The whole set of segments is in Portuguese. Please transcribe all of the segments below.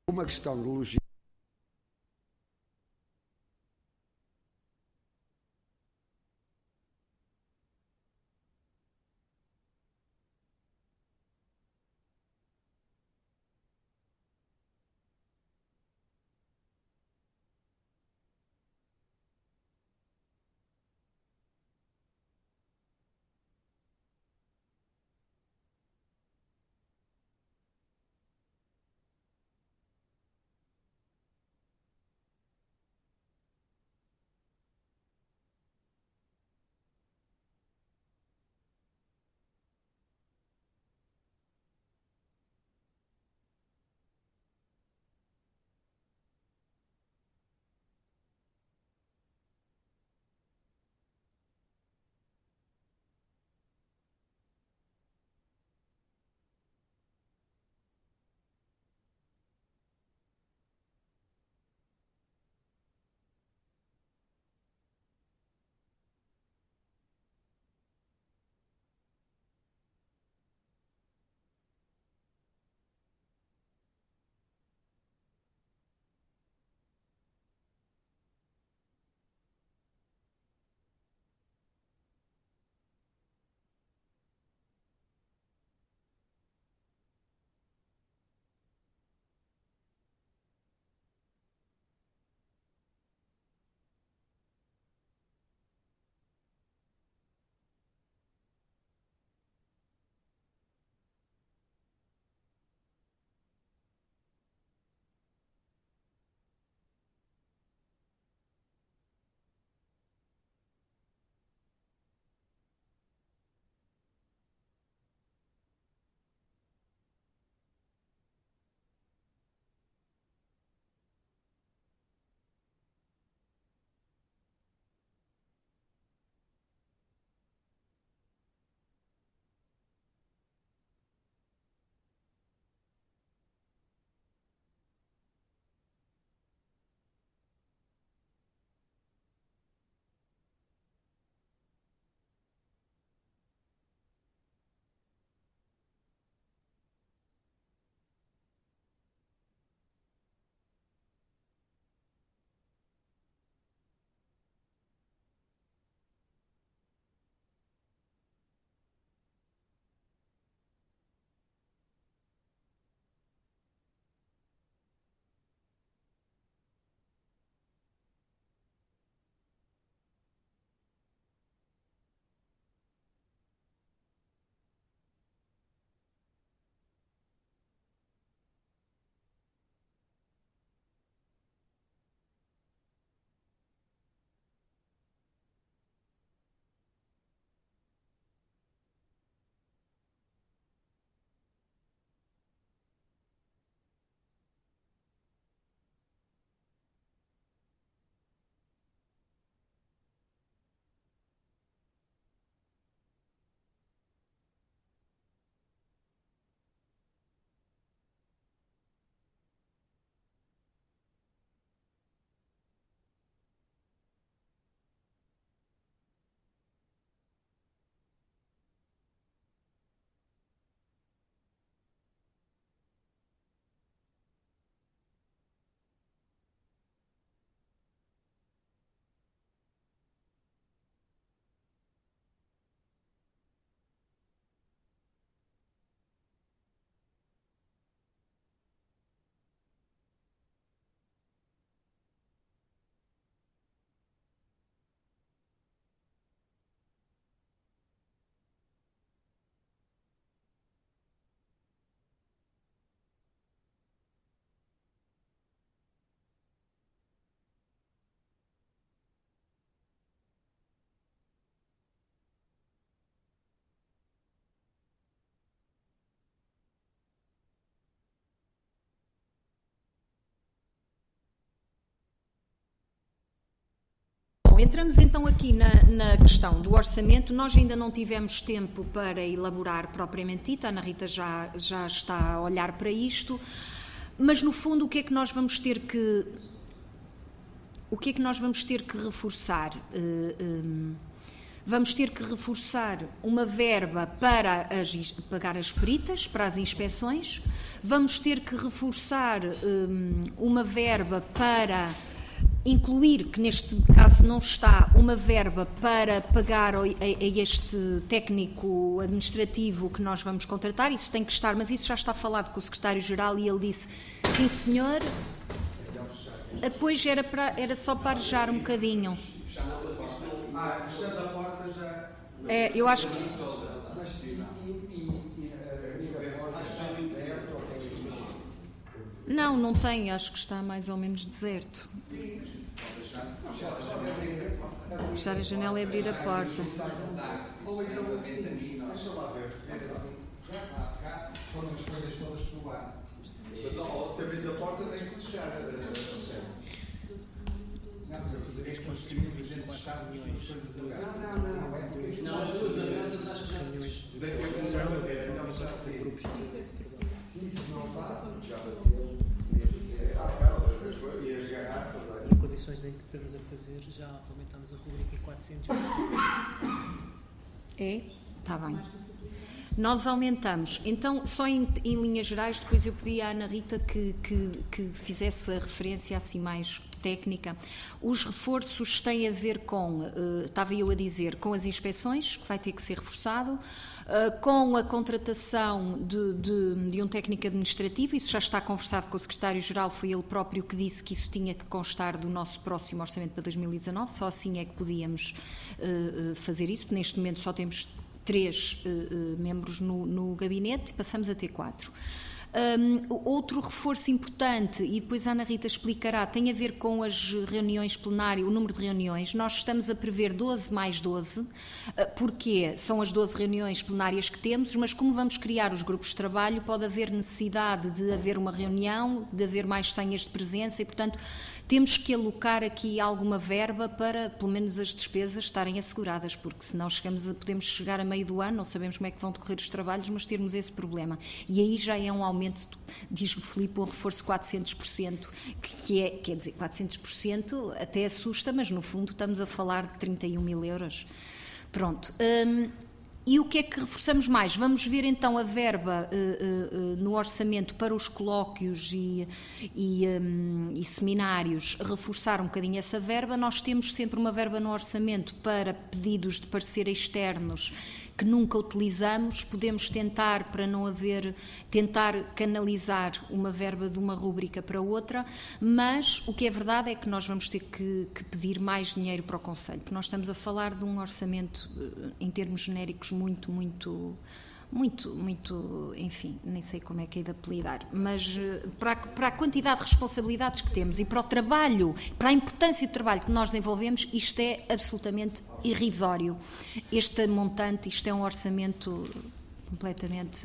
uma questão de logística. Entramos então aqui na questão do orçamento. Nós ainda não tivemos tempo para elaborar propriamente dito. A Ana Rita já está a olhar para isto, mas no fundo o que é que nós vamos ter que reforçar? Vamos ter que reforçar uma verba para pagar as peritas, para as inspeções. Vamos ter que reforçar uma verba para incluir, que neste caso não está, uma verba para pagar a este técnico administrativo que nós vamos contratar. Isso tem que estar, mas isso já está falado com o secretário-geral e ele disse, sim senhor, depois era só para arejar um bocadinho. Fechando a porta já... Eu acho que... Não tem, acho que está mais ou menos deserto. Fechar a janela e abrir a porta. Ou então assim, deixa lá ver se é assim. Foram as coisas todas pelo ar. Mas se abris a porta tem que se fechar. Estamos a fazer isto quando queríamos a gente está as coisas ali. Não, as duas abertas acho que já se... Daqui a pouco vai ver, então já sei. Grupos em condições em que estamos a fazer, já aumentámos a rubrica em 400%. É? Está bem. Nós aumentamos. Então, só em linhas gerais, depois eu pedi à Ana Rita que fizesse a referência assim mais técnica. Os reforços têm a ver com, estava eu a dizer, com as inspeções, que vai ter que ser reforçado, com a contratação de um técnico administrativo. Isso já está conversado com o secretário-geral, foi ele próprio que disse que isso tinha que constar do nosso próximo orçamento para 2019, só assim é que podíamos fazer isso, porque neste momento só temos 3 membros no gabinete e passamos a ter 4. Outro reforço importante, e depois a Ana Rita explicará, tem a ver com as reuniões plenárias, o número de reuniões. Nós estamos a prever 12 mais 12, porque são as 12 reuniões plenárias que temos, mas como vamos criar os grupos de trabalho, pode haver necessidade de haver uma reunião, de haver mais senhas de presença e, portanto, temos que alocar aqui alguma verba para, pelo menos, as despesas estarem asseguradas, porque senão podemos chegar a meio do ano, não sabemos como é que vão decorrer os trabalhos, mas termos esse problema. E aí já é um aumento, diz o Filipe, um reforço de 400%, que é, quer dizer, 400% até assusta, mas no fundo estamos a falar de 31 mil euros. Pronto. E o que é que reforçamos mais? Vamos ver então a verba no orçamento para os colóquios e seminários, reforçar um bocadinho essa verba. Nós temos sempre uma verba no orçamento para pedidos de parecer externos que nunca utilizamos. Podemos tentar, para não haver, tentar canalizar uma verba de uma rúbrica para outra, mas o que é verdade é que nós vamos ter que pedir mais dinheiro para o Conselho, porque nós estamos a falar de um orçamento, em termos genéricos, muito, enfim, nem sei como é que é de apelidar, mas para a quantidade de responsabilidades que temos e para o trabalho, para a importância do trabalho que nós desenvolvemos, isto é absolutamente irrisório. Este montante, isto é um orçamento completamente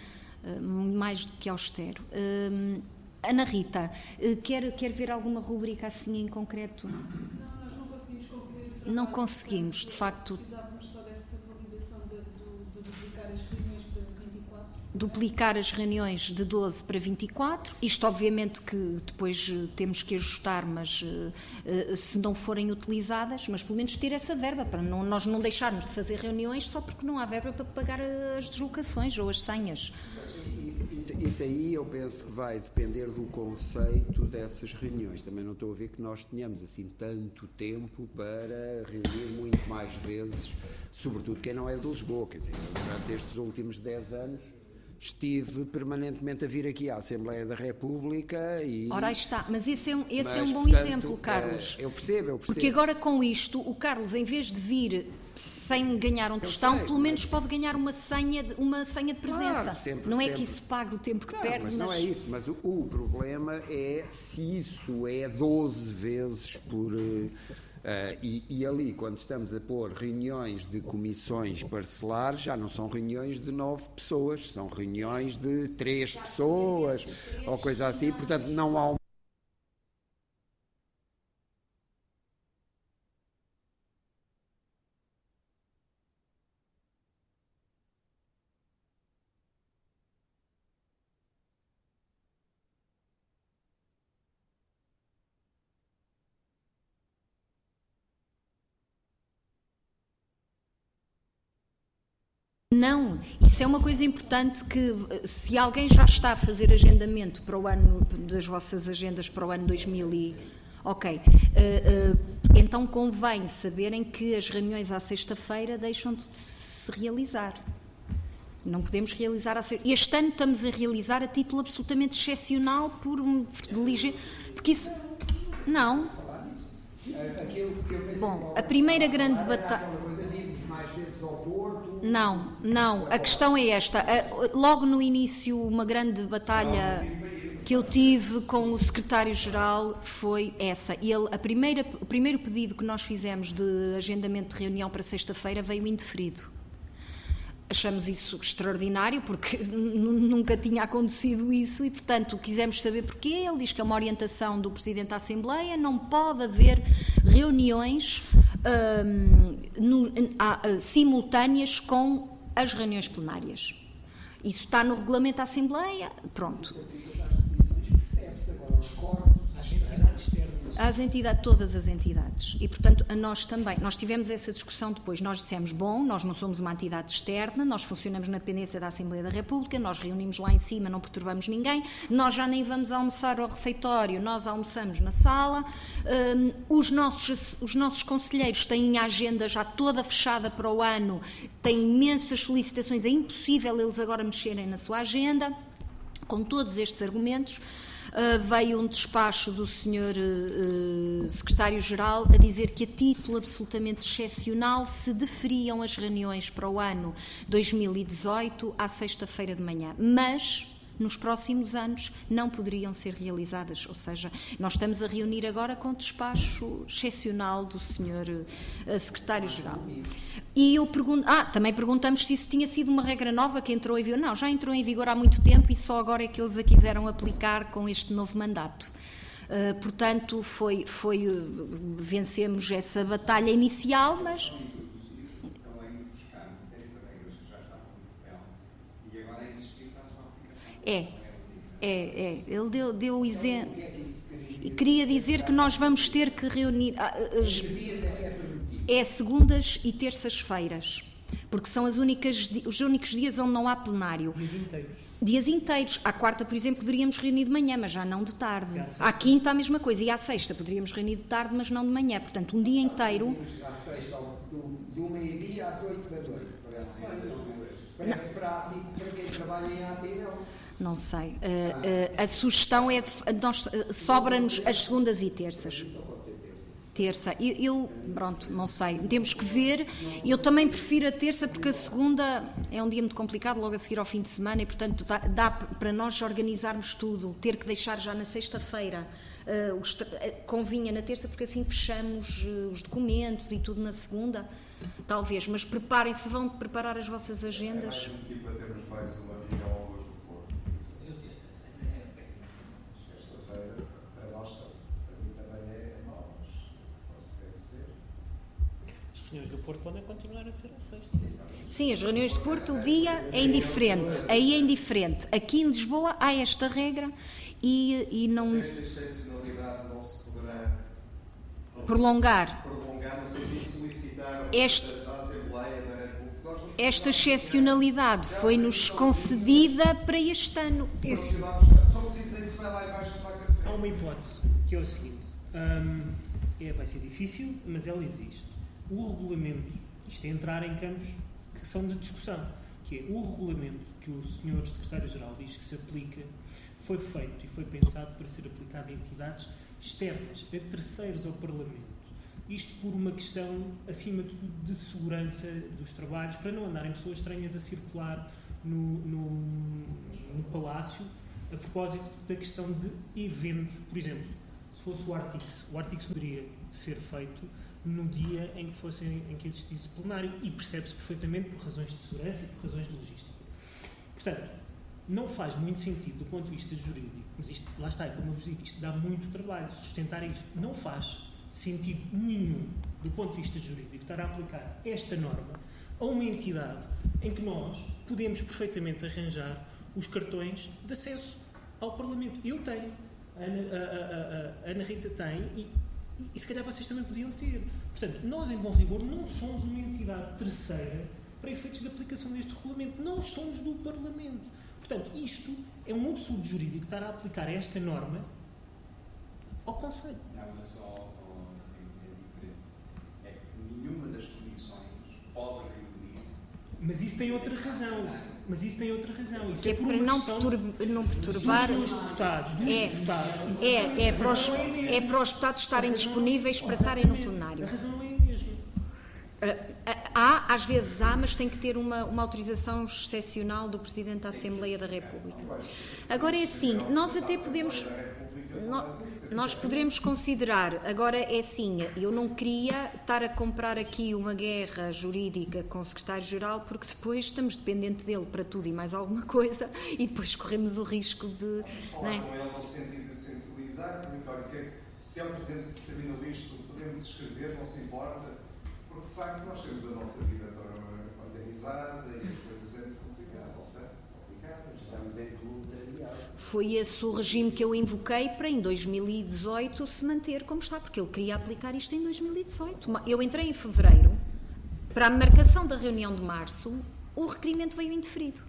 mais do que austero. Ana Rita, quer ver alguma rubrica assim em concreto? Não, nós não conseguimos concluir o trabalho. Não conseguimos, de facto. Precisávamos só dessa validação de duplicar as reuniões para 24. Duplicar as reuniões de 12 para 24, isto obviamente que depois temos que ajustar, mas se não forem utilizadas, mas pelo menos ter essa verba, para nós não deixarmos de fazer reuniões só porque não há verba para pagar as deslocações ou as senhas. Isso aí eu penso que vai depender do conceito dessas reuniões. Também não estou a ver que nós tenhamos assim tanto tempo para reunir muito mais vezes, sobretudo quem não é de Lisboa. Quer dizer, durante estes últimos 10 anos estive permanentemente a vir aqui à Assembleia da República e... Ora, aí está, mas esse é um bom portanto, exemplo, Carlos. Eu percebo. Porque agora com isto, o Carlos, em vez de vir sem ganhar um tostão, pelo menos pode ganhar uma senha de presença. Claro, sempre, não é sempre. que isso pague o tempo que perde, mas não é isso. Mas o problema é se isso é 12 vezes por... E ali, quando estamos a pôr reuniões de comissões parcelares, já não são reuniões de 9 pessoas, são reuniões de 3 pessoas, ou coisa assim, portanto não há Não, isso é uma coisa importante que, se alguém já está a fazer agendamento para o ano, das vossas agendas para o ano 2000 e... Ok, então convém saberem que as reuniões à sexta-feira deixam de se realizar. Não podemos realizar este ano estamos a realizar a título absolutamente excepcional por diligência, porque isso... Não. Bom, a primeira grande batalha... Não, a questão é esta. Logo no início, uma grande batalha que eu tive com o secretário-geral foi essa. O primeiro pedido que nós fizemos de agendamento de reunião para sexta-feira veio indeferido. Achamos isso extraordinário, porque nunca tinha acontecido isso e, portanto, quisemos saber porquê. Ele diz que é uma orientação do Presidente da Assembleia, não pode haver reuniões simultâneas com as reuniões plenárias. Isso está no regulamento da Assembleia, pronto. Às entidades, todas as entidades. E, portanto, a nós também. Nós tivemos essa discussão depois. Nós dissemos, bom, nós não somos uma entidade externa, nós funcionamos na dependência da Assembleia da República, nós reunimos lá em cima, não perturbamos ninguém, nós já nem vamos almoçar ao refeitório, nós almoçamos na sala. Os nossos conselheiros têm a agenda já toda fechada para o ano, têm imensas solicitações, é impossível eles agora mexerem na sua agenda. Com todos estes argumentos, veio um despacho do Sr. Secretário-Geral a dizer que, a título absolutamente excepcional, se deferiam as reuniões para o ano 2018 à sexta-feira de manhã, mas nos próximos anos não poderiam ser realizadas, ou seja, nós estamos a reunir agora com o despacho excepcional do Sr. Secretário-Geral. E eu também perguntamos se isso tinha sido uma regra nova que entrou em vigor. Não, já entrou em vigor há muito tempo e só agora é que eles a quiseram aplicar com este novo mandato. Portanto, vencemos essa batalha inicial, mas... Ele deu o exemplo. E queria dizer que nós vamos ter que reunir... É segundas e terças-feiras, porque são os únicos dias onde não há plenário. Dias inteiros. À quarta, por exemplo, poderíamos reunir de manhã, mas já não de tarde. À quinta, a mesma coisa. E à sexta, poderíamos reunir de tarde, mas não de manhã. Portanto, um dia inteiro... À sexta, do meio-dia às 8 da noite. Parece prático para quem trabalha em ATL. Não sei. A sugestão é... sobra-nos as segundas e terças. Terça. Pronto, não sei. Temos que ver. Eu também prefiro a terça, porque a segunda é um dia muito complicado, logo a seguir ao fim de semana, e, portanto, dá para nós organizarmos tudo. Ter que deixar já na sexta-feira. Convinha na terça, porque assim fechamos os documentos e tudo na segunda. Talvez. Mas preparem-se, vão preparar as vossas agendas. Para termos mais uma reunião ao gosto do Porto. Terça-feira, para nós, para mim também é mau, mas só se deve ser. As reuniões do Porto podem continuar a ser à sexta. Sim, as reuniões de Porto, o dia é indiferente. Aí é indiferente. Aqui em Lisboa há esta regra e não... Esta excepcionalidade não se poderá prolongar no sentido de solicitar a Assembleia da República. Esta excepcionalidade foi-nos concedida para este ano. Só preciso dizer se vai lá embaixo tomar café. Há uma hipótese, que é o seguinte. Vai ser difícil, mas ela existe. O regulamento, isto é entrar em campos que são de discussão, que é o regulamento que o Sr. Secretário-Geral diz que se aplica, foi feito e foi pensado para ser aplicado a entidades externas, a terceiros ao Parlamento. Isto por uma questão, acima de tudo, de segurança dos trabalhos, para não andarem pessoas estranhas a circular no Palácio, a propósito da questão de eventos. Por exemplo, se fosse o Artix poderia ser feito no dia em que existisse plenário, e percebe-se perfeitamente por razões de segurança e por razões de logística. Portanto, não faz muito sentido do ponto de vista jurídico, mas isto, lá está, como eu vos digo, isto dá muito trabalho, sustentar isto. Não faz sentido nenhum, do ponto de vista jurídico, estar a aplicar esta norma a uma entidade em que nós podemos perfeitamente arranjar os cartões de acesso ao Parlamento. Eu tenho, a Ana Rita tem, e se calhar vocês também podiam ter. Portanto, nós, em bom rigor, não somos uma entidade terceira para efeitos de aplicação deste regulamento. Nós somos do Parlamento. Portanto, isto é um absurdo jurídico estar a aplicar esta norma ao Conselho. Não, mas é diferente. É que nenhuma das comissões pode reunir. Mas isso tem outra razão. Isso Que é por para uma não questão perturbar. dos deputados. É para os deputados estarem disponíveis para estarem no plenário. A razão não é a mesma. Às vezes há, mas tem que ter uma autorização excepcional do Presidente da Assembleia da República. Agora é assim, nós até podemos... Nós poderemos considerar, agora é assim, eu não queria estar a comprar aqui uma guerra jurídica com o Secretário-Geral, porque depois estamos dependentes dele para tudo e mais alguma coisa, e depois corremos o risco de... Falar com ele no sentido de sensibilizar, perguntar que se é o Presidente que determinou isto, podemos escrever, não se importa, porque de facto nós temos a nossa vida organizada e as coisas é muito complicado, ou seja, Estamos em voluntariado. Foi esse o regime que eu invoquei para em 2018 se manter como está, porque ele queria aplicar isto em 2018. Eu entrei em fevereiro, para a marcação da reunião de março, o requerimento veio indeferido.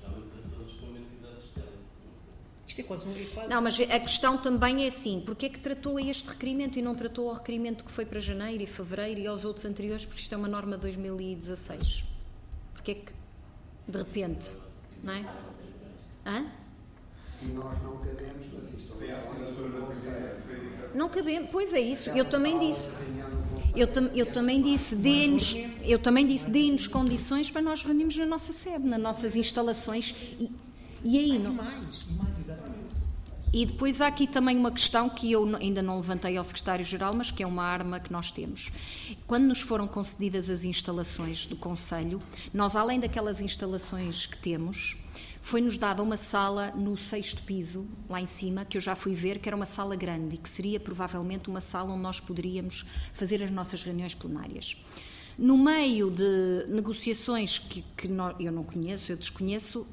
Isto é quase Não, mas a questão também é assim, porque é que tratou este requerimento e não tratou o requerimento que foi para janeiro e fevereiro e aos outros anteriores, porque isto é uma norma de 2016. Porque é que, de repente, não é? Hã? E nós não cabemos nas foi a assinatura da Presidente. Não cabemos, pois é isso, eu também disse. Eu também disse, dê-nos condições para nós reunirmos na nossa sede, nas nossas instalações e aí não. mais, exatamente. E depois há aqui também uma questão que eu ainda não levantei ao Secretário-Geral, mas que é uma arma que nós temos. Quando nos foram concedidas as instalações do Conselho, nós, além daquelas instalações que temos, foi-nos dada uma sala no 6º piso, lá em cima, que eu já fui ver, que era uma sala grande e que seria provavelmente uma sala onde nós poderíamos fazer as nossas reuniões plenárias. No meio de negociações que eu não conheço, eu desconheço,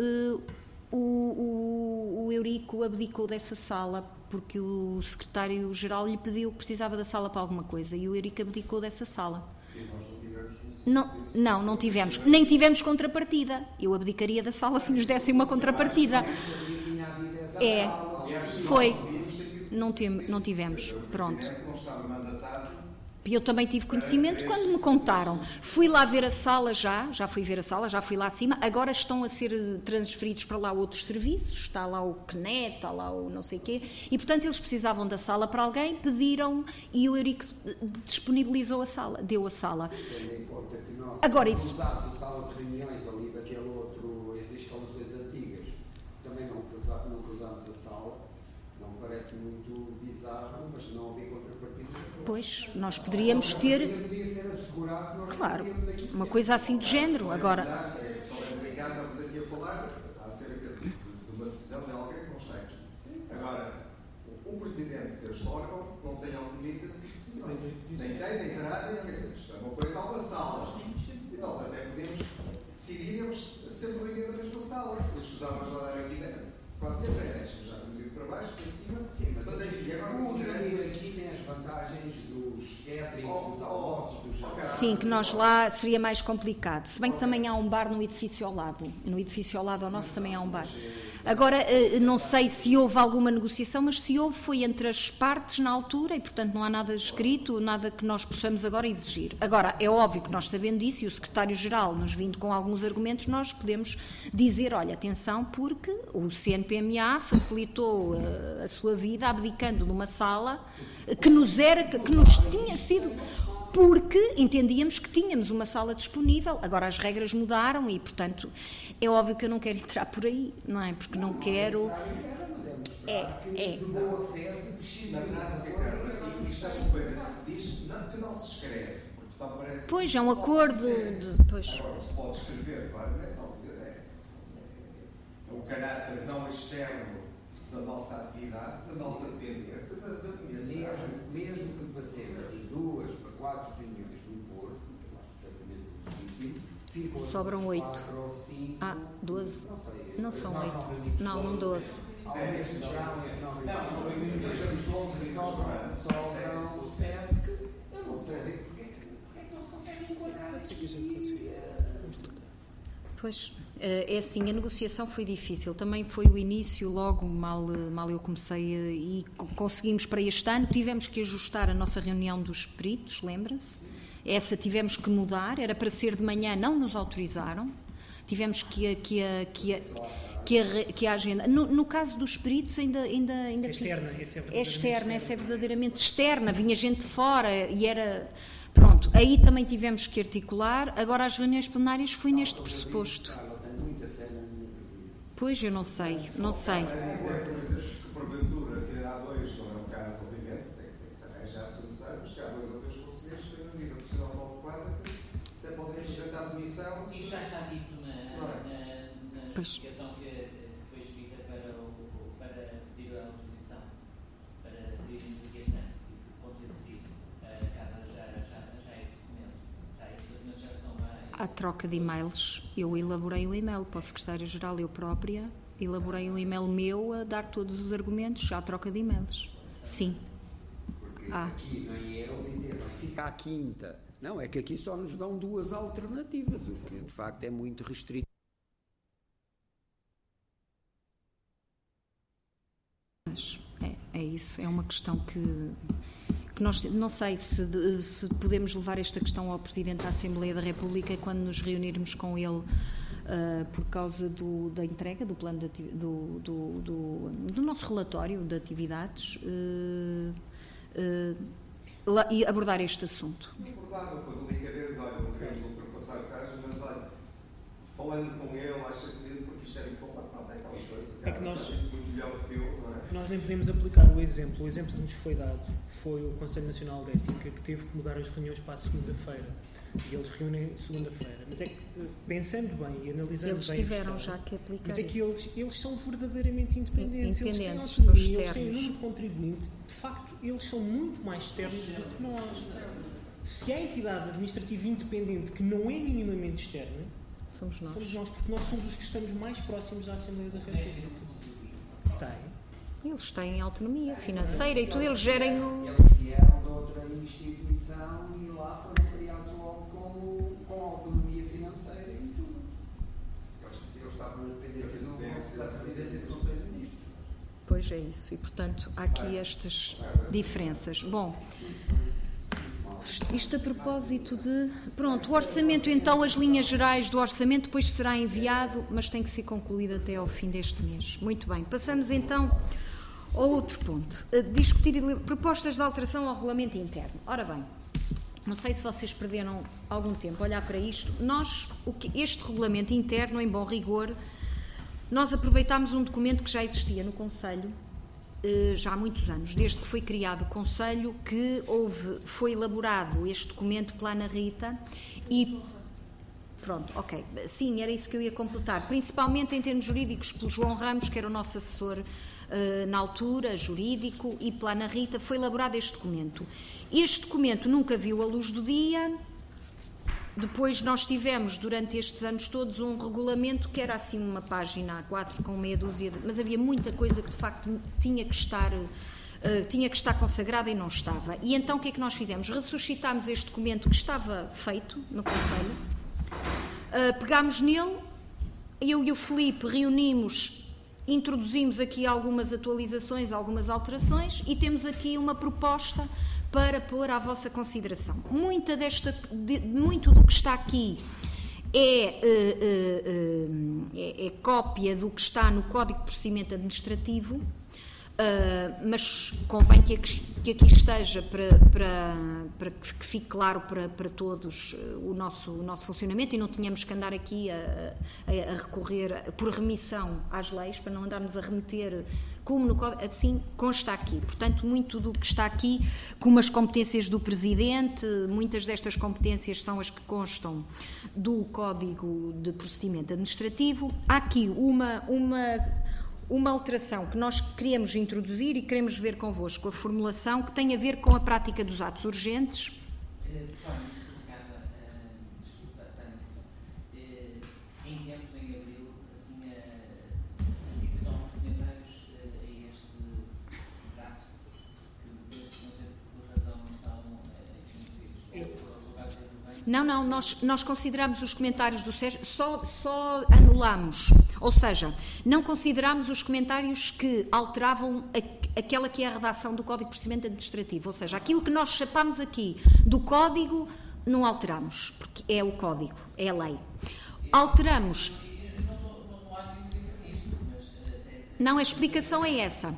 o Eurico abdicou dessa sala porque o Secretário-Geral lhe pediu que precisava da sala para alguma coisa e o Eurico abdicou dessa sala. E nós não tivemos Não tivemos. Nem tivemos contrapartida. Eu abdicaria da sala se nos dessem uma contrapartida. Foi. Não tivemos. Pronto. E eu também tive conhecimento quando me contaram. Fui lá ver a sala já fui ver a sala, já fui lá acima. Agora estão a ser transferidos para lá outros serviços. Está lá o CNET, está lá o não sei quê. E, portanto, eles precisavam da sala para alguém, pediram e o Eurico disponibilizou a sala, deu a sala. Agora isso... usámos a sala de reuniões ali daquele outro, as instalações antigas. Também não usámos a sala. Não parece muito bizarro, mas não havia contrapartida. Pois, nós poderíamos ter... Claro, uma coisa assim do género. Agora... Estamos aqui a falar acerca de uma decisão de alguém que não está aqui. Agora, o Presidente deste órgão não tem autonomia para esse tipo de decisões. Nem terá, nem quer dizer, isto é uma coisa, há uma sala. E nós até podemos decidirmos sempre dentro da mesma sala. Eu escusávamos lá dar aqui dentro. Quase sempre é, já temos ido para baixo, para cima. Sim, mas enfim, agora o que interessa... aqui tem as vantagens dos caterings, dos almoços, dos jantares. Sim, que nós lá seria mais complicado. Se bem que também há um bar no edifício ao lado. No edifício ao lado ao nosso também há um bar. Agora, não sei se houve alguma negociação, mas se houve foi entre as partes na altura e, portanto, não há nada escrito, nada que nós possamos agora exigir. Agora, é óbvio que nós sabendo disso e o Secretário-Geral nos vindo com alguns argumentos, nós podemos dizer, olha, atenção, porque o CNPMA facilitou a sua vida abdicando de uma sala que nos tinha sido... Porque entendíamos que tínhamos uma sala disponível, agora as regras mudaram e, portanto, é óbvio que eu não quero entrar por aí, não é? Porque não quero... De boa fé, se Na verdade, isto é uma coisa que se diz, que não se escreve, porque senão parece... Pois, é um acordo de... Pois. Agora, se pode escrever, claramente, não dizer, é o caráter não externo da nossa atividade, da nossa dependência, da mensagem. Mesmo que passemos de 2 para 4 reuniões no Porto, que eu acho perfeitamente legítimo, sobram 8. 4 ou 5... 12. Não são 8. Não, 12. Sobram 7. Eu não sei porque é que não se consegue enquadrar aqui. Pois, é assim, a negociação foi difícil, também foi o início, logo mal eu comecei e conseguimos para este ano, tivemos que ajustar a nossa reunião dos peritos, lembra-se? Essa tivemos que mudar, era para ser de manhã, não nos autorizaram, tivemos que a agenda... No caso dos peritos ainda É externa, essa é verdadeiramente externa, vinha gente de fora e era... Pronto, aí também tivemos que articular, agora as reuniões plenárias foi neste pressuposto. Pois, eu não sei. Vai dizer coisas que porventura que há dois, não é o caso, obviamente, tem que se arranjar se necessário, mas que há 2 ou 3 conselheiros que têm uma vida profissional tão ocupada que até podem apresentar demissão. Isso já está dito na justificação que foi escrita para pedir a oposição, para pedirmos aqui este ano, ponto de referido. A Câmara já é esse documento. Já estão À troca de e-mails, eu elaborei um e-mail para o secretário-geral, eu própria elaborei um e-mail meu a dar todos os argumentos à troca de e-mails. Sim. Porque aqui nem é ele dizer, fica à quinta. Não, é que aqui só nos dão 2 alternativas, o que de facto é muito restrito. Mas é isso, é uma questão que nós, não sei se podemos levar esta questão ao Presidente da Assembleia da República quando nos reunirmos com ele por causa da entrega do plano do nosso relatório de atividades e abordar este assunto. Abordava com a delicadeza, olha, não queremos ultrapassar as taxas, mas olha, falando com ele, acha que porque isto é muito bom, não tem aquelas coisas. É que nós, isso muito melhor do que eu, não é? nós nem podemos aplicar o exemplo. O exemplo que nos foi dado foi o Conselho Nacional de Ética, que teve que mudar as reuniões para a segunda-feira. E eles reúnem segunda-feira. Mas é que, pensando bem e analisando eles bem tiveram já que aplicar mas é que isso. eles são verdadeiramente independentes. Eles têm são autonomia, eles têm o externos. número de contribuinte. De facto, eles são muito mais externos do que nós. Se há entidade administrativa independente que não é minimamente externa, Somos nós, porque nós somos os que estamos mais próximos da Assembleia da República. Tem. Eles têm autonomia financeira e tudo, eles gerem o... Eles vieram de outra instituição e lá foram criados logo com autonomia financeira e tudo. Eles estavam na dependência da presidência do Conselho de Ministros. Pois é isso, e portanto há aqui estas diferenças. Bom, isto a propósito de... Pronto, o orçamento então, as linhas gerais do orçamento depois será enviado, mas tem que ser concluído até ao fim deste mês. Muito bem, passamos então ao outro ponto. Discutir propostas de alteração ao regulamento interno. Ora bem, não sei se vocês perderam algum tempo a olhar para isto. Este regulamento interno, em bom rigor, nós aproveitámos um documento que já existia no Conselho já há muitos anos, desde que foi criado o Conselho, que foi elaborado este documento pela Ana Rita e... Pronto, ok. Sim, era isso que eu ia completar. Principalmente em termos jurídicos, pelo João Ramos, que era o nosso assessor na altura, jurídico, e pela Ana Rita, foi elaborado este documento. Este documento nunca viu a luz do dia. Depois nós tivemos, durante estes anos todos, um regulamento que era assim uma página A4 com meia dúzia de... Mas havia muita coisa que de facto tinha que estar consagrada e não estava. E então o que é que nós fizemos? Ressuscitámos este documento que estava feito no Conselho, pegámos nele, eu e o Filipe reunimos, introduzimos aqui algumas atualizações, algumas alterações e temos aqui uma proposta para pôr à vossa consideração. Muito do que está aqui é cópia do que está no Código de Procedimento Administrativo, mas convém que aqui esteja para que fique claro para todos o nosso funcionamento e não tenhamos que andar aqui a recorrer por remissão às leis, para não andarmos a remeter como no Código, assim consta aqui. Portanto, muito do que está aqui, como as competências do Presidente, muitas destas competências são as que constam do Código de Procedimento Administrativo. Há aqui uma alteração que nós queremos introduzir e queremos ver convosco, a formulação que tem a ver com a prática dos atos urgentes. Em tempos, em abril, tinha dito alguns comentários a este draft, que depois, não sei por razão, não estavam aqui inscritos. Não, nós consideramos os comentários do Sérgio, só anulamos, ou seja, não consideramos os comentários que alteravam aquela que é a redação do Código de Procedimento Administrativo, ou seja, aquilo que nós chapamos aqui do Código, não alteramos, porque é o Código, é a lei. Alteramos. Não, a explicação é essa.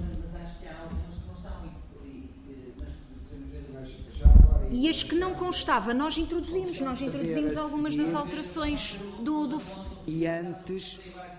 E as que não constava, nós introduzimos algumas das alterações do... E antes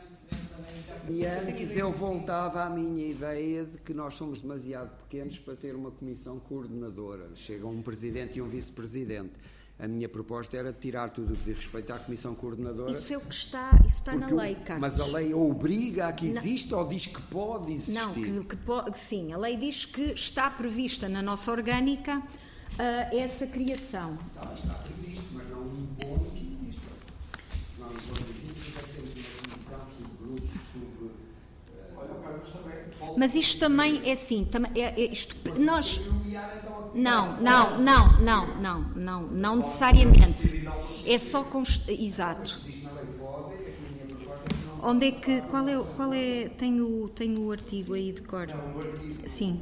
eu voltava à minha ideia de que nós somos demasiado pequenos para ter uma comissão coordenadora. Chega um presidente e um vice-presidente. A minha proposta era tirar tudo o que diz respeito à comissão coordenadora. Isso é o que está na lei, Carlos. Mas a lei obriga a que exista ou diz que pode existir? Não, sim, a lei diz que está prevista na nossa orgânica essa criação. Está previsto, mas não impõe que exista. Não impõe que exista, temos uma comissão, subgrupos, Olha, o Carlos também. Mas isto também é assim, nós... Não necessariamente. É só exato. Onde é que, qual é, tenho o artigo aí de cor. Sim.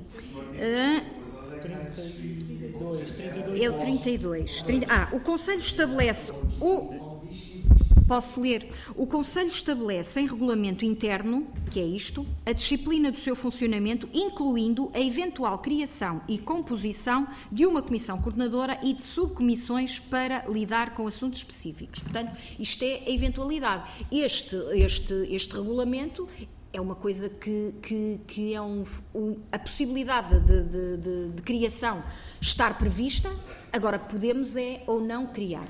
32. É o 32. O Conselho estabelece Posso ler. O Conselho estabelece em regulamento interno, que é isto, a disciplina do seu funcionamento, incluindo a eventual criação e composição de uma comissão coordenadora e de subcomissões para lidar com assuntos específicos. Portanto, isto é a eventualidade. Este regulamento é uma coisa que é a possibilidade de criação estar prevista, agora podemos ou não criar.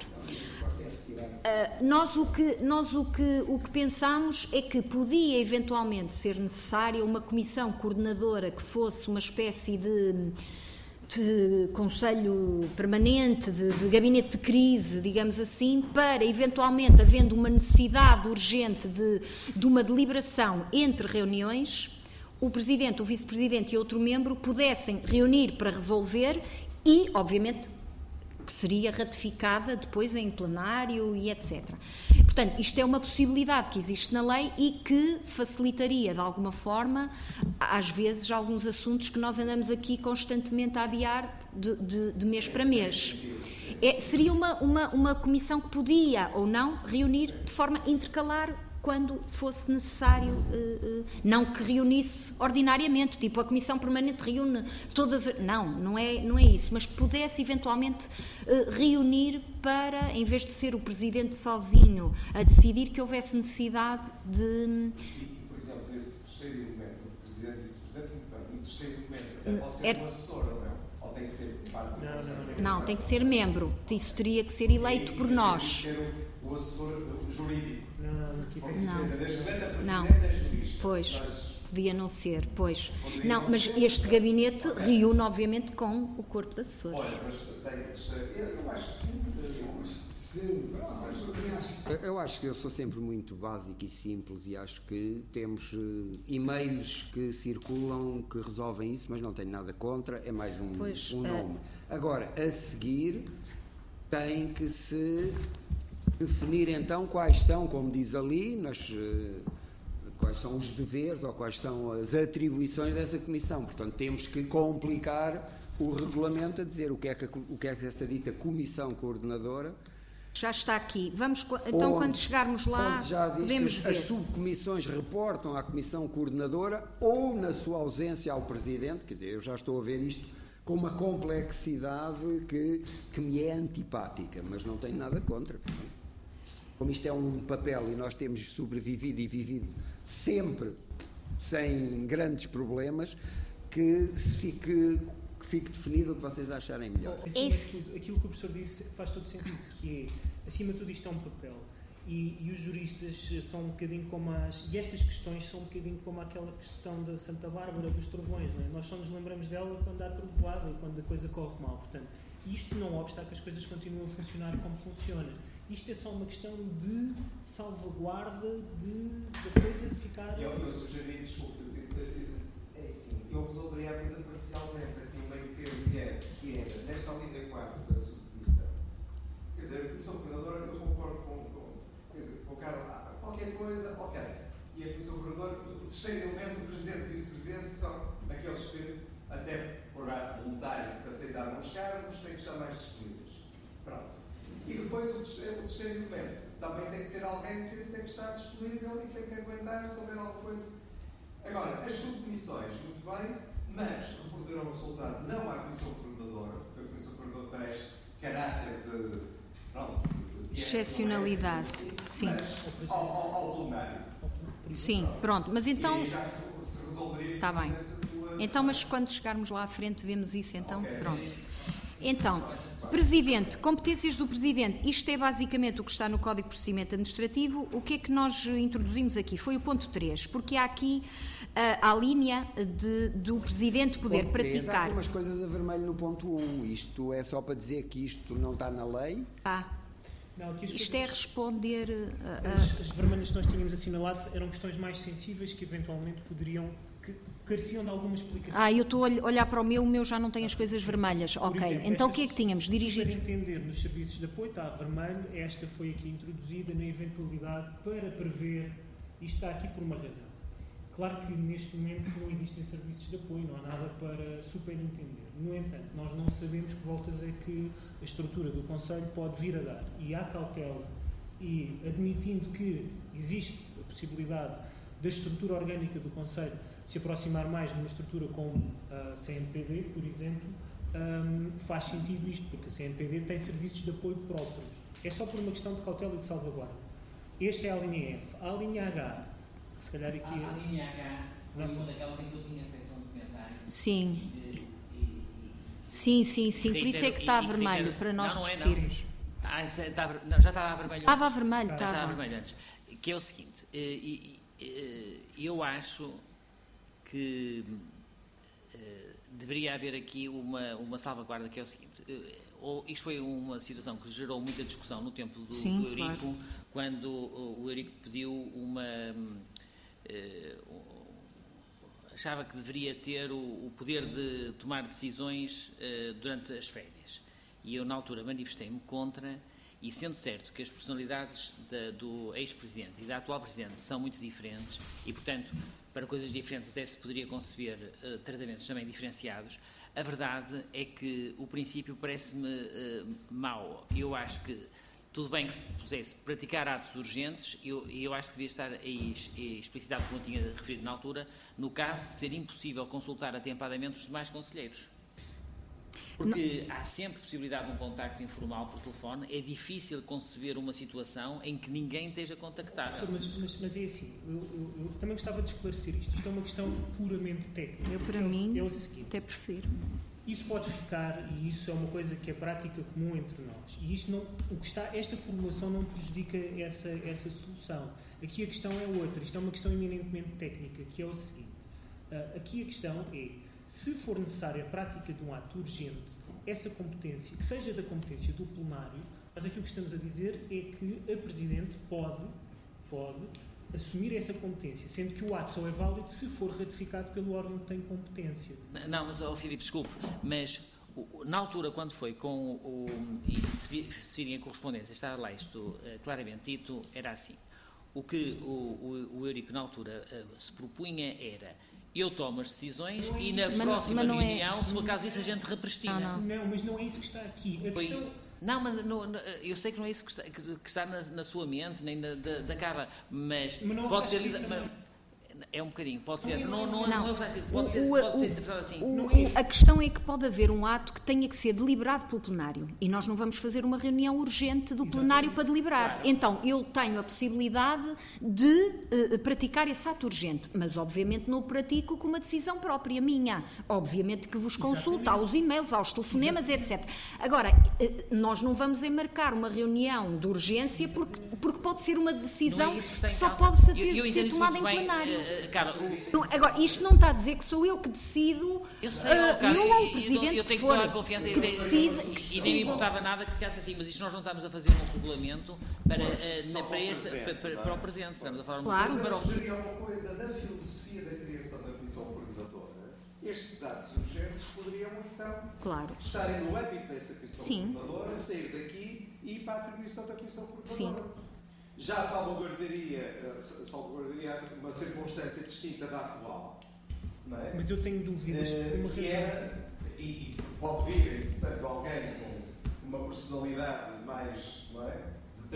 Nós o que pensamos é que podia eventualmente ser necessária uma comissão coordenadora que fosse uma espécie de conselho permanente, de gabinete de crise, digamos assim, para eventualmente, havendo uma necessidade urgente de uma deliberação entre reuniões, o Presidente, o Vice-Presidente e outro membro pudessem reunir para resolver e, obviamente, que seria ratificada depois em plenário e etc. Portanto, isto é uma possibilidade que existe na lei e que facilitaria, de alguma forma, às vezes, alguns assuntos que nós andamos aqui constantemente a adiar de mês para mês. Seria uma comissão que podia ou não reunir de forma intercalar quando fosse necessário, não que reunisse ordinariamente, tipo a Comissão Permanente reúne todas... Não é isso, mas que pudesse eventualmente reunir para, em vez de ser o Presidente sozinho a decidir, que houvesse necessidade de... Por exemplo, esse terceiro elemento, o Presidente e Vice-Presidente, o terceiro elemento pode ser um assessor, ou não? Ou tem que ser parte do Conselho? Não, tem que ser membro. Isso teria que ser eleito por nós. Tem que ser o assessor jurídico. Não. Pois, podia não ser, pois. Não, mas este gabinete reúne, obviamente, com o corpo de assessores. Olha, mas tem que ser... Eu acho que sim. Eu acho que eu sou sempre muito básico e simples e acho que temos e-mails que circulam que resolvem isso, mas não tenho nada contra, é mais um nome. Agora, a seguir, tem que se definir então quais são, como diz ali, quais são os deveres ou quais são as atribuições dessa comissão. Portanto, temos que complicar o regulamento a dizer o que é que essa dita comissão coordenadora. Já está aqui. Então, quando chegarmos lá, podemos ver. As subcomissões reportam à comissão coordenadora ou, na sua ausência, ao presidente. Quer dizer, eu já estou a ver isto com uma complexidade que me é antipática, mas não tenho nada contra. Como isto é um papel e nós temos sobrevivido e vivido sempre sem grandes problemas, que fique definido o que vocês acharem melhor. Acima de tudo, aquilo que o professor disse faz todo sentido, que é, acima de tudo, isto é um papel. E os juristas são um bocadinho como e estas questões são um bocadinho como aquela questão da Santa Bárbara dos trovões, não é? Nós só nos lembramos dela quando há trovoada e quando a coisa corre mal. Portanto, isto não obsta a que as coisas continuem a funcionar como funciona. Isto é só uma questão de salvaguarda da coisa de ficar... Eu sugeri, desculpe, é assim, eu resolveria a coisa parcialmente, aqui no meio termo que era, nesta linha 4 da subcomissão. Quer dizer, dizer, a Comissão Coordenadora, eu concordo quer dizer, com o Carlos, qualquer coisa, ok. E a Comissão Coordenadora, o terceiro elemento, o Presidente e o Vice-Presidente, são aqueles que, até por ato voluntário, que aceitaram os cargos, têm que estar mais disponíveis. Pronto. E depois o terceiro elemento também tem que ser alguém que tem que estar disponível e tem que aguentar se houver alguma coisa. Agora, as subcomissões, muito bem, mas reportarão o resultado não à Comissão Coordenadora, porque a Comissão Coordenadora tem este caráter de excepcionalidade, sim. Mas ao plenário. Sim, pronto, mas então... E já se resolveria... Está bem. Então, mas quando chegarmos lá à frente, vemos isso, então? Okay. Pronto. Então, Presidente, competências do Presidente. Isto é basicamente o que está no Código de Procedimento Administrativo. O que é que nós introduzimos aqui? Foi o ponto 3, porque há aqui a linha do Presidente poder praticar... Há algumas coisas a vermelho no ponto 1. Isto é só para dizer que isto não está na lei? Não, isto é responder... As vermelhas que nós tínhamos assinaladas eram questões mais sensíveis que eventualmente que careciam de alguma explicação. Eu estou a olhar para o meu já não tem as coisas vermelhas. Ok, exemplo, então o que é que tínhamos? Dirigido... Para entender nos serviços de apoio está vermelho, esta foi aqui introduzida na eventualidade para prever, isto está aqui por uma razão. Claro que neste momento não existem serviços de apoio, não há nada para superentender. No entanto, nós não sabemos que voltas é que a estrutura do Conselho pode vir a dar. E há cautela, e admitindo que existe a possibilidade da estrutura orgânica do Conselho se aproximar mais de uma estrutura como a CNPD, por exemplo, faz sentido isto, porque a CNPD tem serviços de apoio próprios. É só por uma questão de cautela e de salvaguarda. Esta é a linha F. A linha H, se calhar aqui... A linha H foi uma daquelas em que eu tinha feito um documentário. Sim. Sim. Por isso é que está a vermelho, para nós discutirmos. Já estava a vermelho. Estava a vermelho, Já estava a vermelho antes. Que é o seguinte, eu acho que deveria haver aqui uma salvaguarda, que é o seguinte, isto foi uma situação que gerou muita discussão no tempo do Eurico, claro. Quando o Eurico pediu achava que deveria ter o poder de tomar decisões durante as férias. E eu, na altura, manifestei-me contra, e sendo certo que as personalidades do ex-presidente e da atual presidente são muito diferentes, e, portanto, para coisas diferentes até se poderia conceber tratamentos também diferenciados, a verdade é que o princípio parece-me mau. Eu acho que tudo bem que se pusesse praticar atos urgentes, eu acho que devia estar aí explicitado, como eu tinha referido na altura, no caso de ser impossível consultar atempadamente os demais conselheiros. Porque há sempre possibilidade de um contacto informal por telefone, é difícil conceber uma situação em que ninguém esteja contactável. Mas é assim, eu também gostava de esclarecer isto. Isto é uma questão puramente técnica. Eu, para mim, é o seguinte, até prefiro. Isso pode ficar, e isso é uma coisa que é prática comum entre nós. E isto não, esta formulação não prejudica essa solução. Aqui a questão é outra. Isto é uma questão eminentemente técnica, que é o seguinte. Aqui a questão é, se for necessária a prática de um ato urgente, essa competência, que seja da competência do plenário, mas aquilo que estamos a dizer é que a Presidente pode assumir essa competência, sendo que o ato só é válido se for ratificado pelo órgão que tem competência. Não, mas, Filipe, desculpe, mas na altura, quando foi com e se virem a correspondência, está lá isto claramente dito, era assim. O que o Eurico, na altura, se propunha era: eu tomo as decisões e na próxima reunião, se for caso isso, a gente represtina. Não, mas não é isso que está aqui. A questão... Não, mas eu sei que não é isso que está na sua mente, nem da Carla, mas pode ser... É um bocadinho, pode ser. Pode ser interpretado assim. A questão é que pode haver um ato que tenha que ser deliberado pelo plenário. E nós não vamos fazer uma reunião urgente do plenário para deliberar. Claro. Então, eu tenho a possibilidade de praticar esse ato urgente. Mas, obviamente, não o pratico com uma decisão própria minha. Obviamente que vos consulto aos e-mails, aos telefonemas, etc. Agora, nós não vamos enmarcar uma reunião de urgência porque pode ser uma decisão que só pode ser tomada em plenário. Agora, isto não está a dizer que sou eu que decido. Eu sei, não é o Presidente eu tenho que toda a confiança que decide, e nem me importava nada que ficasse assim, mas isto nós não estamos a fazer um regulamento para o presente, estamos a falar um claro. Mas seria uma coisa da filosofia da criação da Comissão Coordenadora. Estes atos urgentes poderiam, então, estarem no âmbito dessa Comissão Coordenadora, sair daqui e para a atribuição da Comissão Coordenadora. Sim. Já salvaguardaria uma circunstância distinta da atual, não é? Mas eu tenho dúvidas por uma que razão. era, e pode vir, portanto, alguém com uma personalidade mais, não é,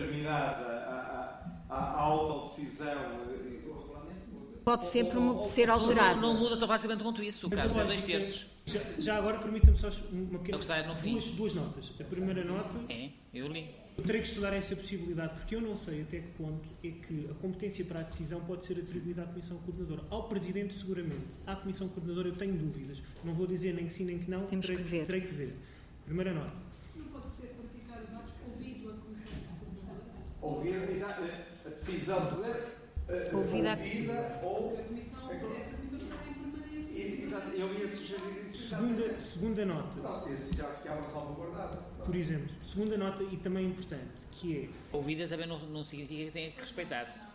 determinada à autodecisão. O regulamento muda. Pode sempre ser alterado. Não muda tão facilmente quanto isso, o Mas caso eu é acho 2 que terços. Já agora, permita-me só uma pequena... É o que está no fim. Duas notas. A primeira nota... Eu li. Eu terei que estudar essa possibilidade, porque eu não sei até que ponto é que a competência para a decisão pode ser atribuída à Comissão Coordenadora. Ao Presidente, seguramente. À Comissão Coordenadora, eu tenho dúvidas. Não vou dizer nem que sim nem que não. Temos que ver. Terei que ver. Primeira nota. Não pode ser praticar os atos ouvido a Comissão Coordenadora. Ouvir a decisão Ouvida ou... A Comissão, essa Comissão está em permanência. Exato, eu ia sugerir isso. Segunda nota. Não, esse já ficava salvaguardado. Por exemplo, segunda nota e também importante, que é... Ouvida também não significa que tenha que respeitar.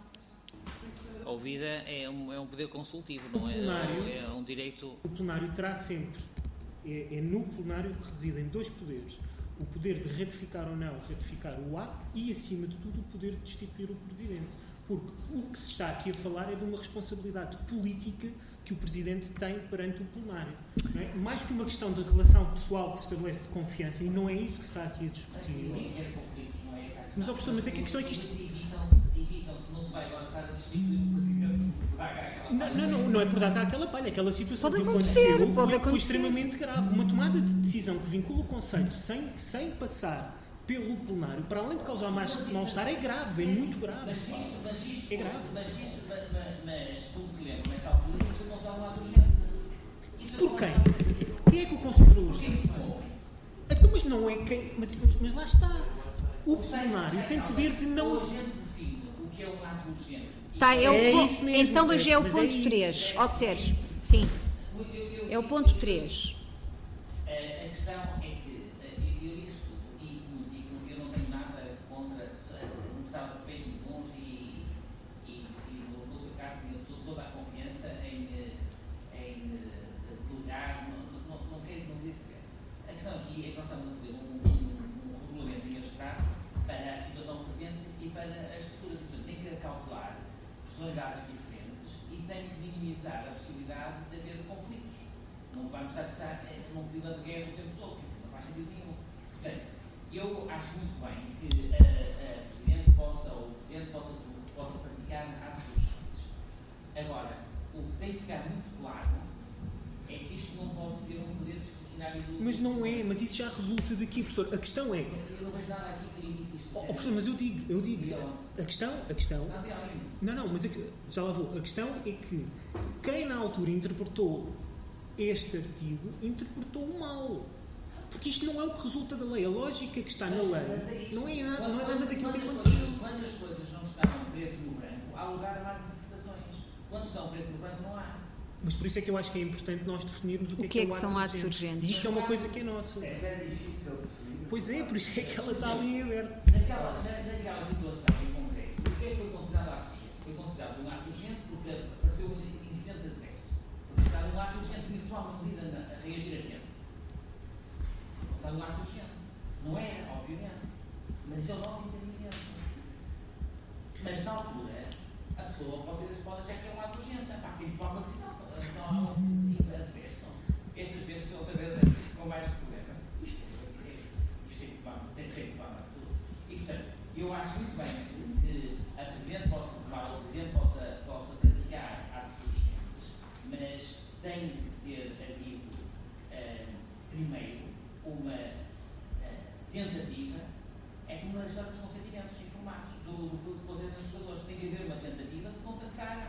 Ouvida é um poder consultivo, não é um direito... O plenário terá sempre, é no plenário que residem dois poderes. O poder de ratificar ou não ratificar o ato e, acima de tudo, o poder de destituir o Presidente. Porque o que se está aqui a falar é de uma responsabilidade política que o Presidente tem perante o plenário. Não é? Mais que uma questão de relação pessoal que se estabelece de confiança, e não é isso que se está aqui a discutir. Mas, professor, mas é que a questão é que isto... Evitam-se, não se vai agora estar a destituir o Presidente por dar aquela palha. Não é por dar aquela palha. Aquela situação Pode que acontecer, aconteceu pode foi acontecer. extremamente grave. Uma tomada de decisão que vincula o Conselho sem passar pelo plenário, para além de causar mal-estar, é grave, é muito grave. É grave. Mas como se lembra, nessa altura, isso não está lá urgente. Por quem? Quem é que o considera urgente? Então, mas não é quem... Mas lá está. O plenário tem poder de não... O urgente define o que é um ato urgente. Isso mesmo. Então, mas é o ponto isso. 3. Ó Sérgio, sim. É o ponto 3. A questão é que eu isto, e eu não tenho nada contra, não gostava de peixes bons e no seu caso tinha toda a confiança em delegar, não queria saber. A questão aqui é que nós estamos a fazer um regulamento em abstrato para a situação presente e para as futuras. Portanto, tem que acautelar personalidades diferentes e tem que minimizar a possibilidade de haver conflitos. Não vamos estar num clima de guerra o tempo todo, que isso não faz sentido nenhum. Portanto, eu acho muito bem que a Presidente ou o Presidente possa praticar atos urgentes. Agora, o que tem que ficar muito claro é que isto não pode ser um poder discricionário do... Mas não é, mas isso já resulta daqui, professor. A questão é... Eu não vejo nada aqui que limite isto. professor, mas eu digo... A questão... Não, mas já lá vou. A questão é que quem na altura interpretou este artigo interpretou mal. Porque isto não é o que resulta da lei. A lógica que está na lei não é nada daquilo que aconteceu. Quando as coisas não estão preto no branco, há lugar a mais interpretações. Quando estão preto no branco, não há. Mas por isso é que eu acho que é importante nós definirmos o que é que são atos urgentes. E isto é uma coisa que é nossa. Mas é difícil definir. Pois é, por isso é que ela está ali aberta. Naquela situação em concreto, o que é que foi considerado ato urgente? Foi considerado um ato urgente porque apareceu um incidente adverso. Foi considerado um ato urgente que só uma medida a reagir a tempo. Foi considerado um ato urgente. Não era, obviamente. Mas isso é o nosso entendimento. Mas na altura, a pessoa pode achar que é um ato urgente. Tem que tomar uma decisão. Então há um incidente adverso. Estas vezes, outra vez, com mais problema. Isto tem que tomar tudo. E, portanto, eu acho muito bem que a Presidente possa tomar, ou o Presidente possa praticar atos urgentes, mas tem que ter havido, primeiro, uma tentativa, é como na história dos consentimentos informados do Conselho de Administradores. Tem que haver uma tentativa de contactar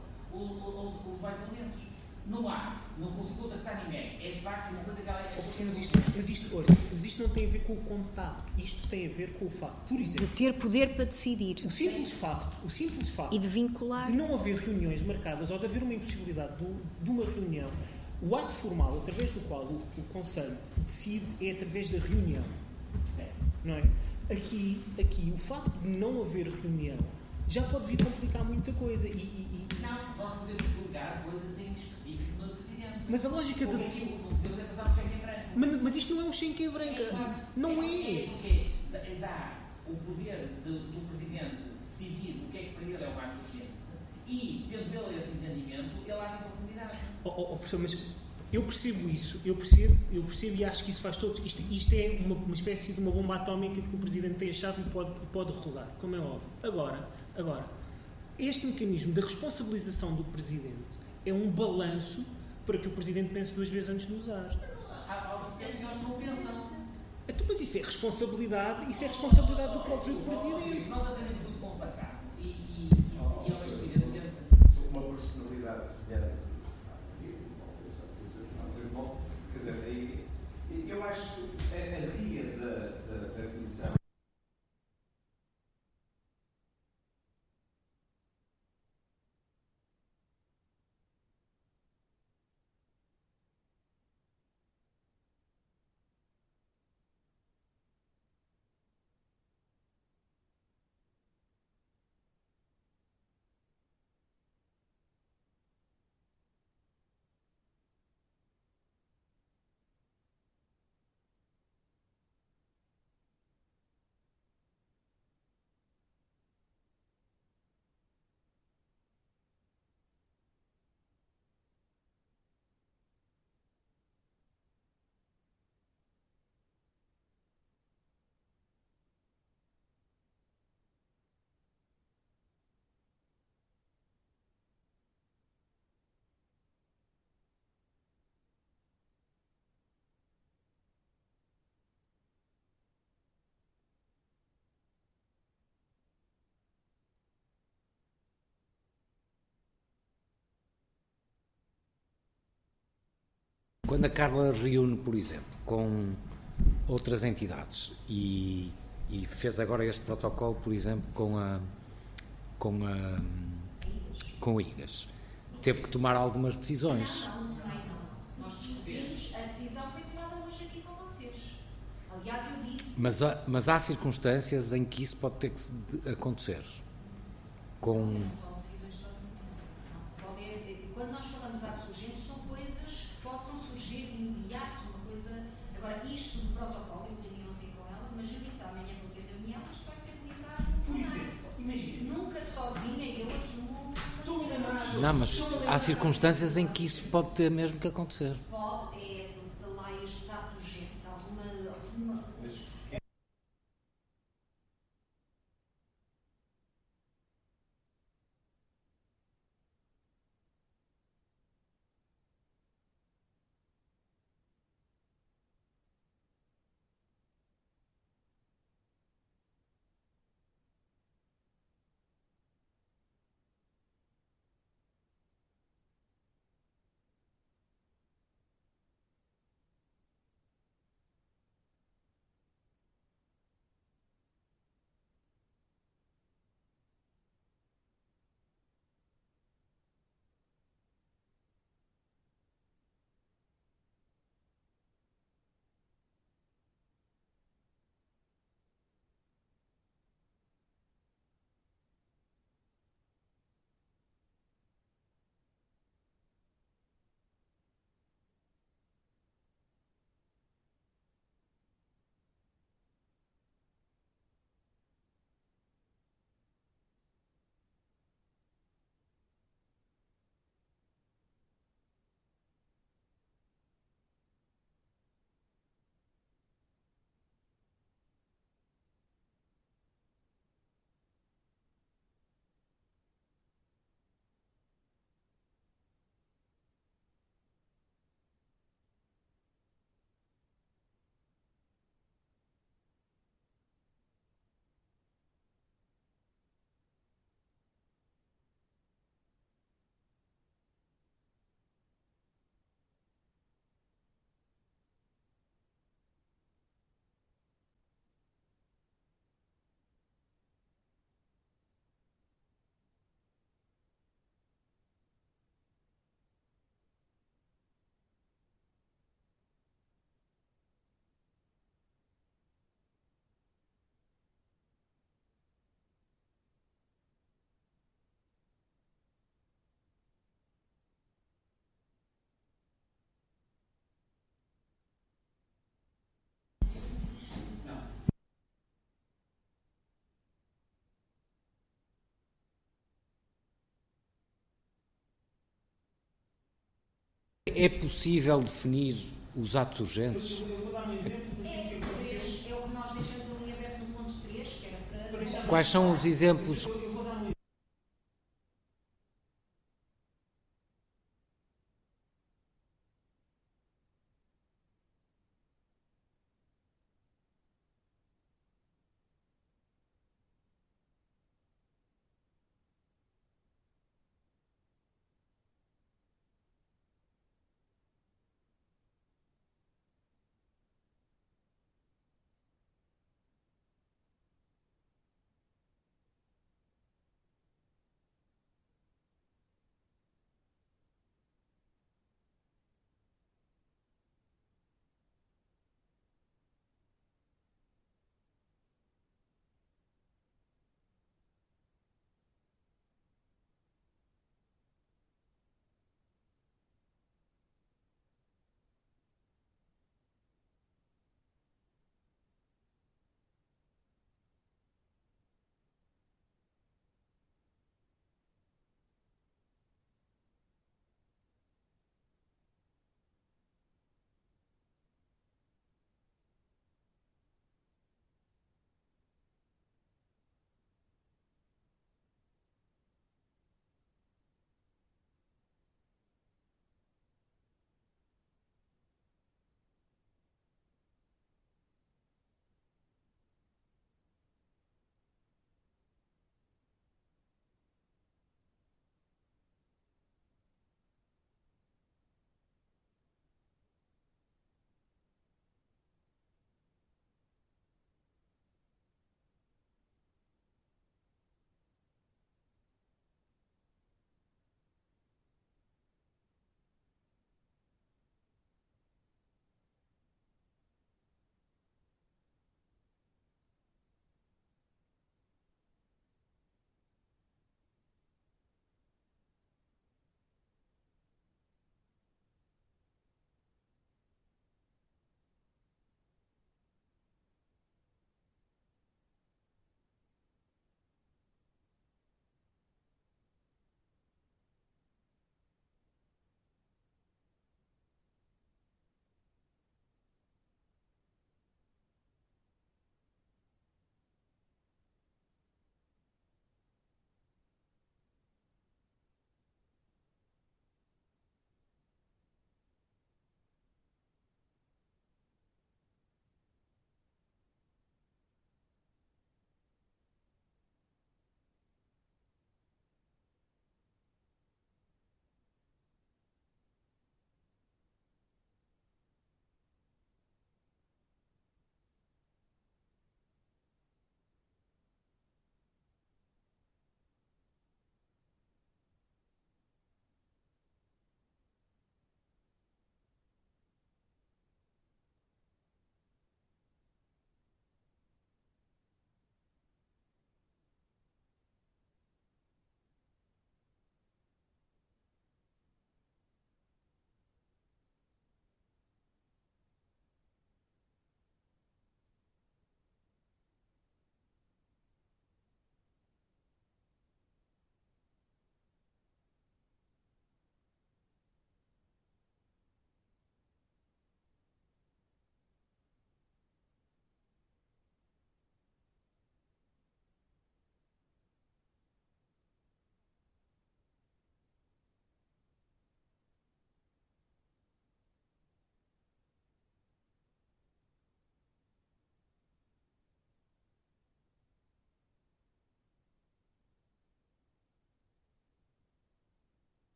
os mais elementos. Não há, não consigo contactar ninguém. É de facto uma coisa que ela é. Mas isto não tem a ver com o contacto. Isto tem a ver com o facto, por exemplo, De ter poder para decidir. o simples facto E de vincular. de não haver reuniões marcadas ou de haver uma impossibilidade de uma reunião, o ato formal através do qual o Conselho decide é através da reunião. Não é? Aqui, o facto de não haver reunião já pode vir complicar muita coisa. Não, nós podemos julgar coisas em específico no Presidente. Mas a lógica Porque de... aqui não podemos passar um cheque em branco. Mas isto não é um cheque em branco. Não é. Porque dar o poder do Presidente decidir o que é que para ele é o mais urgente e, tendo ele esse entendimento, ele age em profundidade. Professor, mas eu percebo isso, eu percebo e acho que isso faz todo. Isto é uma espécie de uma bomba atómica que o Presidente tem a chave e pode rodar, como é óbvio. Agora, este mecanismo da responsabilização do Presidente é um balanço para que o Presidente pense 2 vezes antes de usar. Aos senhores não pensam. Então, mas isso é responsabilidade do próprio Presidente. Nós aprendemos muito com o passado e é uma experiência. Se uma personalidade semelhante quer dizer, aí, eu acho que a via da Comissão Quando a Carla reúne, por exemplo, com outras entidades e fez agora este protocolo, por exemplo, com o IGAS, teve que tomar algumas decisões. Não. Nós discutimos, a decisão foi tomada hoje aqui com vocês. Aliás, eu disse... Mas há circunstâncias em que isso pode ter que acontecer. Quando nós falamos de atos urgentes, são coisas que possam surgir de imediato, uma coisa... Agora, isto do protocolo, eu tenho ontem com ela, mas eu disse amanhã vou ter reunião, isto vai ser dedicado. Por exemplo, imagina. Nunca sozinha eu assumo... Não, mas há circunstâncias em que isso pode ter mesmo que acontecer. Pode, de lá estes atos urgentes, alguma é possível definir os atos urgentes? Eu vou dar um exemplo daquilo que aconteceu. É o que nós deixamos ali aberto no ponto 3, que era para... Quais são os exemplos? Eu vou dar um exemplo.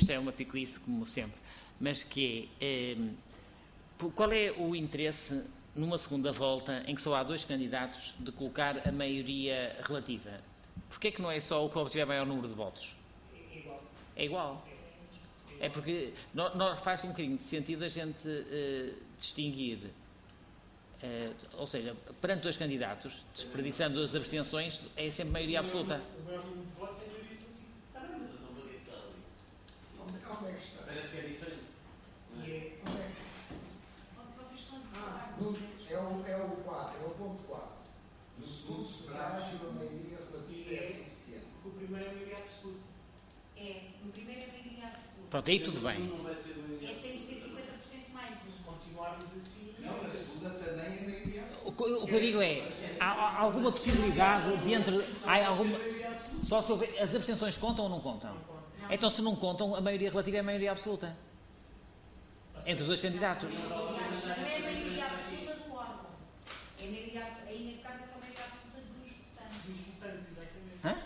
isto é uma picuice como sempre, mas que é, qual é o interesse numa segunda volta em que só há 2 candidatos de colocar a maioria relativa? Porquê é que não é só o que obtiver maior número de votos? É igual. É igual. É porque faz um bocadinho de sentido a gente distinguir, ou seja, perante 2 candidatos, desperdiçando as abstenções, é sempre maioria absoluta. O maior número de votos é a maioria relativa. Está bem, mas então para que está ali? Onde é que está? Parece que é diferente. E é... Onde vocês estão a falar? É o 4, é o ponto 4. No segundo sufrágio, a maioria relativa é suficiente. Porque o primeiro é a maioria absoluta. No primeiro é maioria absoluta. Pronto, aí tudo bem. Não vai ser maioria Tem de ser 50% mais. Se continuarmos assim... Não, na segunda também é maioria absoluta. O que eu digo é, há alguma possibilidade de entre... Há alguma, só se houver, as abstenções contam ou não contam? Então, se não contam, a maioria relativa é a maioria absoluta. Entre os 2 candidatos. Não é a maioria absoluta do órgão. É a maioria absoluta. Aí, nesse caso, é só a maioria absoluta dos votantes. Dos votantes, exatamente. Hã?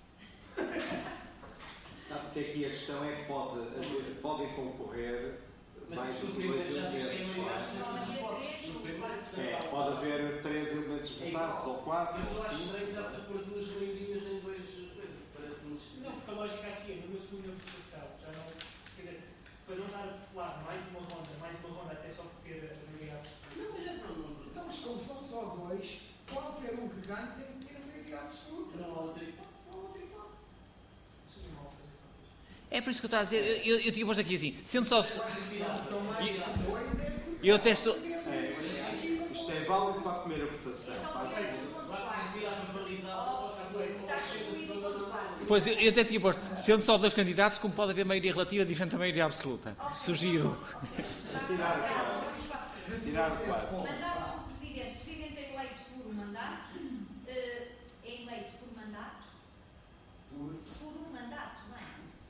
Não, porque aqui a questão é que podem concorrer Mas mais isso do no que primeiro 2 já diz que é a elementos. maioria Não é? absoluta dos votos. No primeiro, portanto, Pode haver 3 elementos votados, ou 4, eu só ou acho 5. estranho que dá-se a pôr 2 maiorias em 2 coisas. Parece-me Não, esquisito. porque a lógica aqui é, numa segunda votação, já não... Quer dizer, para não estar a popular mais uma ronda, até só ter a maioria absoluta. Então, mas como são só 2, qualquer um que ganhe tem que ter a maioria absoluta. Não há outra hipótese. Não há outra hipótese. Isso é mal fazer contas. É por isso que eu estou a dizer, eu tinha posto aqui assim, sendo só... São mais 2 é que... Eu atesto... Isto é válido para a primeira votação. Para a segunda. Basta retirar a rivalidade, Pois, eu até tinha posto, sendo só 2 candidatos, como pode haver maioria relativa diferente da maioria absoluta. Sugiro. Retirar o 4. Mandato do Presidente. O Presidente é eleito por um mandato. É eleito por mandato. Por um mandato, não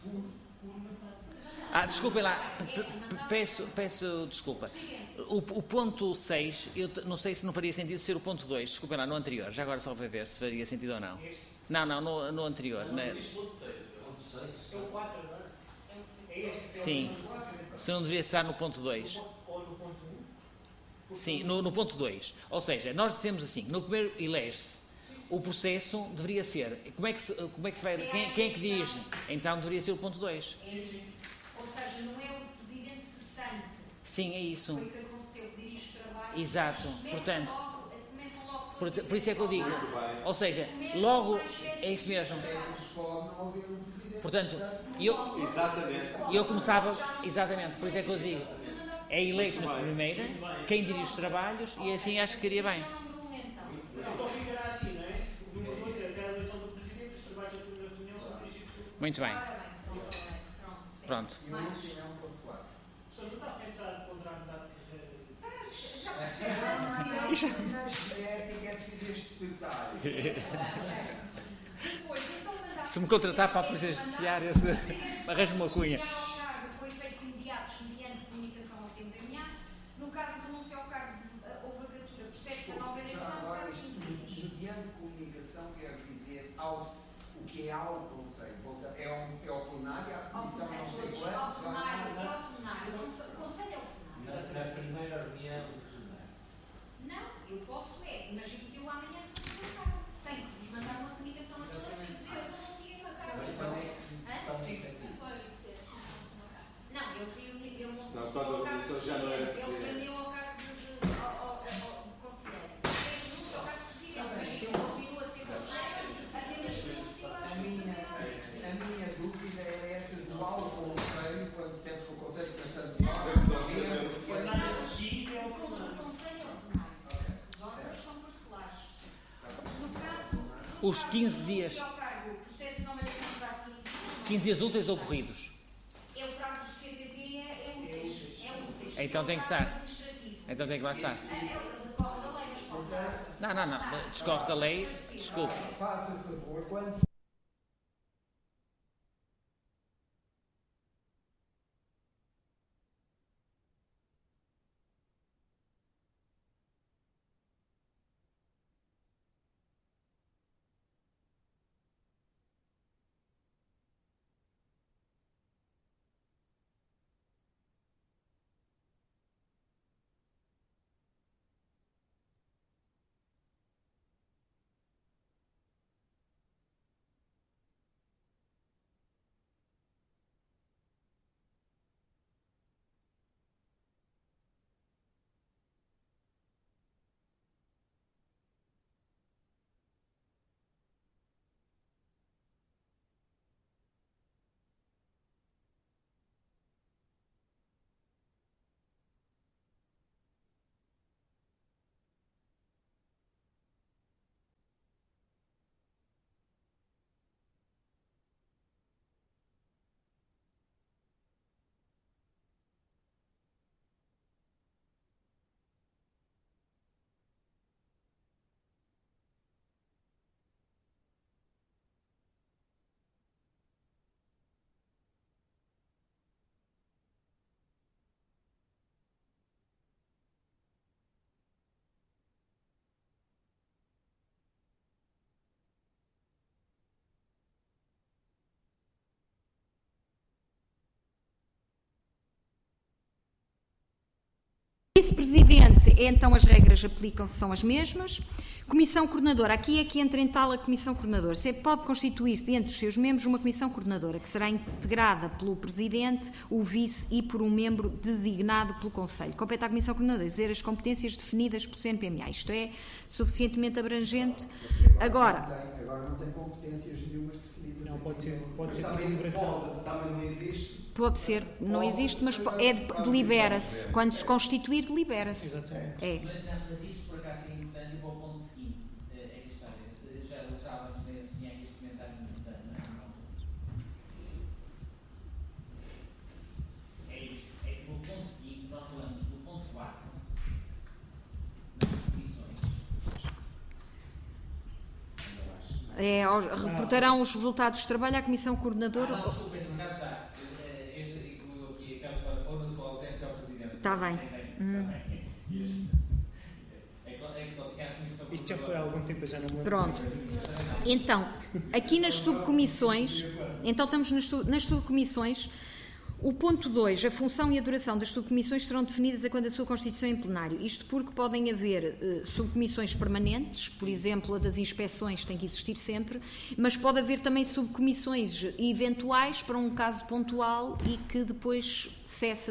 é? Desculpem lá, peço desculpa. O ponto 6, eu não sei se não faria sentido ser o ponto 2, desculpem lá, no anterior, já agora só para ver se faria sentido ou não. Não, no anterior. Não existe ponto 6. É o 4 agora. É este. Sim, se não deveria estar no ponto 2. Ou no ponto 1. Sim, no ponto 2. Ou seja, nós dissemos assim, no primeiro elege-se, o processo deveria ser, como é que se vai, quem é que dirige? Então deveria ser o ponto 2. Ou seja, não é o Presidente cessante. Sim, é isso. Foi o que aconteceu, que dirige os trabalhos. Exato, portanto, Começam logo por isso é que eu digo, ou seja, logo, é isso mesmo. Pode não haver um presidente. Portanto, Exatamente. eu começava, exatamente, por isso é que eu digo, é eleito na primeira, quem dirige os trabalhos, e assim acho que queria bem. Então ficará assim, não é? O número 2 é até a eleição do Presidente, os trabalhos da primeira reunião são dirigidos pelo... Muito bem, pronto. E o último é um ponto 4. O senhor não está a pensar contra a verdade que... Já percebi. Na genética é preciso este detalhe. Depois, então, mandato Se me contratar para a Polícia Judiciária, arranjo-me uma cunha. renunciar ao cargo com efeitos imediatos mediante comunicação ao CMPMA. No caso de renúncia ao cargo ou vagatura, procede-se a nova eleição por Agora, caso 15 dias. mediante comunicação, quer dizer o que é ao Conselho. É ao plenário, à comissão não sei quantos. Ao plenário, é ao plenário. O Conselho é o plenário. Na primeira reunião do plenário. Não, eu posso imagino que eu amanhã renuncio ao cargo. Tenho que vos mandar uma comunicação a todos e dizer eu renuncio ao cargo. Não, ele não renunciou ao cargo de presidente. Ele reuniu ao cargo de conselheiro. Ele renunciou ao cargo de presidente, mas ele continua a ser conselheiro, apenas renunciou à A minha dúvida é esta do ao Conselho, quando dissemos que o Conselho tem tanto Quando nada se diz, é o O plenário. conselho é o plenário. Os órgãos são parcelares. No caso, Os 15 dias. ao cargo, procede-se a uma eleição por prazo de 15 dias. 15 dias úteis ou corridos? É o prazo do CPT, é úteis. É úteis. Então tem que É o prazo estar. administrativo. Então tem que lá estar. Decorre da lei, mas pode estar. Não, discorre da lei, desculpe. Faça favor, quando Vice-presidente, então as regras aplicam-se, são as mesmas. Comissão coordenadora, aqui é que entra em tal a comissão coordenadora. Sempre pode constituir-se dentro dos seus membros uma comissão coordenadora, que será integrada pelo presidente, o vice e por um membro designado pelo Conselho. Compete à comissão coordenadora dizer as competências definidas pelo CNPMA. Isto é suficientemente abrangente. Agora não tem competências nenhumas definidas. Não, pode ser Também não existe. Pode ser, não existe, mas delibera-se. Quando se constituir, delibera-se. Exatamente. É. Mas isto, por acaso, tem importância para o ponto seguinte, esta história. Já vamos ver, tinha aqui este comentário é isto, é que no ponto seguinte, nós falamos do ponto 4, nas comissões. Reportarão os resultados do trabalho à comissão coordenadora. Desculpa, este caso está. Este, como aqui acaba de falar, ou sua ausência ao presidente. Está bem. Isto já foi há algum tempo, eu já não me lembro. Pronto. Então, aqui nas subcomissões, então estamos nas subcomissões. O ponto 2, a função e a duração das subcomissões serão definidas a quando a sua constituição em plenário. Isto porque podem haver subcomissões permanentes, por exemplo, a das inspeções tem que existir sempre, mas pode haver também subcomissões eventuais para um caso pontual e que depois cessa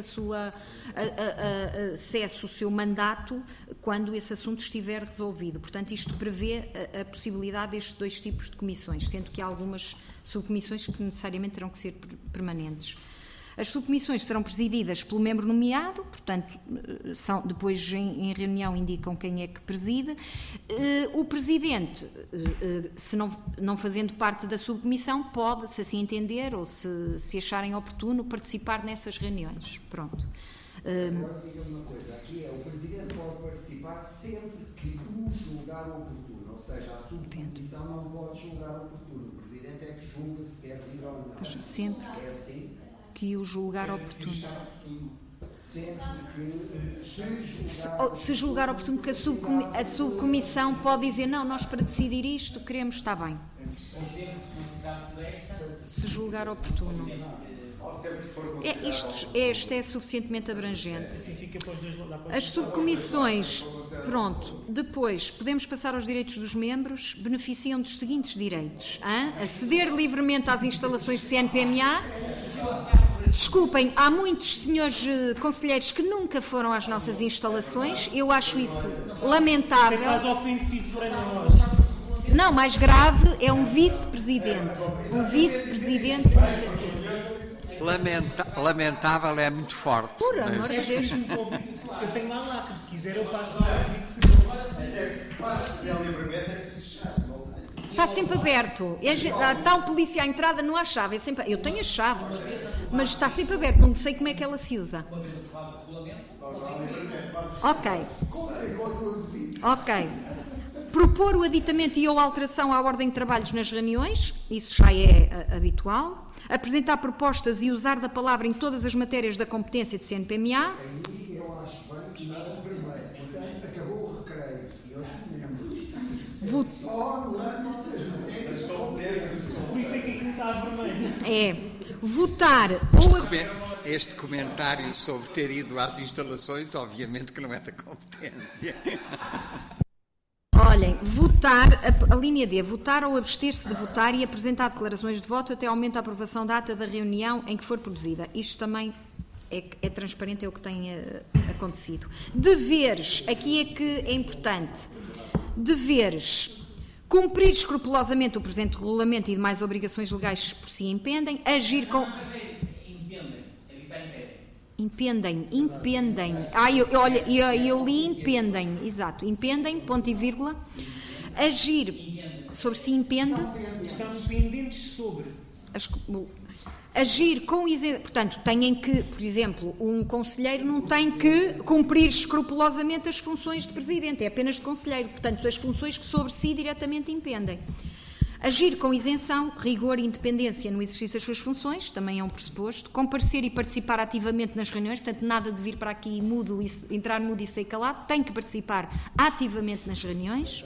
o seu mandato quando esse assunto estiver resolvido. Portanto, isto prevê a possibilidade destes dois tipos de comissões, sendo que há algumas subcomissões que necessariamente terão que ser permanentes. As subcomissões serão presididas pelo membro nomeado, portanto, depois em reunião indicam quem é que preside. O presidente, se não fazendo parte da subcomissão, pode, se assim entender ou se acharem oportuno, participar nessas reuniões. Pronto. Agora, diga-me uma coisa, aqui o presidente pode participar sempre que o julgar oportuno, ou seja, a subcomissão não pode julgar oportuno, o presidente é que julga se quer vir ou não. Sempre. É assim? Que o julgar oportuno. Sempre que se julgar oportuno, que a subcomissão pode dizer não, nós para decidir isto queremos, está bem. Se julgar oportuno. Este é suficientemente abrangente. As subcomissões, pronto, depois podemos passar aos direitos dos membros, beneficiam dos seguintes direitos: aceder livremente às instalações do CNPMA. Desculpem, há muitos senhores conselheiros que nunca foram às nossas instalações, eu acho isso lamentável. É mais ofensivo para nós. Não, mais grave é um vice-presidente. Um vice-presidente negativo. Lamentável é muito forte. Por amor de Deus. Eu tenho lá lacre, se quiser eu faço Está sempre aberto. Está o polícia à entrada, não há chave. Eu tenho a chave, mas está sempre aberto. Não sei como é que ela se usa. Ok. Propor o aditamento e ou alteração à ordem de trabalhos nas reuniões. Isso já é habitual. Apresentar propostas e usar da palavra em todas as matérias da competência do CNPMA. Aí eu acho bem que não é vermelho. Portanto, acabou o recreio. E hoje membros. Só no ano das competências. Por isso é que aquilo está vermelho. Votar Este comentário sobre ter ido às instalações, obviamente que não é da competência. Olhem, votar, a linha D, votar ou abster-se de votar e apresentar declarações de voto até ao momento da aprovação da ata da reunião em que for produzida. Isto também é transparente, é o que tem acontecido. Deveres, aqui é que é importante. Deveres, cumprir escrupulosamente o presente regulamento e demais obrigações legais que por si impendem, agir com... Impendem. Eu li impendem, exato. Impendem, ponto e vírgula. Agir sobre si impende. Estão pendentes sobre. Agir com isenção. Portanto, têm que, por exemplo, um conselheiro não tem que cumprir escrupulosamente as funções de presidente, é apenas de conselheiro. Portanto, as funções que sobre si diretamente impendem. Agir com isenção, rigor e independência no exercício das suas funções, também é um pressuposto. Comparecer e participar ativamente nas reuniões, portanto, nada de vir para aqui mudo, entrar mudo e sair calado, tem que participar ativamente nas reuniões.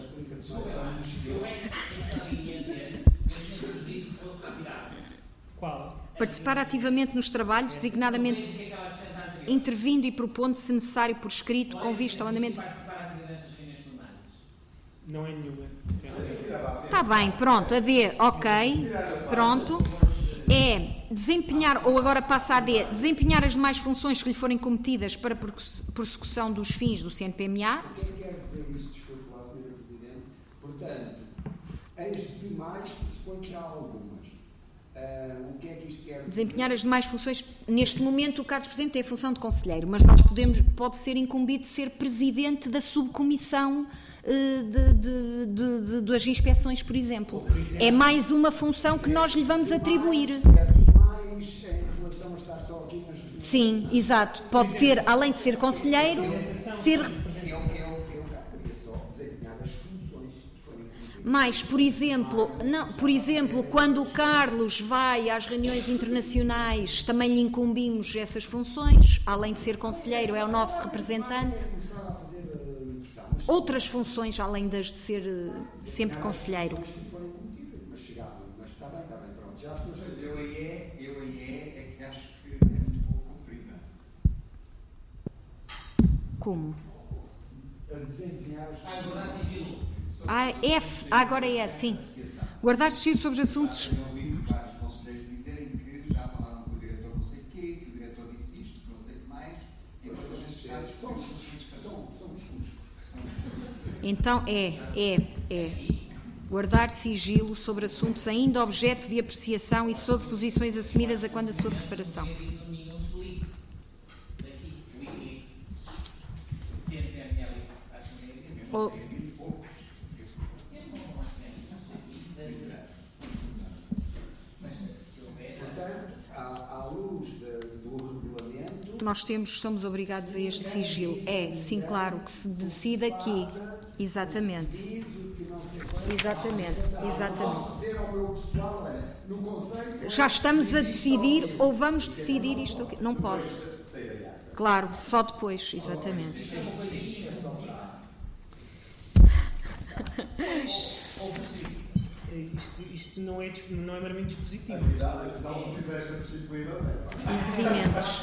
Qual? Participar ativamente nos trabalhos, designadamente... intervindo e propondo, se necessário, por escrito, com vista ao andamento... Participar ativamente das reuniões plenárias. Não é nenhuma. Está bem, pronto, a D, ok, pronto. É desempenhar, ou agora passa a D, desempenhar as demais funções que lhe forem cometidas para prossecução dos fins do CNPMA. O que é que quer dizer isto, desculpe lá, Sra. Presidente? Portanto, as demais pressupõe que há algumas. O que é que isto quer dizer? Desempenhar as demais funções. Neste momento, o Carlos Presidente tem a função de conselheiro, mas nós pode ser incumbido de ser presidente da subcomissão das inspeções, por exemplo. É mais uma função que nós lhe vamos atribuir. Mais em relação a estar só aqui nas reuniões? Sim, exato. Pode ter, além de ser conselheiro, ser... Eu queria só desempenhar as funções que forem cumpridas. Mas, por exemplo, quando o Carlos vai às reuniões internacionais, também lhe incumbimos essas funções, além de ser conselheiro, é o nosso representante. Outras funções, além das de ser sempre conselheiro. Mas está bem, pronto. Já estou. Mas eu aí é que acho que é muito pouco cumprida. Como? A desempenhar as Guardar sigilo. F, agora é, sim. Guardar sigilo sobre os assuntos. Eu ouvi vários conselheiros dizerem que já falaram com o diretor não sei o quê, que o diretor disse isto, que não sei o que mais, e depois os estados são os custos. Então é. Guardar sigilo sobre assuntos ainda objeto de apreciação e sobre posições assumidas a quando a sua preparação. Nenhums leaks. Daqui, Wikileaks. CNPMA Leaks. Acho que Ou, Portanto, à luz do regulamento... nós somos obrigados a este sigilo. É, sim, claro, que se decide aqui. Exatamente. Já estamos a decidir ou vamos decidir isto aqui. Não posso. Claro, só depois, exatamente. Isto não é meramente dispositivo. Não fizeste essa disciplina, Impedimentos.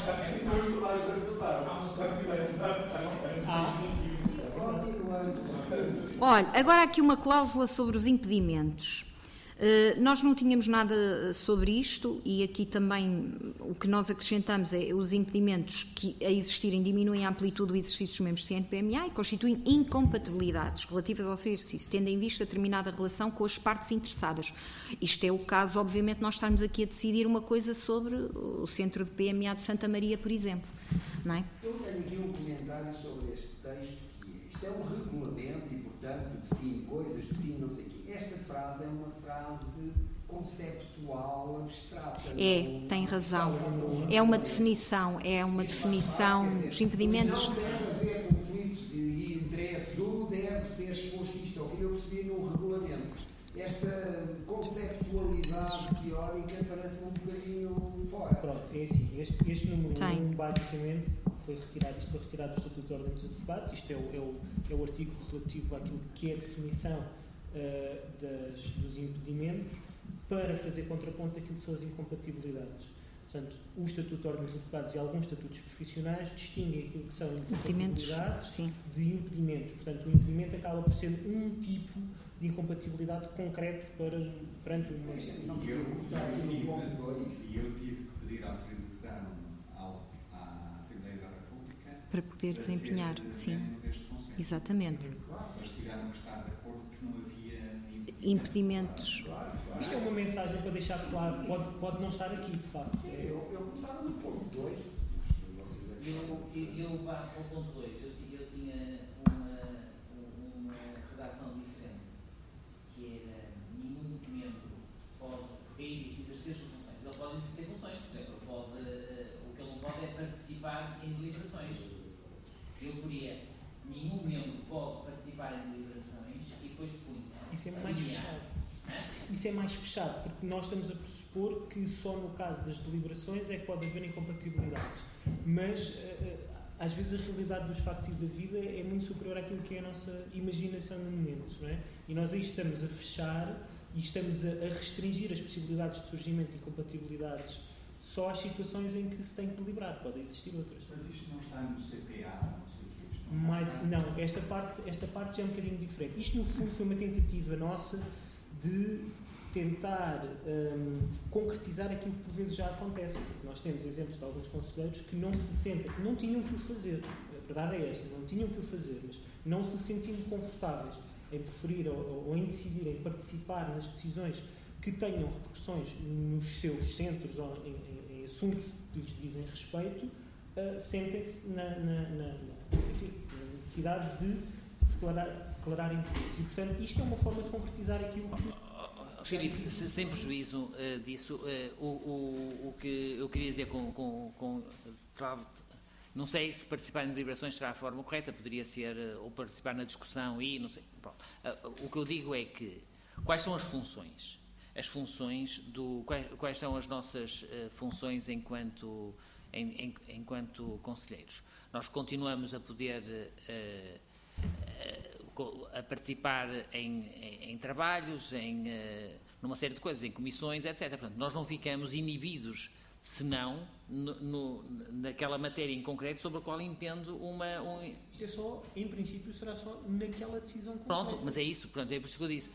Olha, agora há aqui uma cláusula sobre os impedimentos. Nós não tínhamos nada sobre isto e aqui também o que nós acrescentamos é os impedimentos que a existirem diminuem a amplitude do exercício dos membros do CNPMA e constituem incompatibilidades relativas ao seu exercício, tendo em vista determinada relação com as partes interessadas. Isto é o caso, obviamente, nós estarmos aqui a decidir uma coisa sobre o Centro de PMA de Santa Maria, por exemplo. Não é? Eu tenho aqui um comentário sobre este texto, que isto é um regulamento e, portanto, define coisas, define não sei o quê. Esta frase é uma frase conceptual, abstrata. Tem razão. É uma definição, os impedimentos... Não deve haver conflitos de interesse, deve ser exposto isto, ao que eu percebi no regulamento. Esta conceptualidade teórica parece-me um bocadinho fora. Pronto, é assim, este número 1, basicamente, foi retirado do Estatuto de Ordem dos Advogados. Isto é o artigo relativo àquilo que é a definição dos impedimentos para fazer contraponto àquilo que são as incompatibilidades. Portanto, o Estatuto de Ordem dos Advogados e alguns estatutos profissionais distinguem aquilo que são incompatibilidades de impedimentos. Portanto, o impedimento acaba por ser um tipo de incompatibilidade concreto perante uma... E eu tive que pedir autorização à Assembleia da República para poder desempenhar, sim. Exatamente. Eles tiveram que estar de acordo que não havia impedimentos. Isto é uma mensagem para deixar claro, pode não estar aqui, de facto. Eu começava no ponto 2. Eu para o ponto 2, eu tinha uma redação diferente, que era nenhum membro pode, porque aí diz exercer suas funções. Ele pode exercer funções, por exemplo, o que ele não pode é participar em deliberações. Eu poria, nenhum membro pode participar em deliberações e depois punha. Isso é mais fechado. Isso é mais fechado, porque nós estamos a pressupor que só no caso das deliberações é que pode haver incompatibilidades. Mas, às vezes, a realidade dos factos e da vida é muito superior àquilo que é a nossa imaginação no momento, não é? E nós aí estamos a fechar e estamos a restringir as possibilidades de surgimento de incompatibilidades só às situações em que se tem que deliberar, podem existir outras. Mas isto não está no CPA, não sei o que. Isto não Mas, está. não, esta parte já é um bocadinho diferente. Isto, no fundo, foi uma tentativa nossa de tentar concretizar aquilo que por vezes já acontece. Porque nós temos exemplos de alguns conselheiros que não se sentem, não tinham que o fazer. A verdade é esta, não tinham que o fazer, mas não se sentindo confortáveis em preferir ou em decidir, em participar nas decisões que tenham repercussões nos seus centros ou em assuntos que lhes dizem respeito, sentem-se na necessidade de declararem públicos. E, portanto, isto é uma forma de concretizar aquilo que... Filipe, sem prejuízo disso, o que eu queria dizer não sei se participar em deliberações será a forma correta, poderia ser ou participar na discussão e não sei. Pronto. O que eu digo é que quais são as funções? As funções quais são as nossas funções enquanto conselheiros? Nós continuamos a poder a participar em trabalhos, numa série de coisas, em comissões, etc. Portanto, nós não ficamos inibidos, senão naquela matéria em concreto sobre a qual impende Isto é só, em princípio, será só naquela decisão concreta. Pronto, mas é isso, pronto, é por isso que eu disse.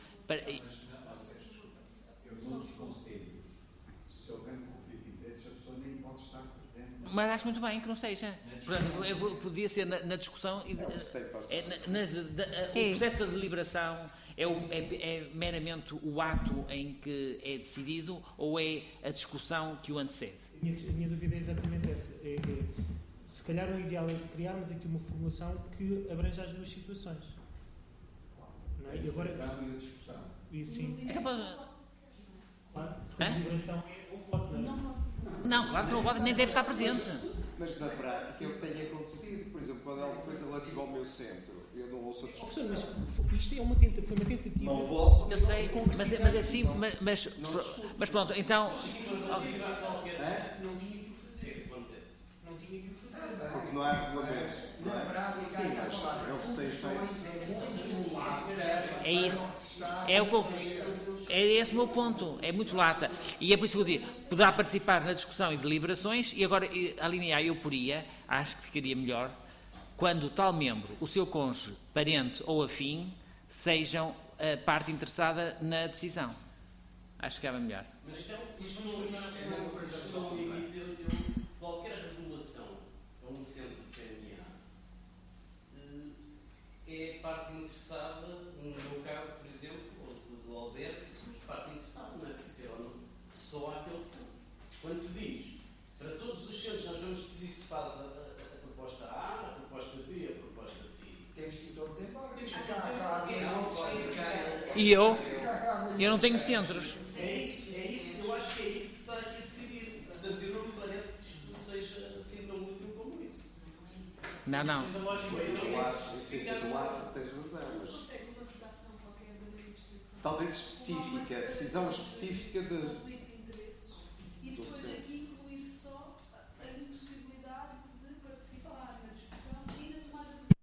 Eu dos conselhos, se houver um conflito de interesses, a pessoa nem pode estar presente. Mas acho muito bem que não esteja. Portanto, podia ser na discussão. O processo da deliberação é meramente o ato em que é decidido ou é a discussão que o antecede? A minha dúvida é exatamente essa. Se calhar o ideal é criarmos aqui uma formulação que abranja as duas situações. Não é? A decisão e a discussão. E sim. É capaz... Claro, a deliberação é o voto, não é? Não, claro que não voto, nem deve estar presente. Mas na prática é o que tem acontecido. Por exemplo, quando é alguma coisa relativa ao meu centro, eu não ouço a discussão. Mas isto foi uma tentativa. Não voto. Eu sei, mas é assim, mas pronto, então... Não tinha que o fazer, acontece. Não tinha que o fazer. Porque não há regulamentos. Não é? Sim, mas é o que se tem feito. É isso. É esse o meu ponto. É muito lata. E é por isso que eu digo, poderá participar na discussão e deliberações, e agora a linha A eu poria, acho que ficaria melhor, quando tal membro, o seu cônjuge, parente ou afim, sejam a parte interessada na decisão. Acho que ficava melhor. Mas então, isto não limita qualquer regulação a um centro de PMA. É parte interessada, no meu caso, por exemplo, ou do Alberto, somos parte interessada, não é preciso ser só aquele centro. Quando se diz, para todos os centros nós vamos decidir se faz a proposta A, a proposta B, a proposta C. Temos que ir todos embora. Temos que ir todos embora. E eu não tenho centros. É isso, eu acho que é isso que se está aqui a decidir. Portanto, eu não me parece que isto seja assim tão útil como isso. Não. Eu acho que do lado tens razão. Mas consegue uma votação qualquer da manifestação? Talvez específica, decisão específica de. Conflito de interesses. E depois aqui incluir só a impossibilidade de participar na discussão e na tomada de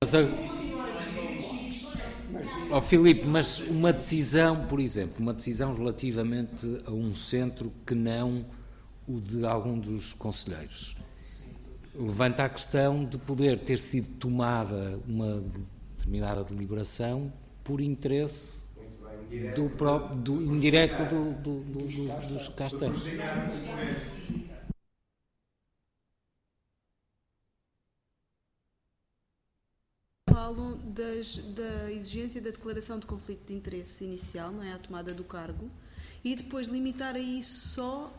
Mas, Filipe, mas uma decisão, por exemplo, uma decisão relativamente a um centro que não o de algum dos conselheiros, levanta a questão de poder ter sido tomada uma determinada deliberação por interesse do indireto dos castanhos. Falam da exigência da declaração de conflito de interesse inicial, não é? A tomada do cargo, e depois limitar a isso só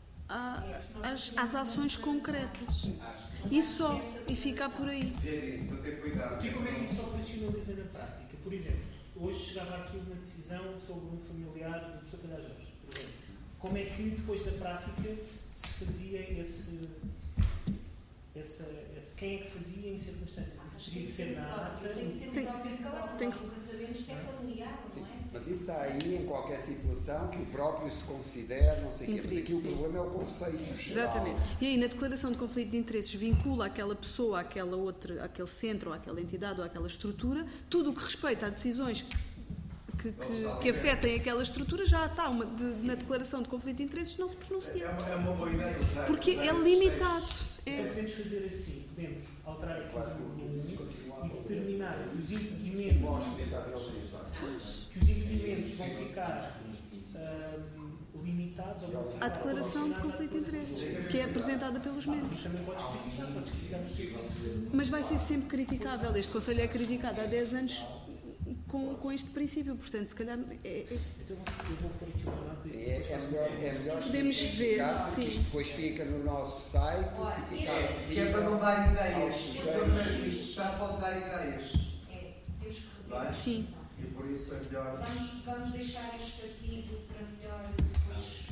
às ações concretas. E só, e ficar por aí. E como é que isso se operacionaliza na prática? Por exemplo, hoje chegava aqui uma decisão sobre um familiar do professor Calhar Jorge, por exemplo. Como é que depois da prática se fazia quem é que fazia em circunstâncias? Isso teria que ser na ata? Tem que ser um próprio declarado, nunca sabemos se é familiar ou não é? Mas isso está aí em qualquer situação que o próprio se considere, não sei o quê. Mas aqui o problema é o conceito geral. Exatamente. E aí, na declaração de conflito de interesses, vincula aquela pessoa, àquela outra, àquele centro, ou àquela entidade, ou àquela estrutura, tudo o que respeita a decisões que afetem aquela estrutura já está na declaração de conflito de interesses, não se pronuncia. É uma boa ideia. Porque é limitado. Então podemos fazer assim, podemos alterar aqui o número 1 e determinar que os impedimentos vão ficar limitados ou vão ficar A declaração de conflito de interesses, que é apresentada pelos membros. Mas também podes criticar no sentido. Mas vai ser sempre criticável. Este Conselho é criticado há 10 anos com este princípio, portanto, se calhar Então eu vou pôr aqui o lado. É melhor podemos ver, sim. Isto depois fica no nosso site e fica E é para não dar ideias. Isto está pode dar ideias. Temos que rever. Sim. E por isso é melhor. Vamos deixar este artigo para melhor depois.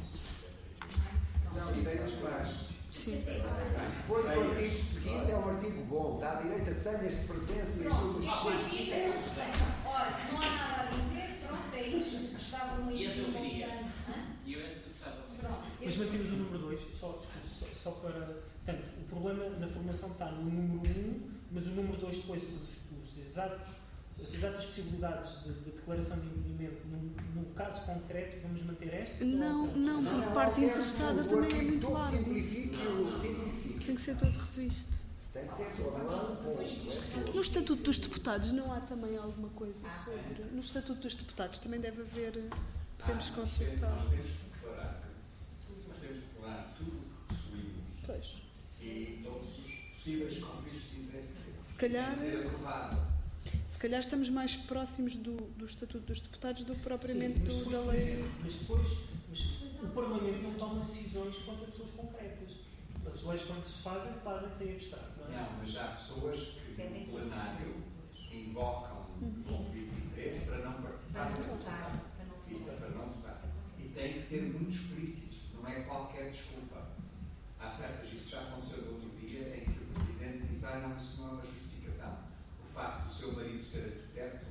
Não, ideias mais. Sim. Depois o artigo seguinte é um artigo bom, dá direito a senhas de presença e ajuda os Olha, não há nada a dizer, pronto, é isto. Estava muito importante. Mas mantemos o número 2, só para. Portanto, o problema na formação está no número 1, mas o número 2 depois, as exatas possibilidades de declaração de impedimento, no caso concreto, vamos manter esta? Não, porque a parte interessada também é muito larga. Simplifique. Tem que ser todo revisto. Tem que ser todo. No Estatuto dos Deputados não há também alguma coisa sobre... No Estatuto dos Deputados também deve haver... Podemos consultar. Nós temos que declarar tudo o que possuímos. Pois. E todos os possíveis conflitos de interesse Se calhar... ser aprovado. Se calhar estamos mais próximos do Estatuto dos Deputados do que propriamente Sim, da lei. Mas depois o Parlamento não toma decisões contra pessoas concretas. As leis, quando se fazem sem abstrato, não é? Não, mas há pessoas que no plenário invocam conflito de interesse para não participar da votação. Para não votar. E têm que ser muito explícitos, não é qualquer desculpa. Há certas, isso já aconteceu no outro dia, em que o Presidente disse: não, isso não é uma justificação. O facto do seu marido ser arquiteto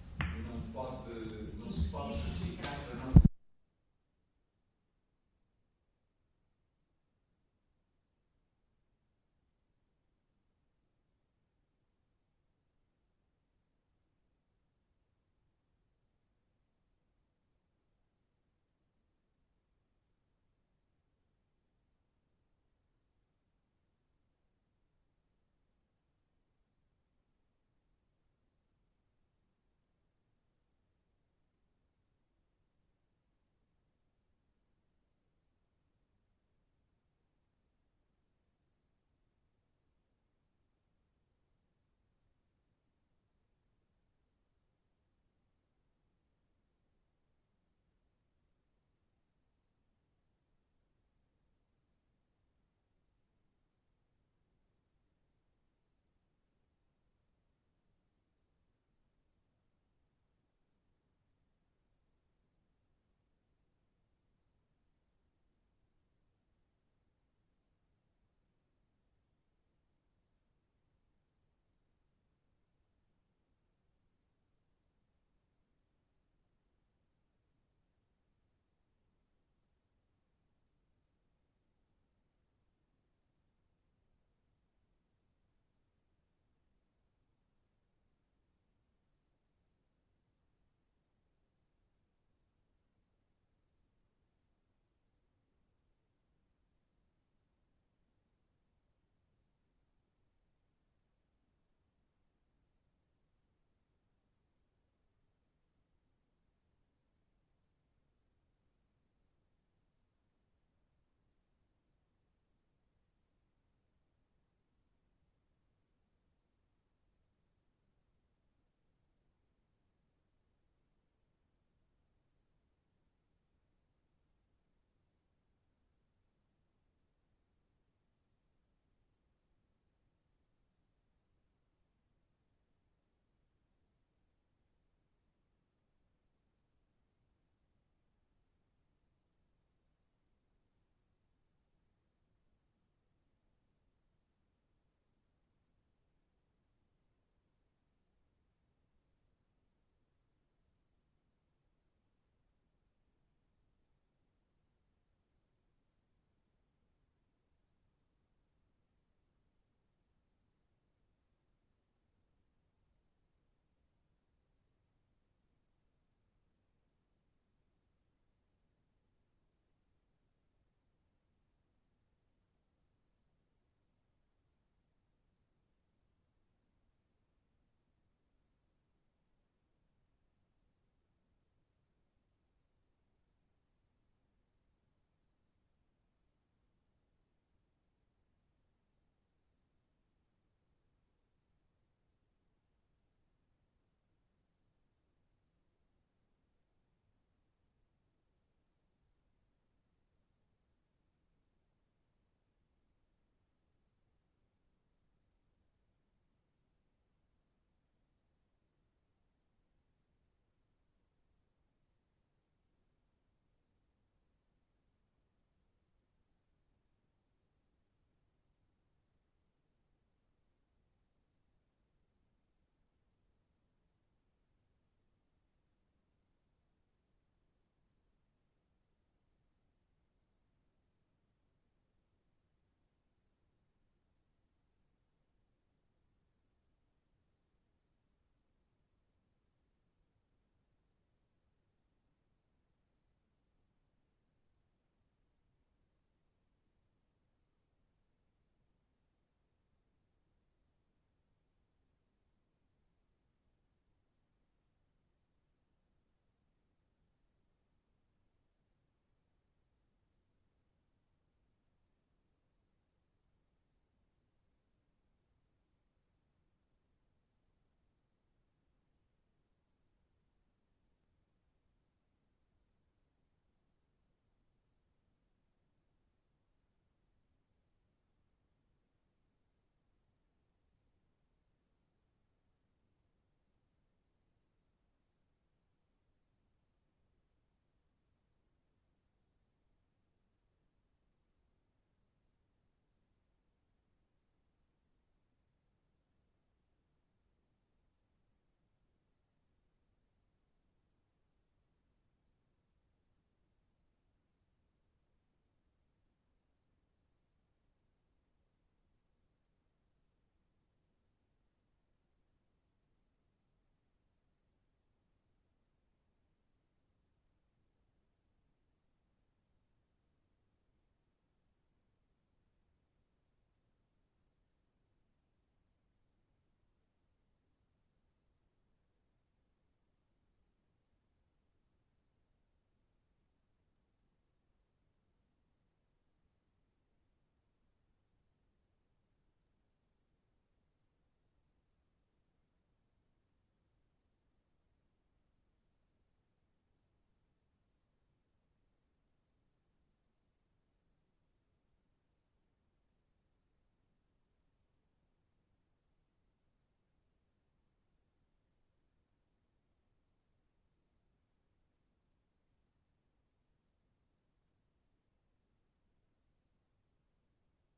não se pode justificar para não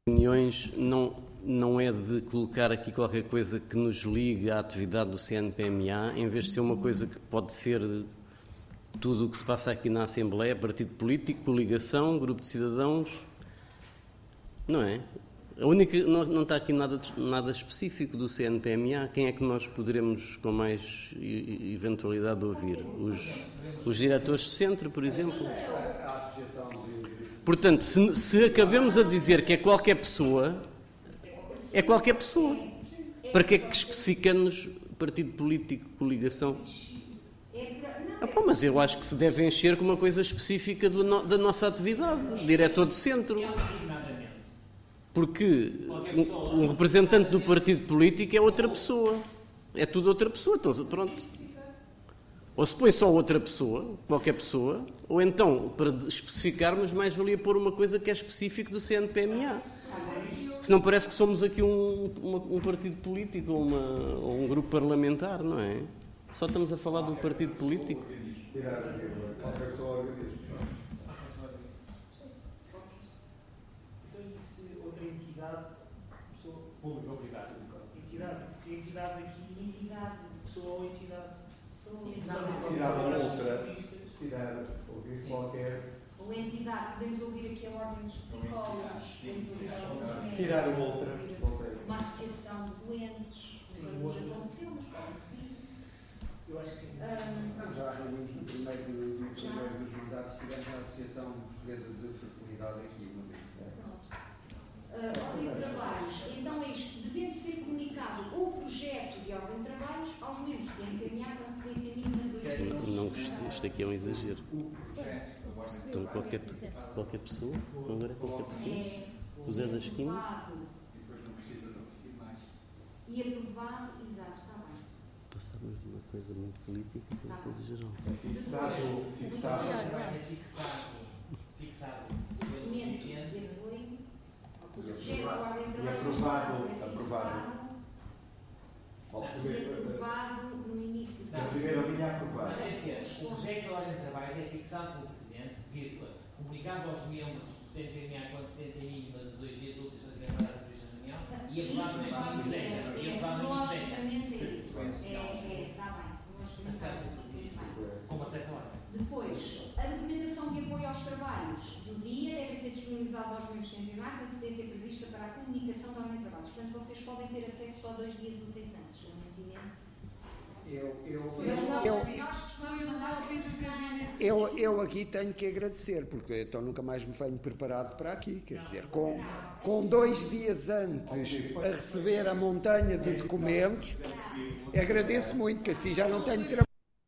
Reuniões não é de colocar aqui qualquer coisa que nos ligue à atividade do CNPMA, em vez de ser uma coisa que pode ser tudo o que se passa aqui na Assembleia, partido político, coligação, grupo de cidadãos, não é? A única, não está aqui nada específico do CNPMA. Quem é que nós poderemos, com mais eventualidade, ouvir? Os diretores de centro, por exemplo? Portanto, se acabemos a dizer que é qualquer pessoa, é qualquer pessoa. Para que é que especificamos partido político, coligação? Mas eu acho que se deve encher com uma coisa específica da nossa atividade. Diretor de centro. Porque um representante do partido político é outra pessoa. É tudo outra pessoa. Então, pronto. Ou se põe só outra pessoa, qualquer pessoa, ou então, para especificarmos, mais valia pôr uma coisa que é específica do CNPMA. Senão parece que somos aqui um partido político ou um grupo parlamentar, não é? Só estamos a falar do partido político. Público ou privado? Entidade aqui, entidade, pessoa ou entidade? Tirar outra, tirar ouvir qualquer. Ou entidade, podemos ouvir aqui a ordem dos psicólogos, podemos ouvir alguns médicos. Tirar outra. Uma associação de doentes, como já aconteceu, mas pode vir. Eu acho que sim. Já reunimos no primeiro dos mandatos, tivemos a Associação Portuguesa de Fertilidade aqui. Ordem de trabalhos. Então é isto, devendo ser comunicado o projeto de ordem de trabalhos aos membros do CNPMA com antecedência mínima de 2 dias. Não, isto aqui é um exagero. Então qualquer pessoa? Então agora é qualquer pessoa? O Zé da Esquina? E aprovado, exato, está bem. Passamos de uma coisa muito política para uma coisa geral. Fixado. E aprovado no início. Na primeira linha aprovado. O projeto de ordem de trabalhos é fixado pelo Presidente, vírgula, comunicado aos membros do CNPMA com antecedência mínima de 2 dias úteis da primeira data de reunião e aprovado no início desta. E aprovado no início desta. Está bem. Com uma certa hora. Depois, a documentação de apoio aos trabalhos do dia deve ser disponibilizada aos membros do CNPMA com antecedência prevista para a comunicação da ordem de trabalhos. Portanto, vocês podem ter acesso só 2 dias úteis antes. Lamento imenso. Eu aqui tenho que agradecer, porque então nunca mais me venho preparado para aqui, quer dizer, com 2 dias antes a receber a montanha de documentos, agradeço muito, que assim já não tenho trabalho.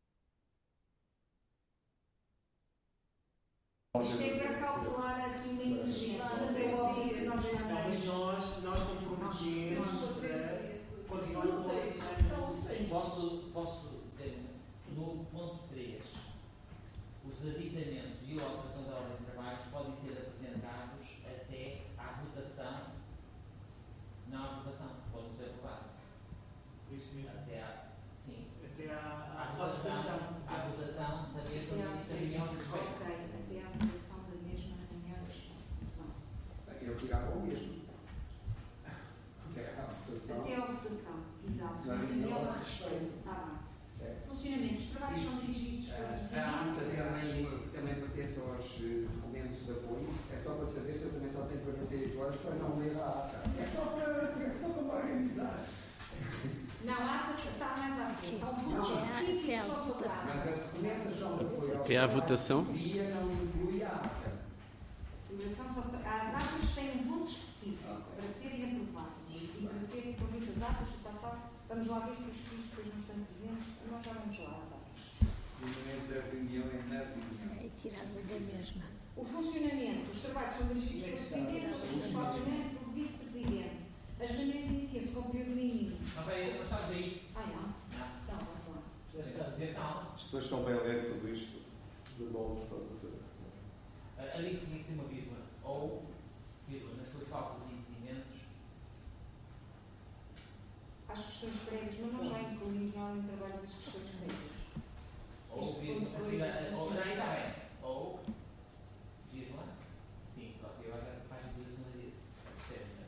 Isto é para calcular aqui uma emergência, mas é óbvio que nós nós comprometemos a continuar com esse. Posso dizer, no ponto 3, os aditamentos e a alteração da ordem de trabalhos podem ser apresentados até à votação, não à votação, podem ser aprovados. Por isso mesmo. Até à votação da mesma reunião de respeito. Ok, até à votação da mesma reunião de respeito. Muito bem. Eu tirava o mesmo. Até à votação, exato. Na reunião de respeito. Está bem. Funcionamento. Os trabalhos são dirigidos para o Presidente. Também pertence aos documentos de apoio. É só para saber se eu também só tenho 48 horas para não ler a ata. É só para me organizar. Não, a ata está mais à frente. Está um ponto específico só sobre a ata. Mas a documentação de apoio Até à votação? dia não inclui a ata. As atas têm um ponto específico para serem aprovadas e para serem conjuntas atas e tal. Vamos lá ver se os filhos depois não estão presentes. Nós já vamos lá às atas. O momento da reunião é na reunião. É tirado da mesma. O funcionamento. Os trabalhos são dirigidos pelo Presidente, outros responsavelmente pelo Vice-Presidente. As reuniões iniciam-se com o período mínimo. Não, peraí, não estás aí? Não? Não. Então, vamos lá. Já estás a dizer calma. Depois convém ler tudo isto de novo para saber. Ali tinha que ser uma vírgula. Ou, vírgula, nas suas faltas e impedimentos. Às questões prévias, mas nós já incluímos na ordem de trabalhos as questões prévias. Ou vírgula. Ou não, está bem. Ou, vírgula. Sim, pronto, eu já faz sentido a segunda vírgula. Certo.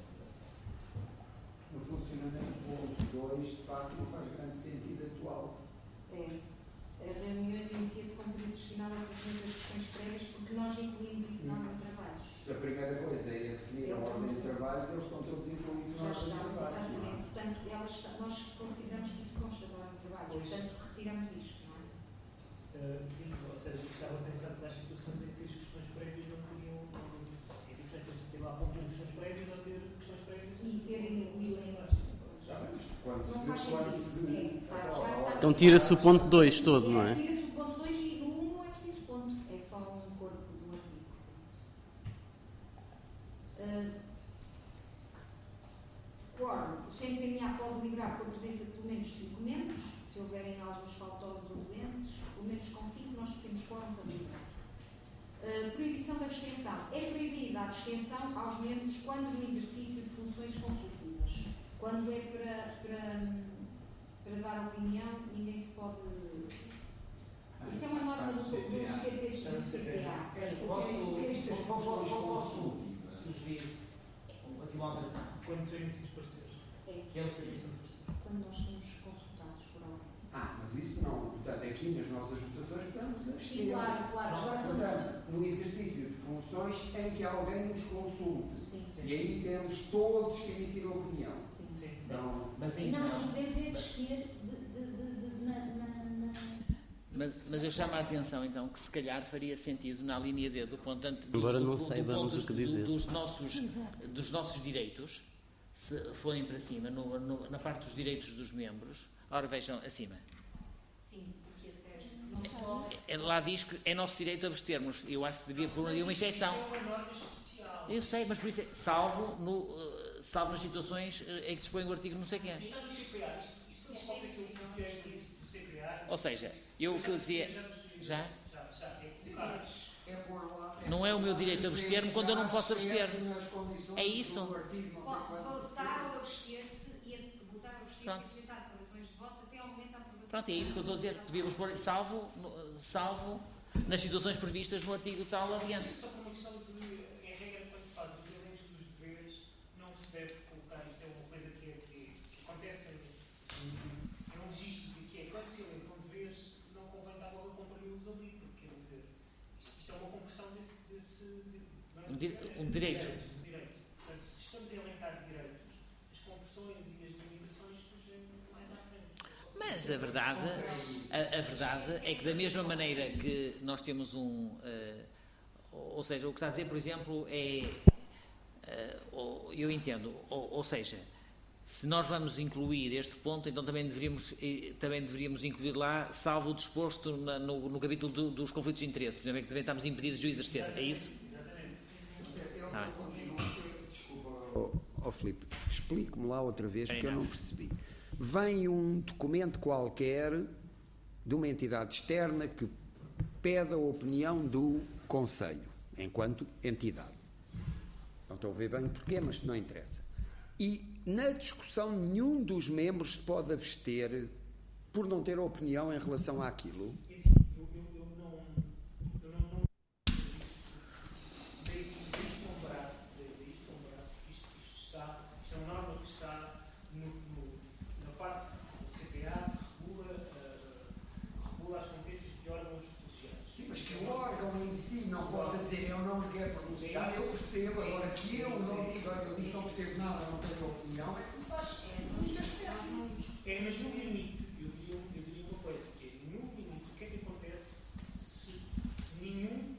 2, de facto, não faz grande sentido atual. As reuniões inicia-se com período destinado a fazer as questões prévias, porque nós incluímos isso na ordem de trabalhos. Se a primeira coisa é definir a ordem de trabalhos, eles estão todos incluídos na ordem de trabalhos. Exatamente. Portanto, nós consideramos que isso consta da ordem de trabalhos. Portanto, retiramos isto, não é? Sim, ou seja, estava pensado para as situações em que as questões prévias não podiam. É a diferença entre ter lá ponto 1 questões prévias ou ter questões prévias e terem o Então tira-se o ponto 2 todo, não é? Tira-se o ponto 2 e do 1 não é preciso ponto, é só um corpo do artigo. Quórum. O CNPMA pode deliberar com a presença de pelo menos 5 membros, se houverem alguns faltosos ou doentes, pelo menos com 5 nós temos quórum para deliberar. Proibição da abstenção. É proibida a abstenção aos membros quando no exercício de funções consultivas. Quando é para dar opinião, ninguém se pode. Isto é uma norma do CPA. Posso sugerir aqui uma alteração? Quando são emitidos pareceres. Que é o serviço de pareceres. Quando nós somos consultados por alguém. Mas isso não. Portanto, aqui nas nossas votações podemos abster. Sim, claro. Portanto, no exercício de funções em que alguém nos consulte. Sim. E aí temos todos que emitir opinião. Sim. Então, mas nós podemos abster Mas eu chamo a atenção, então, que se calhar faria sentido na linha D do ponto agora não saibamos o que dizer. Dos nossos direitos, se forem para cima, na parte dos direitos dos membros, ora vejam, acima. Sim, porque a Sérgio Lá diz que é nosso direito abstermos. Eu acho que devia pôr ali uma exceção. É uma norma especial. Eu sei, mas por isso é salvo nas situações em que dispõe o artigo não sei o que é. Isto é do CPA, isto foi só daquilo que é do CPA. Ou seja, eu o que eu dizia. Já? Não é o meu direito a abster-me quando eu não posso abster-me. É isso. Votar ou abster-se e votar ou abster-se e apresentar declarações de voto até ao momento da aprovação. Pronto, é isso que eu estou a dizer. Devíamos pôr salvo nas situações previstas no artigo tal adiante. Só por uma questão de, em regra, quando se faz os elementos dos deveres, não se deve colocar, isto é uma coisa que acontece, é um registro de que é quando se elenca com deveres, não convém estar logo a comprimir-los ali, porque quer dizer, isto é uma compressão um direito. Portanto, se estamos a elencar direitos, as compressões e as limitações surgem mais à frente. Mas a verdade é que da mesma maneira que nós temos ou seja, o que está a dizer, por exemplo, eu entendo, ou seja, se nós vamos incluir este ponto, então também deveríamos incluir lá, salvo o disposto no capítulo dos conflitos de interesse, por exemplo, é que também estamos impedidos de o exercer, é isso? Desculpa, Filipe, explique-me lá outra vez, porque eu não percebi. Vem um documento qualquer de uma entidade externa que pede a opinião do Conselho, enquanto entidade. Não estou a ver bem porquê, mas não interessa. E na discussão nenhum dos membros se pode abster por não ter opinião em relação àquilo. Não posso dizer, eu não me quero pronunciar, eu percebo, agora que eu não digo, eu disse não percebo nada, não tenho opinião, é que me faz, mas no limite, eu diria uma coisa, que é, no limite, o que é que acontece se nenhum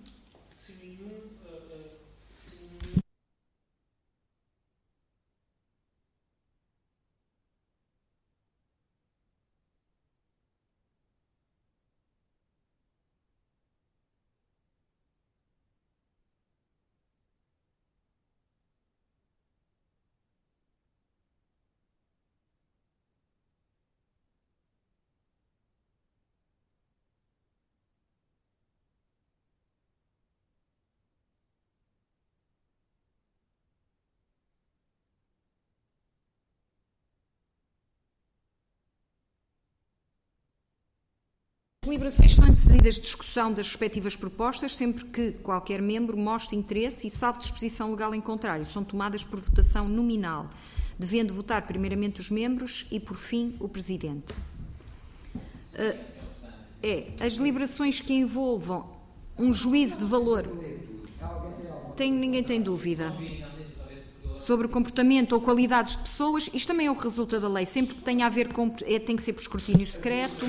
As deliberações são antecedidas de discussão das respectivas propostas, sempre que qualquer membro mostre interesse e, salvo disposição legal em contrário, são tomadas por votação nominal, devendo votar primeiramente os membros e, por fim, o Presidente. As deliberações que envolvam um juízo de valor. Ninguém tem dúvida. Sobre o comportamento ou qualidades de pessoas, isto também é o que resulta da lei, sempre que tenha a ver com. Tem que ser por escrutínio secreto.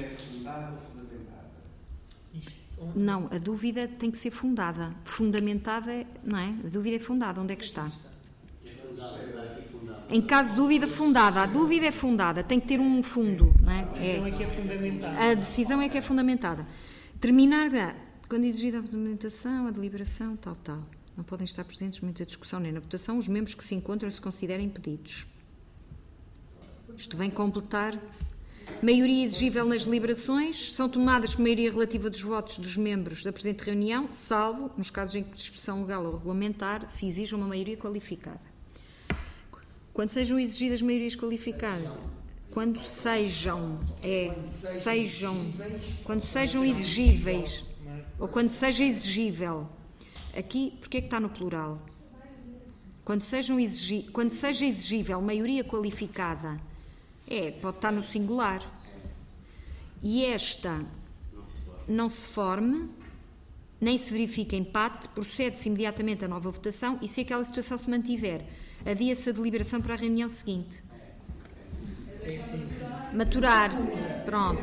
Não, a dúvida tem que ser fundada. Fundamentada, não é? A dúvida é fundada. Onde é que está? Em caso de dúvida fundada, a dúvida é fundada, tem que ter um fundo. Não é? A decisão é que é fundamentada. A decisão é que é fundamentada. Terminar, quando exigida a fundamentação, a deliberação, tal. Não podem estar presentes no momento da discussão nem na votação os membros que se encontram e se considerem impedidos. Isto vem completar. Maioria exigível nas deliberações são tomadas por maioria relativa dos votos dos membros da presente reunião, salvo, nos casos em que de expressão legal ou regulamentar, se exija uma maioria qualificada. Quando sejam exigidas maiorias qualificadas, quando sejam exigíveis, ou quando seja exigível, aqui, porque é que está no plural? Quando seja exigível maioria qualificada, pode estar no singular. E esta não se forme, nem se verifica empate, procede-se imediatamente a nova votação e, se aquela situação se mantiver, adia-se a deliberação para a reunião seguinte. Maturar. Pronto.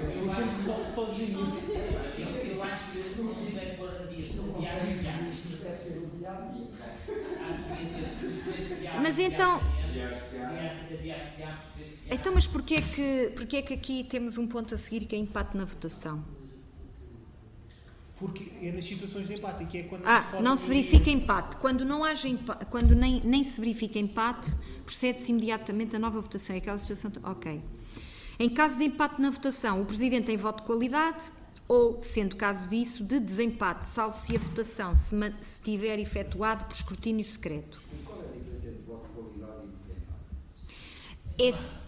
Mas então, mas porquê é que aqui temos um ponto a seguir que é empate na votação? Porque é nas situações de empate, que é quando não se verifica empate. Quando não haja empate, quando nem se verifica empate, procede-se imediatamente a nova votação. É aquela situação. Ok. Em caso de empate na votação, o Presidente tem voto de qualidade ou, sendo caso disso, de desempate, salvo se a votação se tiver efetuado por escrutínio secreto. Qual é a diferença entre voto de qualidade e desempate?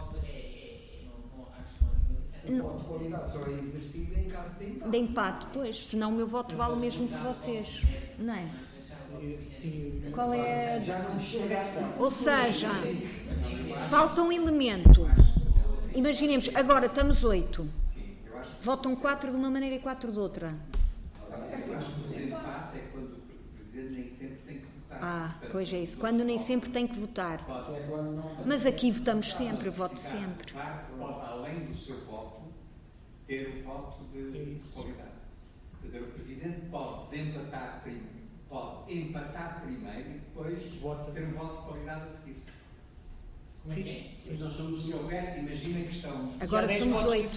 O voto de qualidade só é exercido em caso de empate. De empate, pois, senão o meu voto vale o mesmo que vocês, não é? Sim. Qual é? Já não chega a estar. Ou seja, falta um elemento. Imaginemos, agora estamos 8. Votam 4 de uma maneira e 4 de outra. Eu acho que o desempate é quando o Presidente nem sempre tem que votar. Pois é isso, quando nem sempre tem que votar. Mas aqui votamos sempre, eu voto sempre. Além do seu voto, ter um voto de qualidade. Quer dizer, o Presidente pode desempatar primeiro, pode empatar primeiro e depois ter um voto de qualidade a seguir. Sim. Mas nós somos, se houver, imagina que estão... Agora somos 8.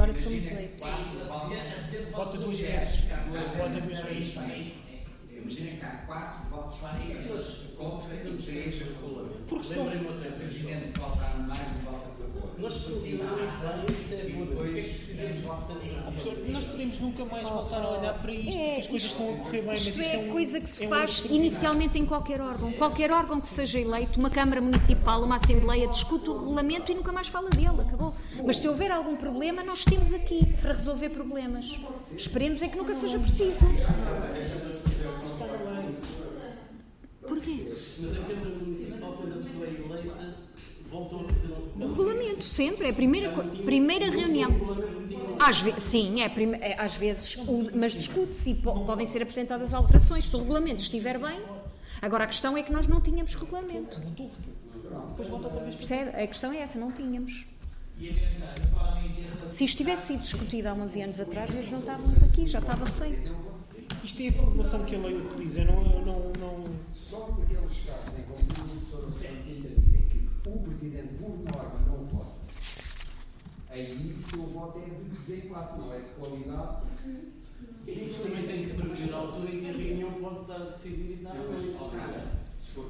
Vota 2 vezes. Vota 2 vezes. Imagina que há 4 votos contra e 3 a favor. Porque senão... Lembrem-me outra vez, o Presidente pode dar mais um voto a favor. Nós funcionamos bem, isso é bom. Porque é que precisamos votar? Nós podemos nunca mais voltar a olhar para isto, porque as coisas estão a correr bem. Isto é coisa que se faz inicialmente em qualquer órgão. Qualquer órgão que seja eleito, uma Câmara Municipal, uma Assembleia, discute o regulamento e nunca mais fala dele, acabou. Mas se houver algum problema, nós estamos aqui para resolver problemas. Esperemos é que nunca seja preciso. Porquê? Mas a Câmara Municipal, quando a pessoa é eleita, voltou a fazer o regulamento, sempre. É a primeira reunião. Sim, às vezes, mas discute-se e podem ser apresentadas alterações. Se o regulamento estiver bem. Agora, a questão é que nós não tínhamos regulamento. Depois volta outra vez. Percebe? A questão é essa, não tínhamos. Se isto tivesse sido discutido há 11 anos atrás, nós não estávamos aqui, já estava feito. Isto é a formulação que a lei utiliza, não... Só naqueles casos em que o professor entenderia que o Presidente, por norma, não vota, aí o seu voto é de desempate, não é de qualidade. Sim, mas também tem que prever a altura em que a reunião pode estar a decidir e dar não, mas, se for 4-3,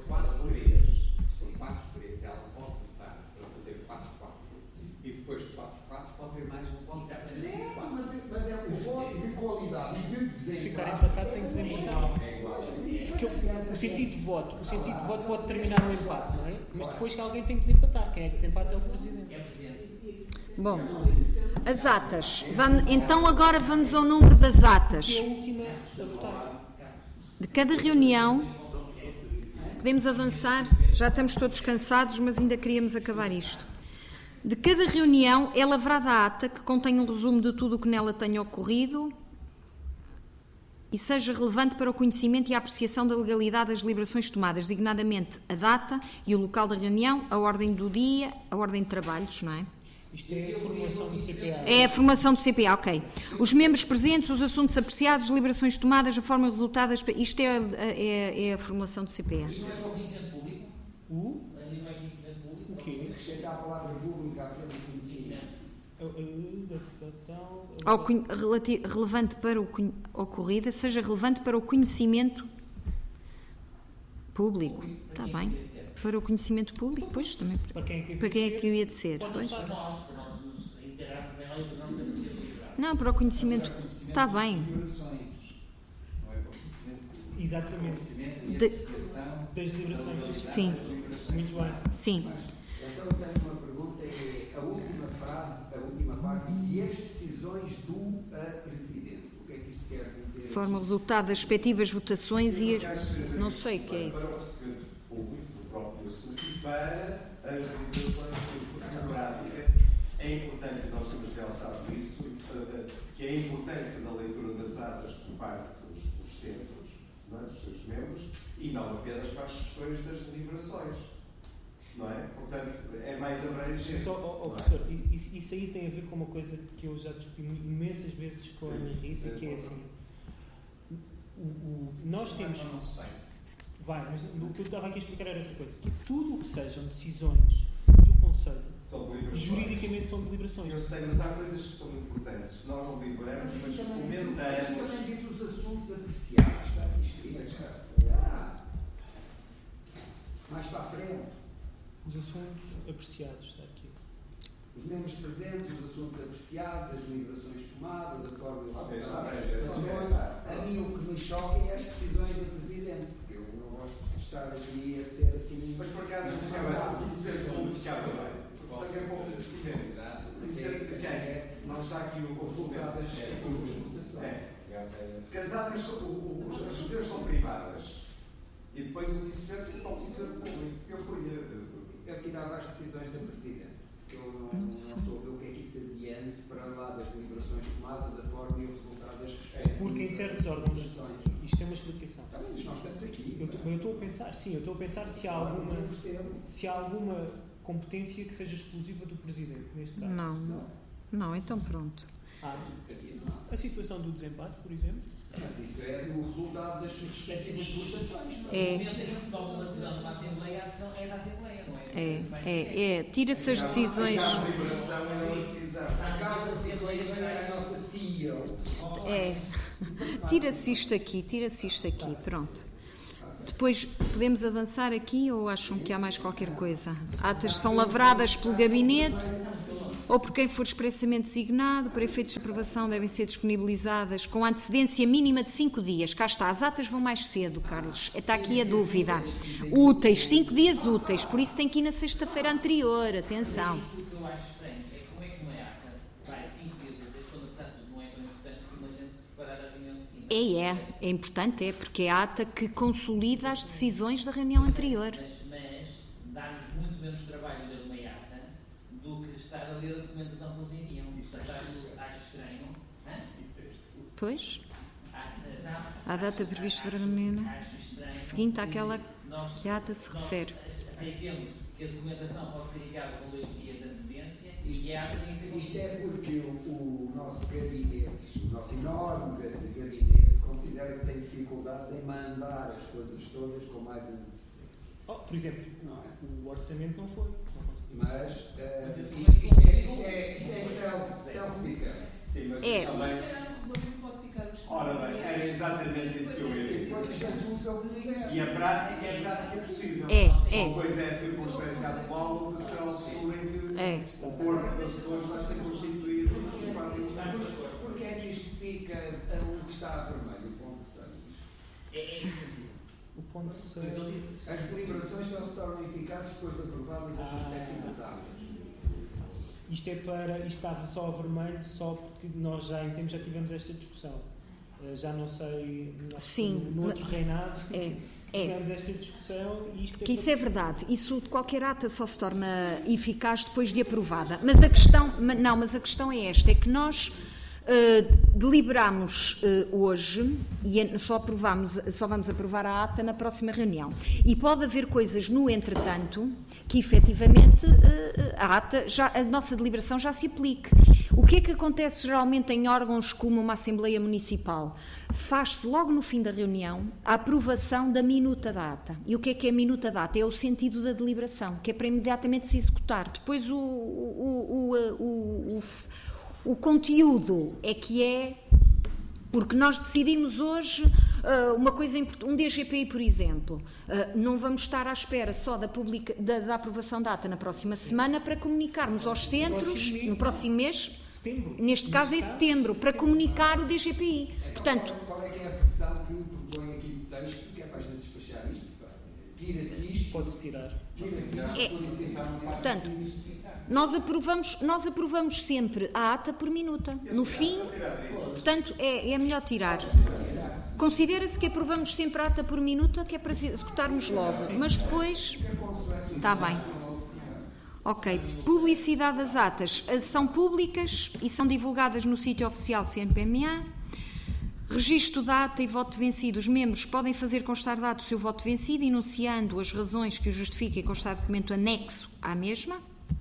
ela pode votar para fazer 4-4. E depois de 4-4 pode ter mais um voto. Mas é o voto de qualidade e de desempate. Se ficar empatado, tem que desempatar. Porque o sentido de voto pode terminar no empate, não é? Mas depois que alguém tem que desempatar. Quem é que desempata é o Presidente. Bom. As atas. Então agora vamos ao número das atas. Que é a última a votar. De cada reunião, podemos avançar, já estamos todos cansados, mas ainda queríamos acabar isto. De cada reunião é lavrada a ata que contém um resumo de tudo o que nela tenha ocorrido e seja relevante para o conhecimento e a apreciação da legalidade das deliberações tomadas, designadamente a data e o local da reunião, a ordem do dia, a ordem de trabalhos, não é? Isto é a formulação do CPA. É a formação do CPA, ok. Os membros presentes, os assuntos apreciados, deliberações tomadas, a forma resultada... Isto é a formulação do CPA. Isso não é para o conhecimento público? Ali não é conhecimento público? O quê? Chega a palavra pública à frente do conhecimento. Relevante para o ocorrida, seja relevante para o conhecimento público. Está bem? Para o conhecimento público, pois também. Para quem é que ia de ser? Pois. Para nós nos integrarmos bem ali, para nós também ser liberados. Não, para o conhecimento. Está bem. Exatamente. Das deliberações. Sim. Muito bem. Sim. Então eu tenho uma pergunta, é a última frase, a última parte, e as decisões do Presidente. O que é que isto quer dizer? Forma o resultado das respectivas votações e as... Não sei o que é isso. Para o Presidente Público, do próprio assunto, e para as deliberações na prática. É importante, nós temos realçado isso, que é a importância da leitura das atas por parte dos centros, não é? Dos seus membros, e não apenas para as questões das deliberações. Não é? Portanto, é mais abrangente. Professor, isso aí tem a ver com uma coisa que eu já discuti imensas vezes com a Ana Rita, que é assim, nós temos... mas o que eu estava aqui a explicar era outra coisa, que tudo o que sejam decisões do Conselho, juridicamente são deliberações. Eu sei, mas há coisas que são muito importantes, que nós não deliberamos, mas comentamos. Mas também diz os assuntos apreciados, está aqui escrito. Mais para a frente. Os assuntos apreciados, está aqui. Os membros presentes, os assuntos apreciados, as deliberações tomadas, a forma de a mim o que me choca é as decisões do Presidente, porque eu não gosto de estar aqui a ser assim. Mas por acaso o conhecimento público ficava bem, porque se tem pouco conhecimento. Conhecimento de quem? Não está aqui o consultado. Porque as atas, as reuniões são privadas. E depois o conhecimento é o conhecimento público. Eu tirava as decisões da Presidente. Eu não estou a ver o que é que isso adiante para lá das deliberações tomadas, a forma e o resultado das respectivas. Porque em certos órgãos, isto é uma explicação. Tá bem, mas nós estamos aqui. Eu estou a pensar, se há alguma competência que seja exclusiva do Presidente, neste caso. Não, então pronto. A situação do desempate, por exemplo. Mas isso é o resultado das respectivas votações, não é? O momento em que se toma uma decisão de uma Assembleia, a decisão é da Assembleia, não é? Tira-se as decisões. A deliberação é uma decisão. A Câmara da Assembleia é a nossa CEO. Tira-se isto aqui, pronto. Depois podemos avançar aqui ou acham que há mais qualquer coisa? Atas são lavradas pelo gabinete ou por quem for expressamente designado, para efeitos de aprovação devem ser disponibilizadas com antecedência mínima de 5 dias. Cá está, as atas vão mais cedo, Carlos. Está aqui a dúvida. Úteis, 5 dias úteis, por isso tem que ir na sexta-feira anterior, atenção. Isso que eu acho estranho é como é que uma ata vai 5 dias úteis, quando apesar de tudo não é tão importante como a gente preparar a reunião seguinte. É importante, porque é a ata que consolida as decisões da reunião anterior. Mas dá-nos muito menos trabalho ler uma ata do que estar a ler a documentação que nos enviam. Acho estranho. Pois. A data prevista para a reunião seguinte àquela que a ata se refere. Aceitemos que a documentação possa ser enviada com 2 dias de antecedência e a ata tem que ser... Isto é porque o nosso gabinete, o nosso enorme gabinete, considera que tem dificuldades em mandar as coisas todas com mais antecedência. Por exemplo, o orçamento não foi. Mas isto é self-defense. Sim, mas também... Ora bem, era exatamente isso que eu ia dizer. E a prática é possível. Uma coisa é a circunstância atual, outra será a altura em que o corpo das pessoas vai ser constituído nos 4 anos. Porquê é que isto fica o que está a vermelho, o ponto 6? O ponto 6. As deliberações só se tornam eficazes depois de aprovadas as respectivas atas. Isto estava só a vermelho só porque nós já em tempos já tivemos esta discussão. Já não sei, sim, no outro reinado tivemos esta discussão e isto que isso é verdade. Isso de qualquer ata só se torna eficaz depois de aprovada. Mas a questão é esta, é que nós deliberamos hoje e só vamos aprovar a ata na próxima reunião. E pode haver coisas no entretanto que efetivamente a nossa deliberação já se aplique. O que é que acontece geralmente em órgãos como uma Assembleia Municipal? Faz-se logo no fim da reunião a aprovação da minuta da ata. E o que é a minuta da ata? É o sentido da deliberação, que é para imediatamente se executar. Depois o conteúdo é que é, porque nós decidimos hoje uma coisa importante, um DGPI, por exemplo. Não vamos estar à espera só da aprovação da ata na próxima semana para comunicarmos aos centros, no próximo mês, neste caso é setembro, para comunicar o DGPI. Portanto, qual é que é a versão que propõe aqui o texto, que é para a gente despachar isto? Tira-se isto. Pode-se tirar. Portanto, nós aprovamos sempre a ata por minuta. No fim, portanto, é melhor tirar. Considera-se que aprovamos sempre a ata por minuta, que é para executarmos logo. Mas depois... Está bem. Ok. Publicidade das atas. São públicas e são divulgadas no sítio oficial do CNPMA. Registro da ata e voto vencido. Os membros podem fazer constar da ata o seu voto vencido, enunciando as razões que o justifiquem e constar documento anexo à mesma.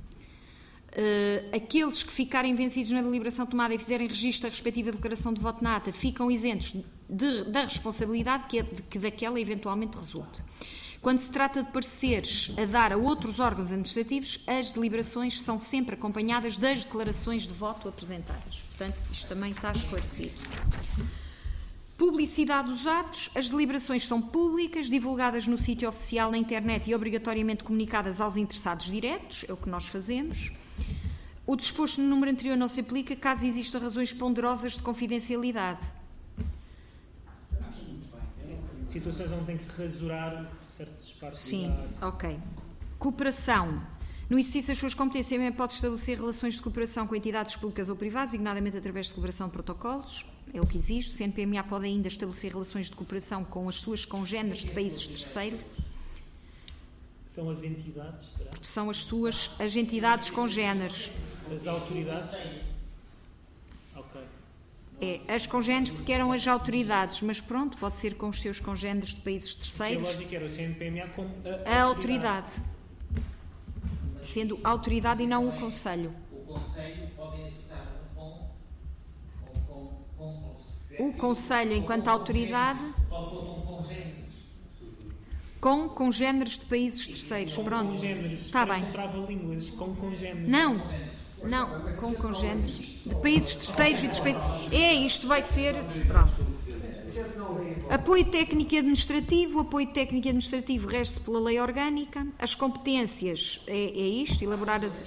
Aqueles que ficarem vencidos na deliberação tomada e fizerem registro da respectiva declaração de voto na ata ficam isentos da responsabilidade que daquela eventualmente resulte. Quando se trata de pareceres a dar a outros órgãos administrativos, as deliberações são sempre acompanhadas das declarações de voto apresentadas. Portanto, isto também está esclarecido. Publicidade dos atos. As deliberações são públicas, divulgadas no sítio oficial na internet e obrigatoriamente comunicadas aos interessados diretos, é o que nós fazemos. O disposto no número anterior não se aplica caso existam razões ponderosas de confidencialidade. Situações onde tem que se rasurar certas partes. Sim, ok. Cooperação. No exercício das suas competências, a MEM pode estabelecer relações de cooperação com entidades públicas ou privadas, designadamente através de celebração de protocolos. É o que existe. O CNPMA pode ainda estabelecer relações de cooperação com as suas congêneres de países terceiros. São as entidades, será? São as entidades congêneres. As autoridades? Ok. As congêneres porque eram as autoridades, mas pronto, pode ser com os seus congêneres de países terceiros. A lógica era o CNPMA como a autoridade. Sendo a autoridade e não o Conselho. O Conselho pode exercer o Conselho, enquanto autoridade, com congêneres de países terceiros. Com pronto. Congêneres. Está bem. Trava-línguas. Com congêneres. Não, com congêneres de países terceiros e de isto vai ser. Pronto. Apoio técnico e administrativo. O apoio técnico e administrativo rege-se pela lei orgânica. As competências é isto, elaborar as.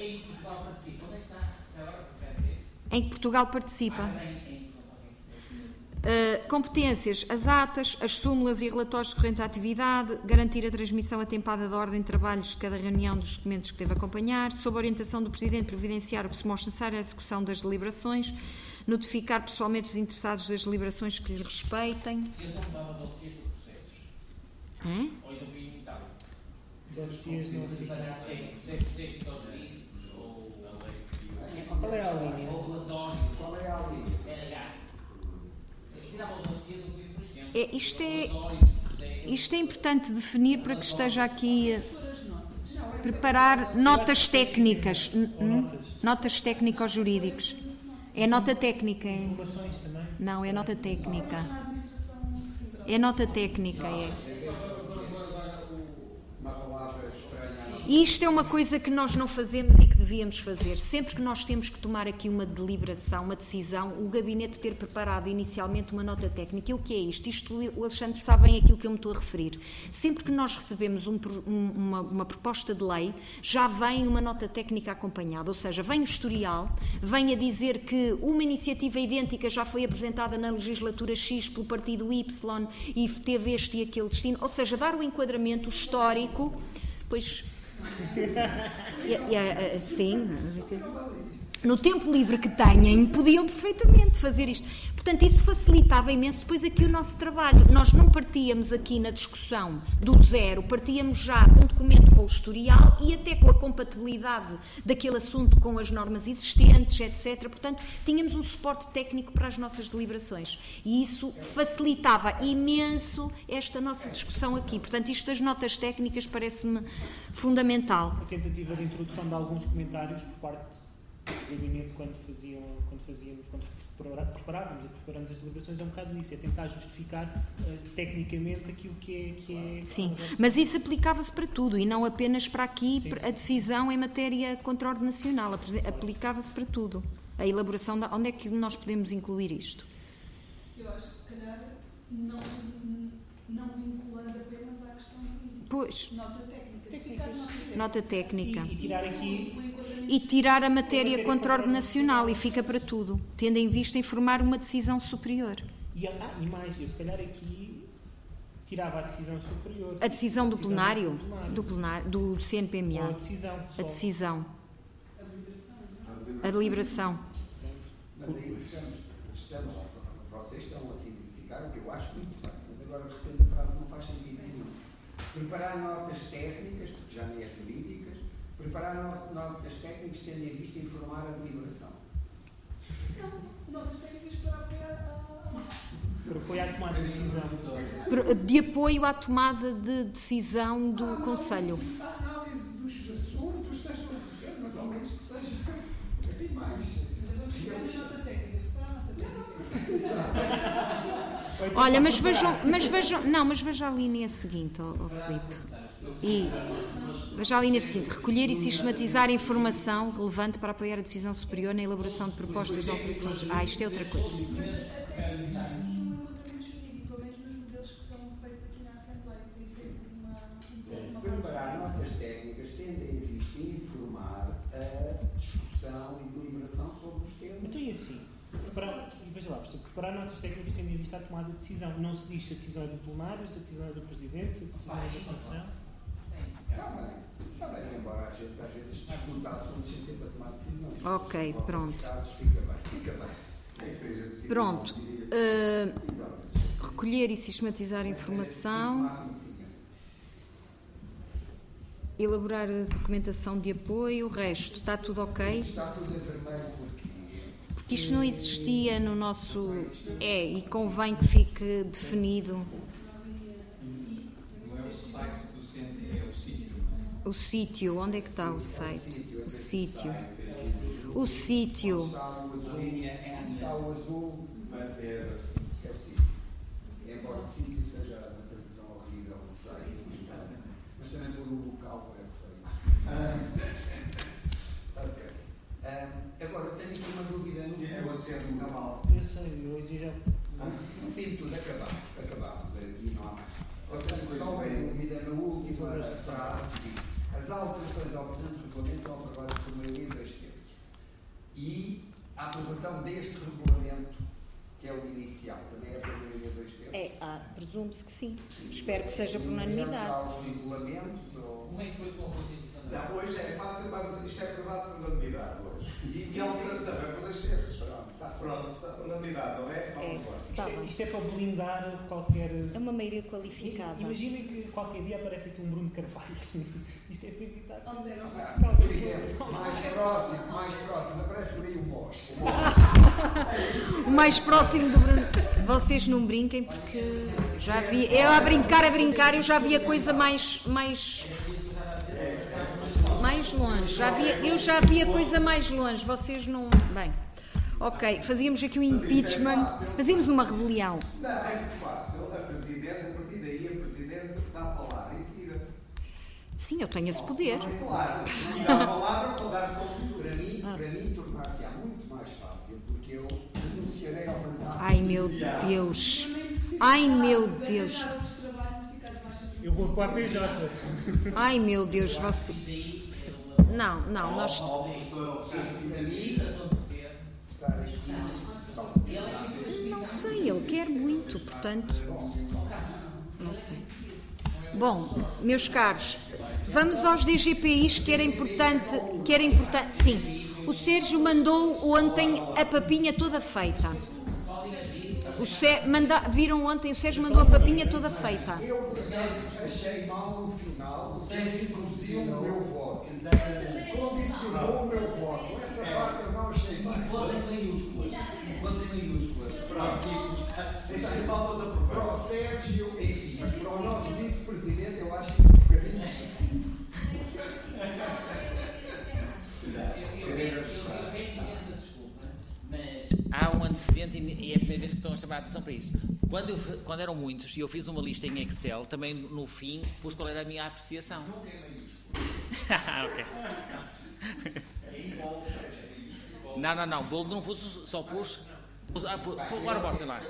Em que Portugal participa. Competências, as atas, as súmulas e relatórios decorrentes da atividade, garantir a transmissão atempada da ordem de trabalhos de cada reunião dos documentos que deve acompanhar, sob orientação do Presidente, providenciar o que se mostra necessário à execução das deliberações, notificar pessoalmente os interessados das deliberações que lhe respeitem. Eu só mudava dossiês de processos. Ou ainda fui limitado. Dossiês não processos técnicos ou jurídicos, ou qual é a linha? Ou relatórios. Qual é a linha? Isto é importante definir para que esteja aqui preparar notas técnicas. Notas técnico-jurídicos. É nota técnica. Não, é nota técnica. É nota técnica, E isto é uma coisa que nós não fazemos e que devíamos fazer. Sempre que nós temos que tomar aqui uma deliberação, uma decisão, o gabinete ter preparado inicialmente uma nota técnica. E o que é isto? Isto, o Alexandre sabe bem aquilo que eu me estou a referir. Sempre que nós recebemos uma proposta de lei, já vem uma nota técnica acompanhada. Ou seja, vem o historial, vem a dizer que uma iniciativa idêntica já foi apresentada na legislatura X pelo partido Y e teve este e aquele destino. Ou seja, dar o enquadramento histórico, pois... sim. no tempo livre que têm, podiam perfeitamente fazer isto. Portanto, isso facilitava imenso depois aqui o nosso trabalho. Nós não partíamos aqui na discussão do zero, partíamos já com um documento com o historial e até com a compatibilidade daquele assunto com as normas existentes, etc. Portanto, tínhamos um suporte técnico para as nossas deliberações. E isso facilitava imenso esta nossa discussão aqui. Portanto, isto das notas técnicas parece-me fundamental. A tentativa de introdução de alguns comentários por parte do gabinete quando preparávamos e preparamos as deliberações é um bocado isso, é tentar justificar tecnicamente aquilo que é... Sim, mas isso aplicava-se para tudo e não apenas para aqui, sim. A decisão em matéria contraordenacional, aplicava-se para tudo. A elaboração, onde é que nós podemos incluir isto? Eu acho que se calhar não vinculando apenas à questão jurídica. Pois. Nota técnica. E tirar aqui... E tirar a matéria contraordenacional e fica para tudo, tendo em vista informar uma decisão superior. E mais, eu se calhar aqui tirava a decisão superior. A decisão do plenário? Do CNPMA. Ou a decisão. A decisão. A deliberação. Mas aí vocês estão a simplificar, o que eu acho muito bem, mas agora de repente a frase não faz sentido nenhum. Preparar notas técnicas, porque já nem é jurídicas, preparar notas técnicas tendo em vista informar a deliberação. Não, notas técnicas para apoiar Para apoiar a tomada de decisão. De apoio à tomada de decisão do Conselho. A análise dos assuntos, seja o que quer, mas ao menos que seja bem mais. Vamos chegar na nota técnica. Olha, mas veja a linha seguinte, Filipe. Veja a linha seguinte: recolher e sistematizar a informação relevante para apoiar a decisão superior na elaboração de propostas de alterações. Isto é outra coisa. Pelo menos nos modelos que são feitos aqui na Assembleia, tem sempre uma preparar notas técnicas tendo em vista informar a discussão e deliberação sobre os temas. Então é assim, veja lá, preparar notas técnicas tendo em vista a tomada de decisão. Não se diz se a decisão é do plenário, se a decisão é do Presidente, se a decisão é da Comissão. Está bem, embora a gente às vezes discuta assuntos sem sempre a tomar decisões. Ok, pronto. Casos, fica bem. Pronto. Recolher e sistematizar a informação. Elaborar a documentação de apoio, o resto, está tudo ok? Está tudo a vermelho porque isto não existia no nosso... e convém que fique definido. O sítio, onde é que está o site? O sítio. O sítio. Está o azul, é o sítio. Embora o sítio seja uma tradução horrível, não sei, mas também por um local parece feio. Ok. Agora, eu tenho aqui uma dúvida. Se é o acento está mal. Eu sei, hoje já... No fim de tudo, acabamos. Aqui não há mais. Ou seja, só uma dúvida na última frase. As alterações ao presente regulamento são aprovadas por maioria de 2/3. E a aprovação deste regulamento, que é o inicial, também é por maioria de 2/3? Presume-se que sim. Espero que seja por unanimidade. Os regulamentos, ou... Como é que foi com a Constituição? Não, hoje é fácil, isto é aprovado por unanimidade hoje. E a alteração é por 2/3. Pronto, está por unanimidade, não é? Vamos embora. Isto é para blindar qualquer... É uma maioria qualificada. Imaginem que qualquer dia aparece aqui um Bruno Carvalho. Isto é para evitar... Por exemplo, mais próximo, aparece por aí o Bosch. O mais próximo do Bruno. Vocês não brinquem porque já vi... Eu a brincar, eu já vi a coisa mais longe. Eu já vi a coisa mais longe. Vocês não... Bem... Ok, fazíamos aqui um impeachment, fazíamos uma rebelião. Não, é muito fácil. A Presidente, a partir daí, a Presidente dá a palavra e tira. Sim, eu tenho esse poder. Claro, e dá a palavra para dar só um. Para mim tornar-se-á muito mais fácil, porque eu renunciarei ao mandato. Ai, meu Deus. Ai, meu Deus. Eu vou para a PJ. Ai, meu Deus, você... Não, nós... Não sei, ele quer muito, portanto... Não sei. Bom, meus caros, vamos aos DGPIs, que era importante... Sim. O Sérgio mandou ontem a papinha toda feita. Viram ontem, o Sérgio mandou a papinha toda feita. Eu achei mal no final, o Sérgio introduziu o meu voto. Condicionou o meu voto. Essa parte eu não achei mal. Pôs em maiúsculas. Deixem palmas a provar. Para o Sérgio, enfim, mas para o nosso vice-presidente eu acho que é um bocadinho excessivo. Eu peço imensa desculpa, mas há um antecedente e é a primeira vez que estão a chamar a atenção para isto. Quando eram muitos e eu fiz uma lista em Excel, também no fim pus qual era a minha apreciação. Nunca é maiúsculo. Ok. Não, bolo não pus, só pus. Agora bota lá.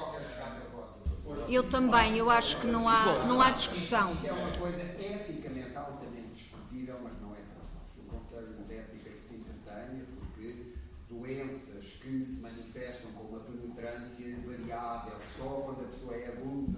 Eu também, eu acho que não há discussão. Isto é uma coisa eticamente altamente discutível, mas não é para nós. O Conselho de Ética que se entretenha, porque doenças que se manifestam com uma penetrância variável só quando a pessoa é adulta,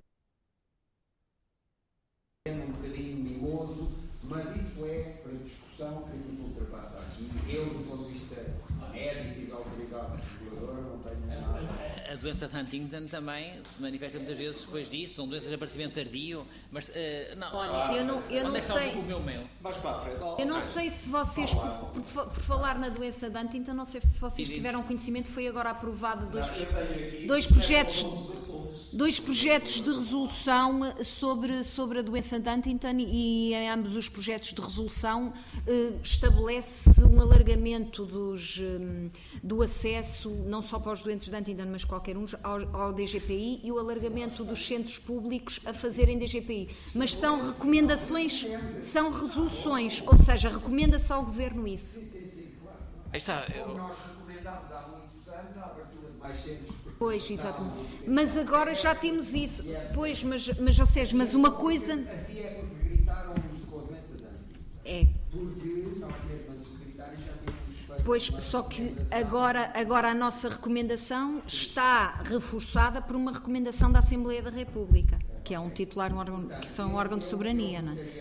é um bocadinho mimoso, mas isso é para discussão que nos ultrapassa aqui. Eu, do ponto de vista médico e da autoridade reguladora, não tenho nada. A doença de Huntington também se manifesta muitas vezes depois disso, são doenças de aparecimento tardio, mas não. Olha, eu não sei. O meu mail? Mais para a frente. Eu não sei se vocês, por falar na doença de Huntington, não sei se vocês tiveram conhecimento, foi agora aprovado dois projetos de resolução sobre a doença de Huntington e em ambos os projetos de resolução estabelece um alargamento do acesso, não só para os doentes de Huntington, mas qualquer um, ao DGPI e o alargamento dos centros públicos a fazerem DGPI. Mas são recomendações, são resoluções, ou seja, recomenda-se ao Governo isso. Sim, claro. Aí está. Como nós recomendámos há muitos anos a abertura de mais centros. Pois, exatamente. Mas agora já temos isso. Pois, mas ou seja, mas uma coisa... Assim é porque gritaram-nos com a doença de Huntington. É. Porque nós mesmo antes de gritarem já temos feito... Pois, só que agora a nossa recomendação está reforçada por uma recomendação da Assembleia da República, que é um titular, que são um órgão de soberania, não é?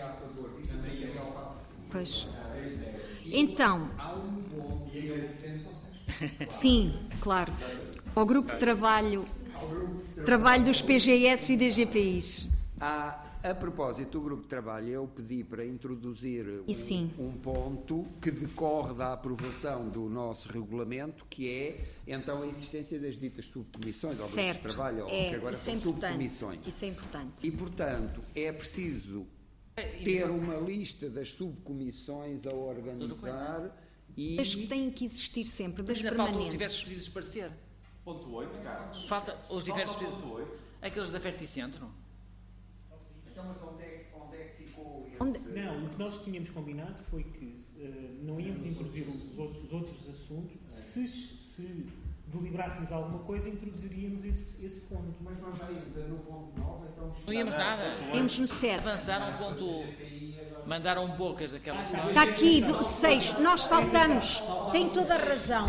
Pois. Então... Sim, claro. Ao grupo de trabalho dos PGS e DGPIs. A propósito do grupo de trabalho, eu pedi para introduzir um ponto que decorre da aprovação do nosso regulamento, que é, então, a existência das ditas subcomissões ao grupo de trabalho, que agora são subcomissões. Isso é importante. E, portanto, é preciso ter uma lista das subcomissões a organizar e... As que têm que existir sempre, das permanentes. permanentes. Faltam os diversos pedidos de parecer. Ponto 8, Carlos. Falta os diversos pedidos. Ponto 8. Aqueles da Ferticentro. Então, mas onde é que ficou esse... Não, o que nós tínhamos combinado foi que não íamos introduzir os outros assuntos. Se deliberássemos alguma coisa, introduziríamos esse ponto. Mas nós já íamos no ponto 9, então... Não íamos nada. Íamos no 7. Avançaram ponto... Mandaram bocas daquelas... Está aqui, 6. Nós saltamos. Tem toda a razão.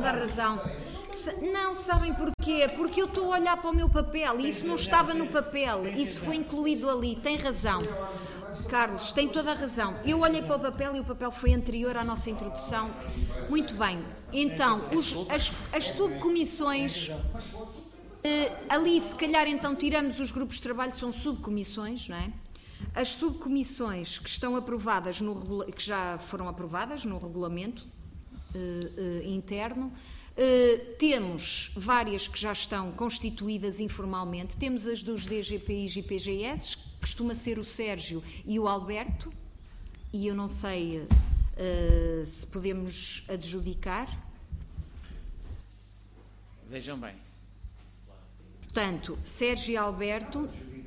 Não, sabem porquê? Porque eu estou a olhar para o meu papel e isso não estava no papel. Isso foi incluído ali. Tem razão. Carlos, tem toda a razão. Eu olhei para o papel e o papel foi anterior à nossa introdução. Muito bem. Então, as subcomissões... ali, se calhar, então, tiramos os grupos de trabalho, são subcomissões, não é? As subcomissões que estão aprovadas, que já foram aprovadas no regulamento interno, temos várias que já estão constituídas informalmente. Temos as dos DGPIs e PGS, que costuma ser o Sérgio e o Alberto, e eu não sei se podemos adjudicar. Vejam bem. Portanto, Sérgio e Alberto...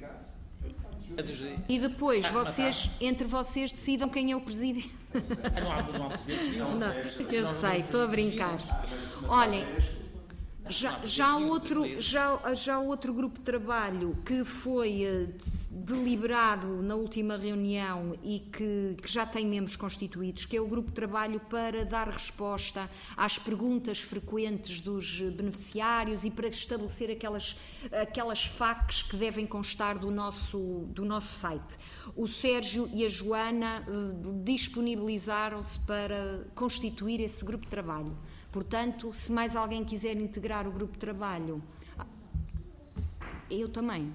E depois, entre vocês, decidam quem é o presidente. Não há presidente nenhum. Eu sei, estou a brincar. Olhem, Já há outro grupo de trabalho que foi deliberado na última reunião e que já tem membros constituídos, que é o grupo de trabalho para dar resposta às perguntas frequentes dos beneficiários e para estabelecer aquelas FAQs que devem constar do nosso site. O Sérgio e a Joana disponibilizaram-se para constituir esse grupo de trabalho. Portanto, se mais alguém quiser integrar o grupo de trabalho, eu também.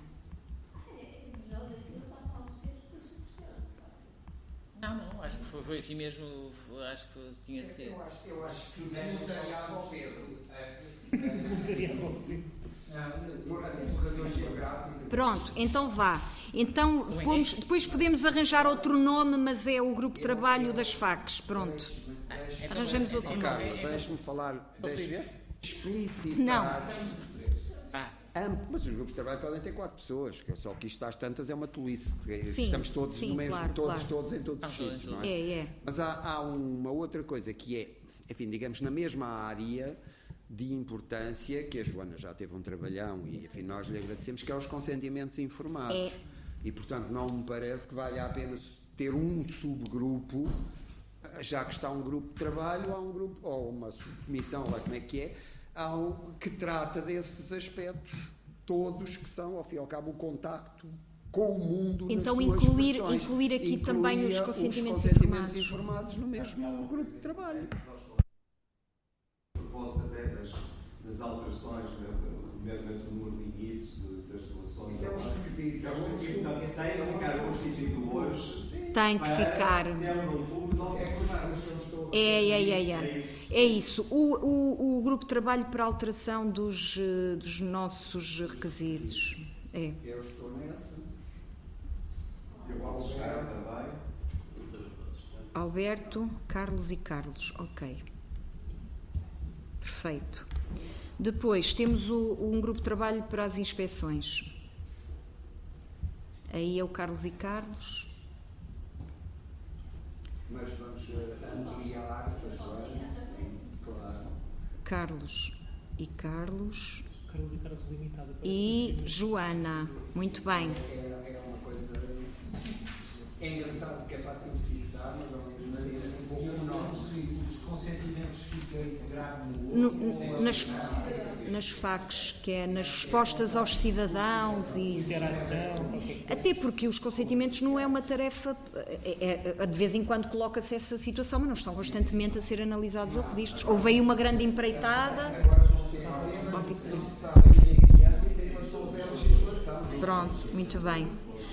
Não, acho que foi assim mesmo, acho que tinha sido. Eu acho que voluntariado ao Pedro. Pronto, então vá. Então, depois podemos arranjar outro nome, mas é o grupo de trabalho das FAQs. Pronto. Arranjamos outro nome. Carla, deixe-me falar, explicitar. Não. Mas os grupos de trabalho podem ter 4 pessoas, só que isto às tantas é uma tolice. Sim, estamos todos sim, no mesmo, claro, todos em todos os sítios, não é? É. Mas há uma outra coisa que é, enfim, digamos, na mesma área de importância, que a Joana já teve um trabalhão e, enfim, nós lhe agradecemos, que é os consentimentos informados. E, portanto, não me parece que valha a pena ter um subgrupo, já que está um grupo de trabalho, há um grupo, ou uma subcomissão, lá como é que é, que trata desses aspectos todos, que são, ao fim e ao cabo, o contacto com o mundo. Então incluir aqui também os consentimentos informados no mesmo grupo de trabalho. A propósito até das alterações, nomeadamente o número de limites, das doações. É um requisito. Tem que ficar constituído hoje. Tem que ficar. É isso. O grupo de trabalho para alteração dos nossos requisitos. É. Eu estou nessa. Eu posso estar também. Alberto, Carlos e Carlos. Ok. Perfeito. Depois temos um grupo de trabalho para as inspeções. Aí é o Carlos e Carlos. Mas vamos ampliar a Joana, claro. Carlos e Carlos. Carlos e Carlos limitada. E Joana. Muito bem. É uma coisa. É engraçado que é fácil de fixar, mas ao mesmo tempo é um pouco menor. Os consentimentos ficam integrados no outro. Nas FAQs, que é nas respostas aos cidadãos e interação. Até porque os consentimentos não é uma tarefa, de vez em quando coloca-se essa situação, mas não estão constantemente a ser analisados ou revistos. Ou veio uma grande empreitada. Pronto, muito bem.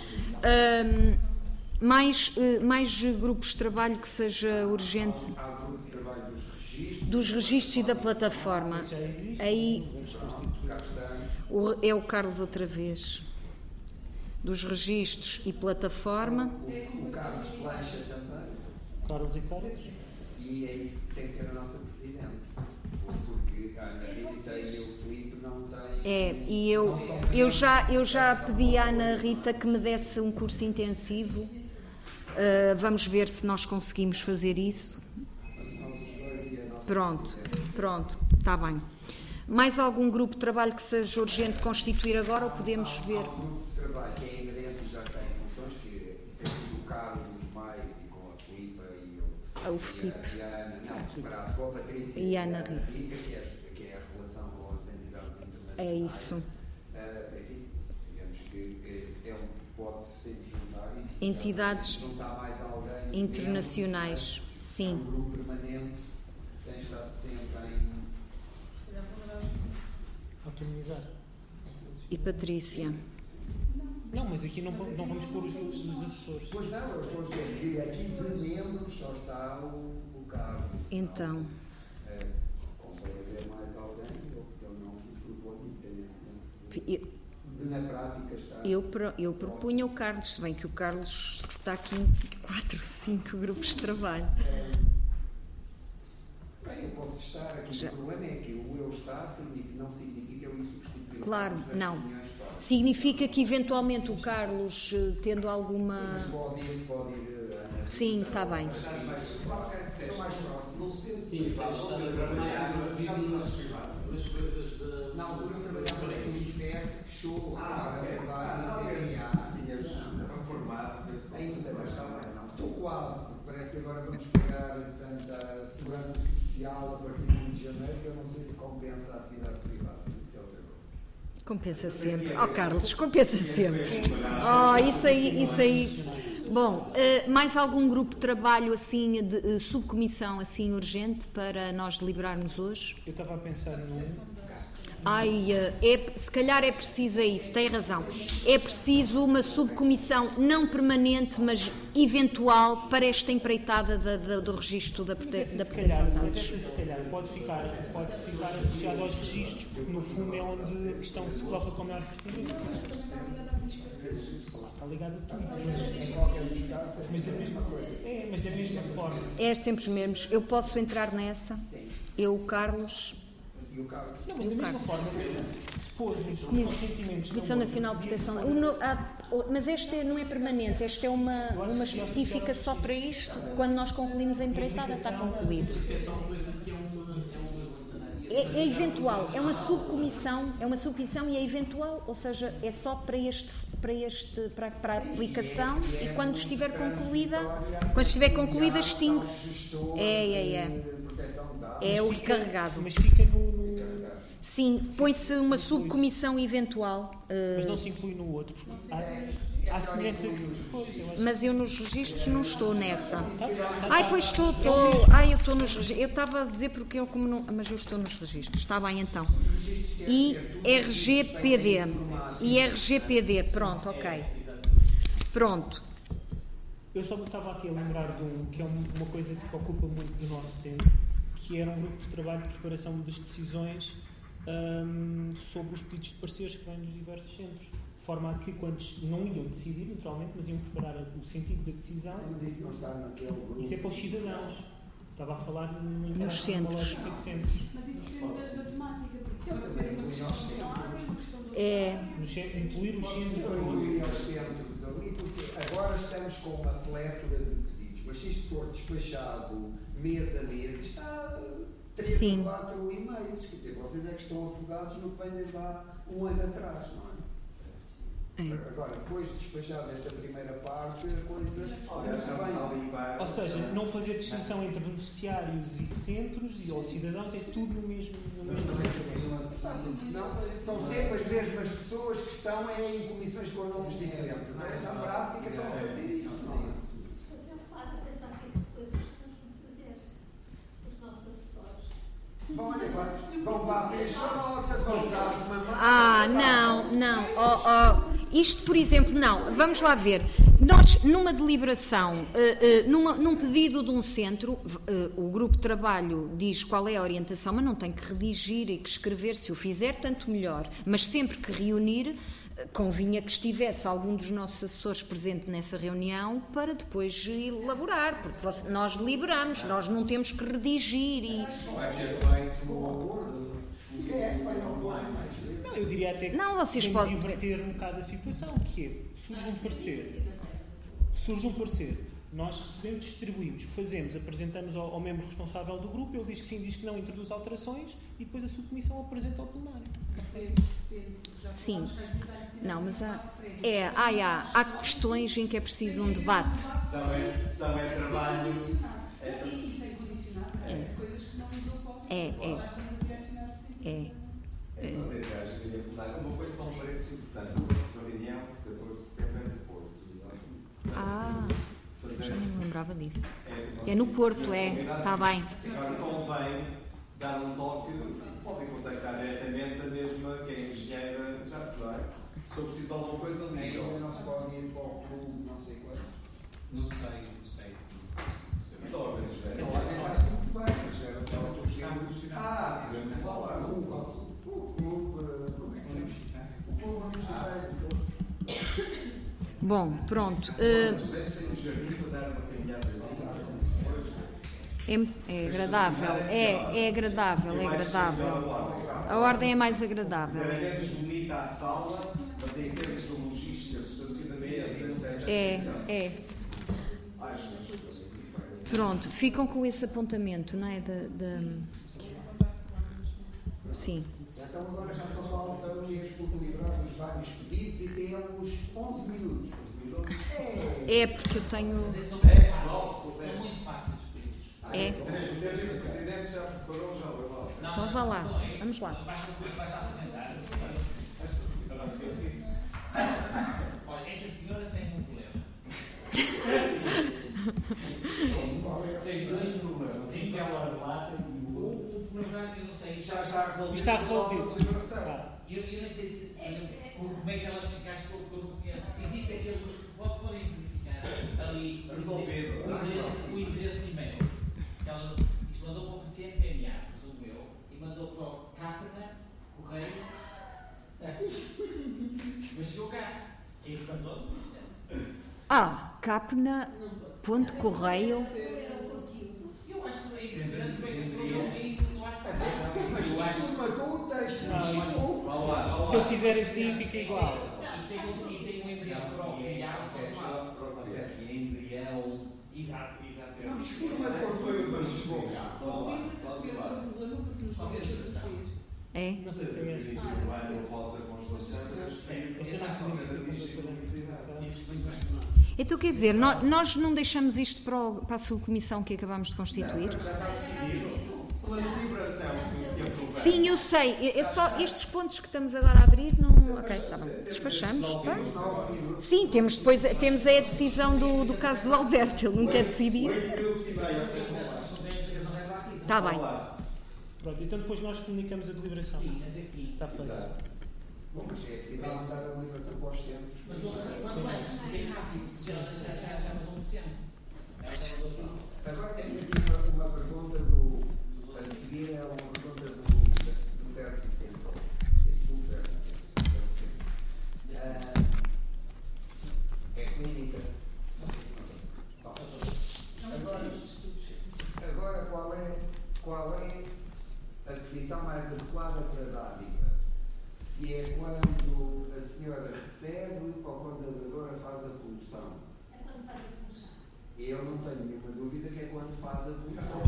Mais grupos de trabalho que seja urgente. Há grupo de trabalho dos registros e da plataforma. Aí é o Carlos outra vez. Dos registros e plataforma. O Carlos Plancha também. Carlos e Carlos. E é isso que tem que ser a nossa presidente. Porque a Ana Rita e o Filipe não têm. E eu já pedi à Ana Rita que me desse um curso intensivo. Vamos ver se nós conseguimos fazer isso. Pronto, está bem. Mais algum grupo de trabalho que seja urgente constituir agora ou podemos ver? Há um grupo de trabalho que é inerente e já tem funções, que tem sido o Carlos mais e com a Filipe e o Filipe. E a Ana, não, separado com a Patrícia e a Ana Rita, que é a relação com as entidades internacionais. É isso. Enfim, digamos que pode ser juntar e entidades juntar mais alguém internacionais. Sim. É um grupo permanente que tem estado sempre em autonomizar. E Patrícia? Não, mas aqui não vamos pôr os assessores. Pois não, eu estou a dizer que aqui de membros só está o Carlos. Então. Convém haver mais alguém, eu não proponho, independentemente. Na prática está. Eu propunha o Carlos, se bem que o Carlos está aqui em 4 ou 5 grupos de trabalho. Bem, eu posso estar aqui. O problema é que o eu estar não significa eu ir substituir. Claro, não. Significa que eventualmente o Carlos, tendo alguma. Mas pode ir. Sim, está bem. No centro privado, onde trabalhar, as coisas altura eu trabalhava no IFER, que fechou. Reformado, ainda não está bem, não. Estou quase, porque parece que agora vamos pagar tanta segurança social a partir de 1 de janeiro, que eu não sei se compensa a atividade privada. Isso é outra coisa. Compensa sempre. Carlos, compensa sempre. Isso aí. Bom, mais algum grupo de trabalho assim, de subcomissão assim urgente para nós deliberarmos hoje? Eu estava a pensar num... se calhar é preciso isso, tem razão. É preciso uma subcomissão não permanente, mas eventual para esta empreitada do registro da proteção de dados. Mas essa se calhar pode ficar associada aos registros, porque no fundo é onde a questão se coloca com maior pertinência. Está ligado a tudo. Em qualquer dos casos, mas da mesma coisa. Mas da mesma forma. É sempre os mesmos. Eu posso entrar nessa? Eu, o Carlos... Não, mas da mesma forma, expôs os consentimentos. Comissão Nacional de Proteção. Mas este não é permanente, esta é uma específica só para isto. Quando nós concluímos a empreitada, está concluído. É eventual, é uma subcomissão e é eventual, ou seja, é só para a aplicação e quando estiver concluída extingue-se. É o encarregado. Mas fica no... Sim, põe-se uma subcomissão eventual. Mas não se inclui no outro. Há semelhança que se pôs. Mas eu nos registros não estou nessa. Pois estou. Eu estou nos registros. Eu estava a dizer porque eu como não... Mas eu estou nos registros. Está bem então. E RGPD. Pronto, ok. Pronto. Eu só me estava aqui a lembrar de que é uma coisa que ocupa muito do nosso tempo, que era um grupo de trabalho de preparação das decisões sobre os pedidos de pareceres que vêm dos diversos centros, de forma a que, quando não iam decidir, naturalmente, mas iam preparar o sentido da decisão. Mas isso não está naquele grupo. Isso é para os cidadãos. Estava a falar nos centros. Mas isso depende da temática, porque pode ser uma questão escolar, uma questão do... Incluir os centros. Incluir os centros ali, porque agora estamos com uma plétora de pedidos, mas se isto for despachado mês a mês, está 3 ou 4 e-mails. Quer dizer, vocês é que estão afogados no que vem desde há um ano atrás, não é? Agora, depois de despachar esta primeira parte, a coisa Ou seja, não fazer distinção entre beneficiários e centros ou cidadãos, é tudo no mesmo. Senão, são sempre as mesmas pessoas que estão em comissões com nomes diferentes. Na prática, estão a fazer isso. Vão para a PJ, vão dar uma não. Isto, por exemplo, não. Vamos lá ver. Nós, numa deliberação, num pedido de um centro, o grupo de trabalho diz qual é a orientação, mas não tem que redigir e que escrever. Se o fizer, tanto melhor. Mas sempre que reunir, convinha que estivesse algum dos nossos assessores presente nessa reunião para depois elaborar, porque nós deliberamos, nós não temos que redigir e... Vai ser feito Não, eu diria até que vocês podem inverter um bocado a situação, que é, surge um parecer, nós recebemos, distribuímos, apresentamos ao membro responsável do grupo, ele diz que sim, diz que não, introduz alterações e depois a subcomissão apresenta ao plenário. Sim. Não, mas há questões em que é preciso um debate. Se não é trabalho... E sem condicionar, as coisas que não nos ocorrem. Mas acho que uma coisa são parênteses importantes. A próxima reunião, 14 de setembro, é no Porto. Já nem me lembrava disso. É no Porto, está bem. Agora convém dar um toque, podem contactar diretamente a mesma, que é engenheira, já não é? Se eu preciso de alguma coisa, liga. Não se pode ir para o clube, não sei quantos. Não sei. Mas a ordem de A ordem vai-se muito bem, mas era só o que podemos falar. O clube, como é que se chama? O clube universitário. Bom, pronto. É agradável. É agradável. A ordem é mais agradável. Bonita a sala, mas em termos de logística, de estacionamento, é. Pronto, ficam com esse apontamento, não é? Sim. Então agora já só faltam os equilibrar os vários pedidos e temos 11 minutos. É porque eu tenho... São muito fáceis os pedidos. É. O seu vice-presidente já preparou, já leu lá. Então vá lá, vamos lá. Basta apresentar. Olha, esta senhora tem um problema. Tem dois problemas. Sim, que ela relata e o problema, eu não sei. Já resolvido. Está resolvido. Eu nem sei se. Como é que ela se encaixa, porque eu não conheço. Existe aquele. Podem verificar ali. Resolvido. O endereço de e-mail. Isto mandou para o CNPMA, presumo eu, e mandou para o Capna, Correio. Mas chegou cá. Que é espantoso, não sei. Capna.correio. Eu acho que é impressionante como é que as pessoas não veem e não acham que Mas isto matou o texto. Se eu fizer assim, fica igual. E tem um embrião para o criar, E embrião. Exato. Não, desculpa, qual foi o das deslocar? É? Não sei se é mesmo. Então quer dizer, nós não deixamos isto para a subcomissão que acabamos de constituir? Já está decidido pela deliberação que aprovamos. Sim, eu sei. É só estes pontos que estamos agora a abrir, não... Ok, está bem. Despachamos. Tá? Sim, temos a decisão do caso do Alberto. Ele não quer decidir. Está bem. Pronto, então depois nós comunicamos a deliberação. Sim, mas é que sim. Está feito. Bom, mas é preciso mandar a deliberação para os centros. Mas quanto antes, porque é rápido. Já passou muito tempo. Agora tenho aqui uma pergunta a seguir é uma pergunta do Ferro Vicente. É clínica. Agora qual é a definição mais adequada para dádiva? Se é quando a senhora recebe ou quando a dadora faz a pulsão? É quando faz a pulsão. Eu não tenho nenhuma dúvida que é quando faz a pulsão.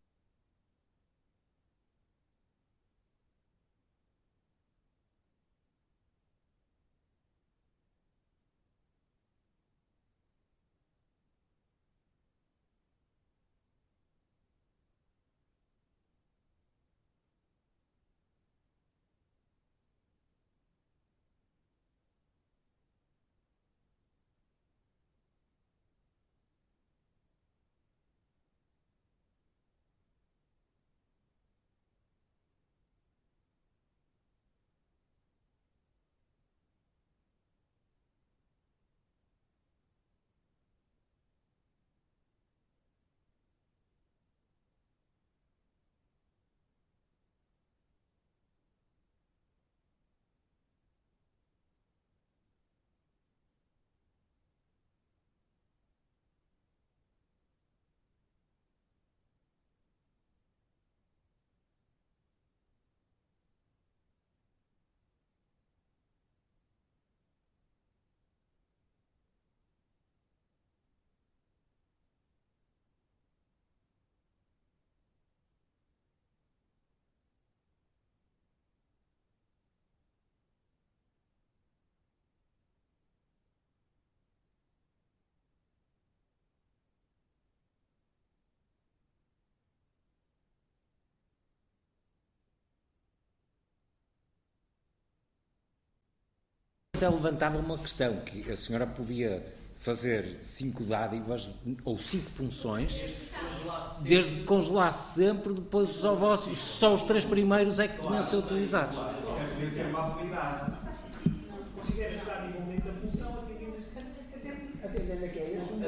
Até levantava uma questão, que a senhora podia fazer 5 dádivas ou 5 punções, desde que congelasse sempre, depois só os 3 primeiros é que podiam ser utilizados. Podia ser uma habilidade. Considera-se dádiva um momento da função, Atendendo a que é esse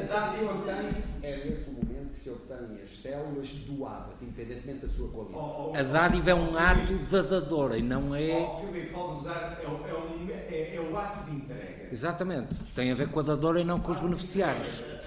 o momento que se obtém as células doadas, independentemente da sua qualidade. A dádiva é um ato da dadora e não é... Filipe, pode usar, é o ato de entrega. Exatamente. Tem a ver com a dadora e não com os beneficiários.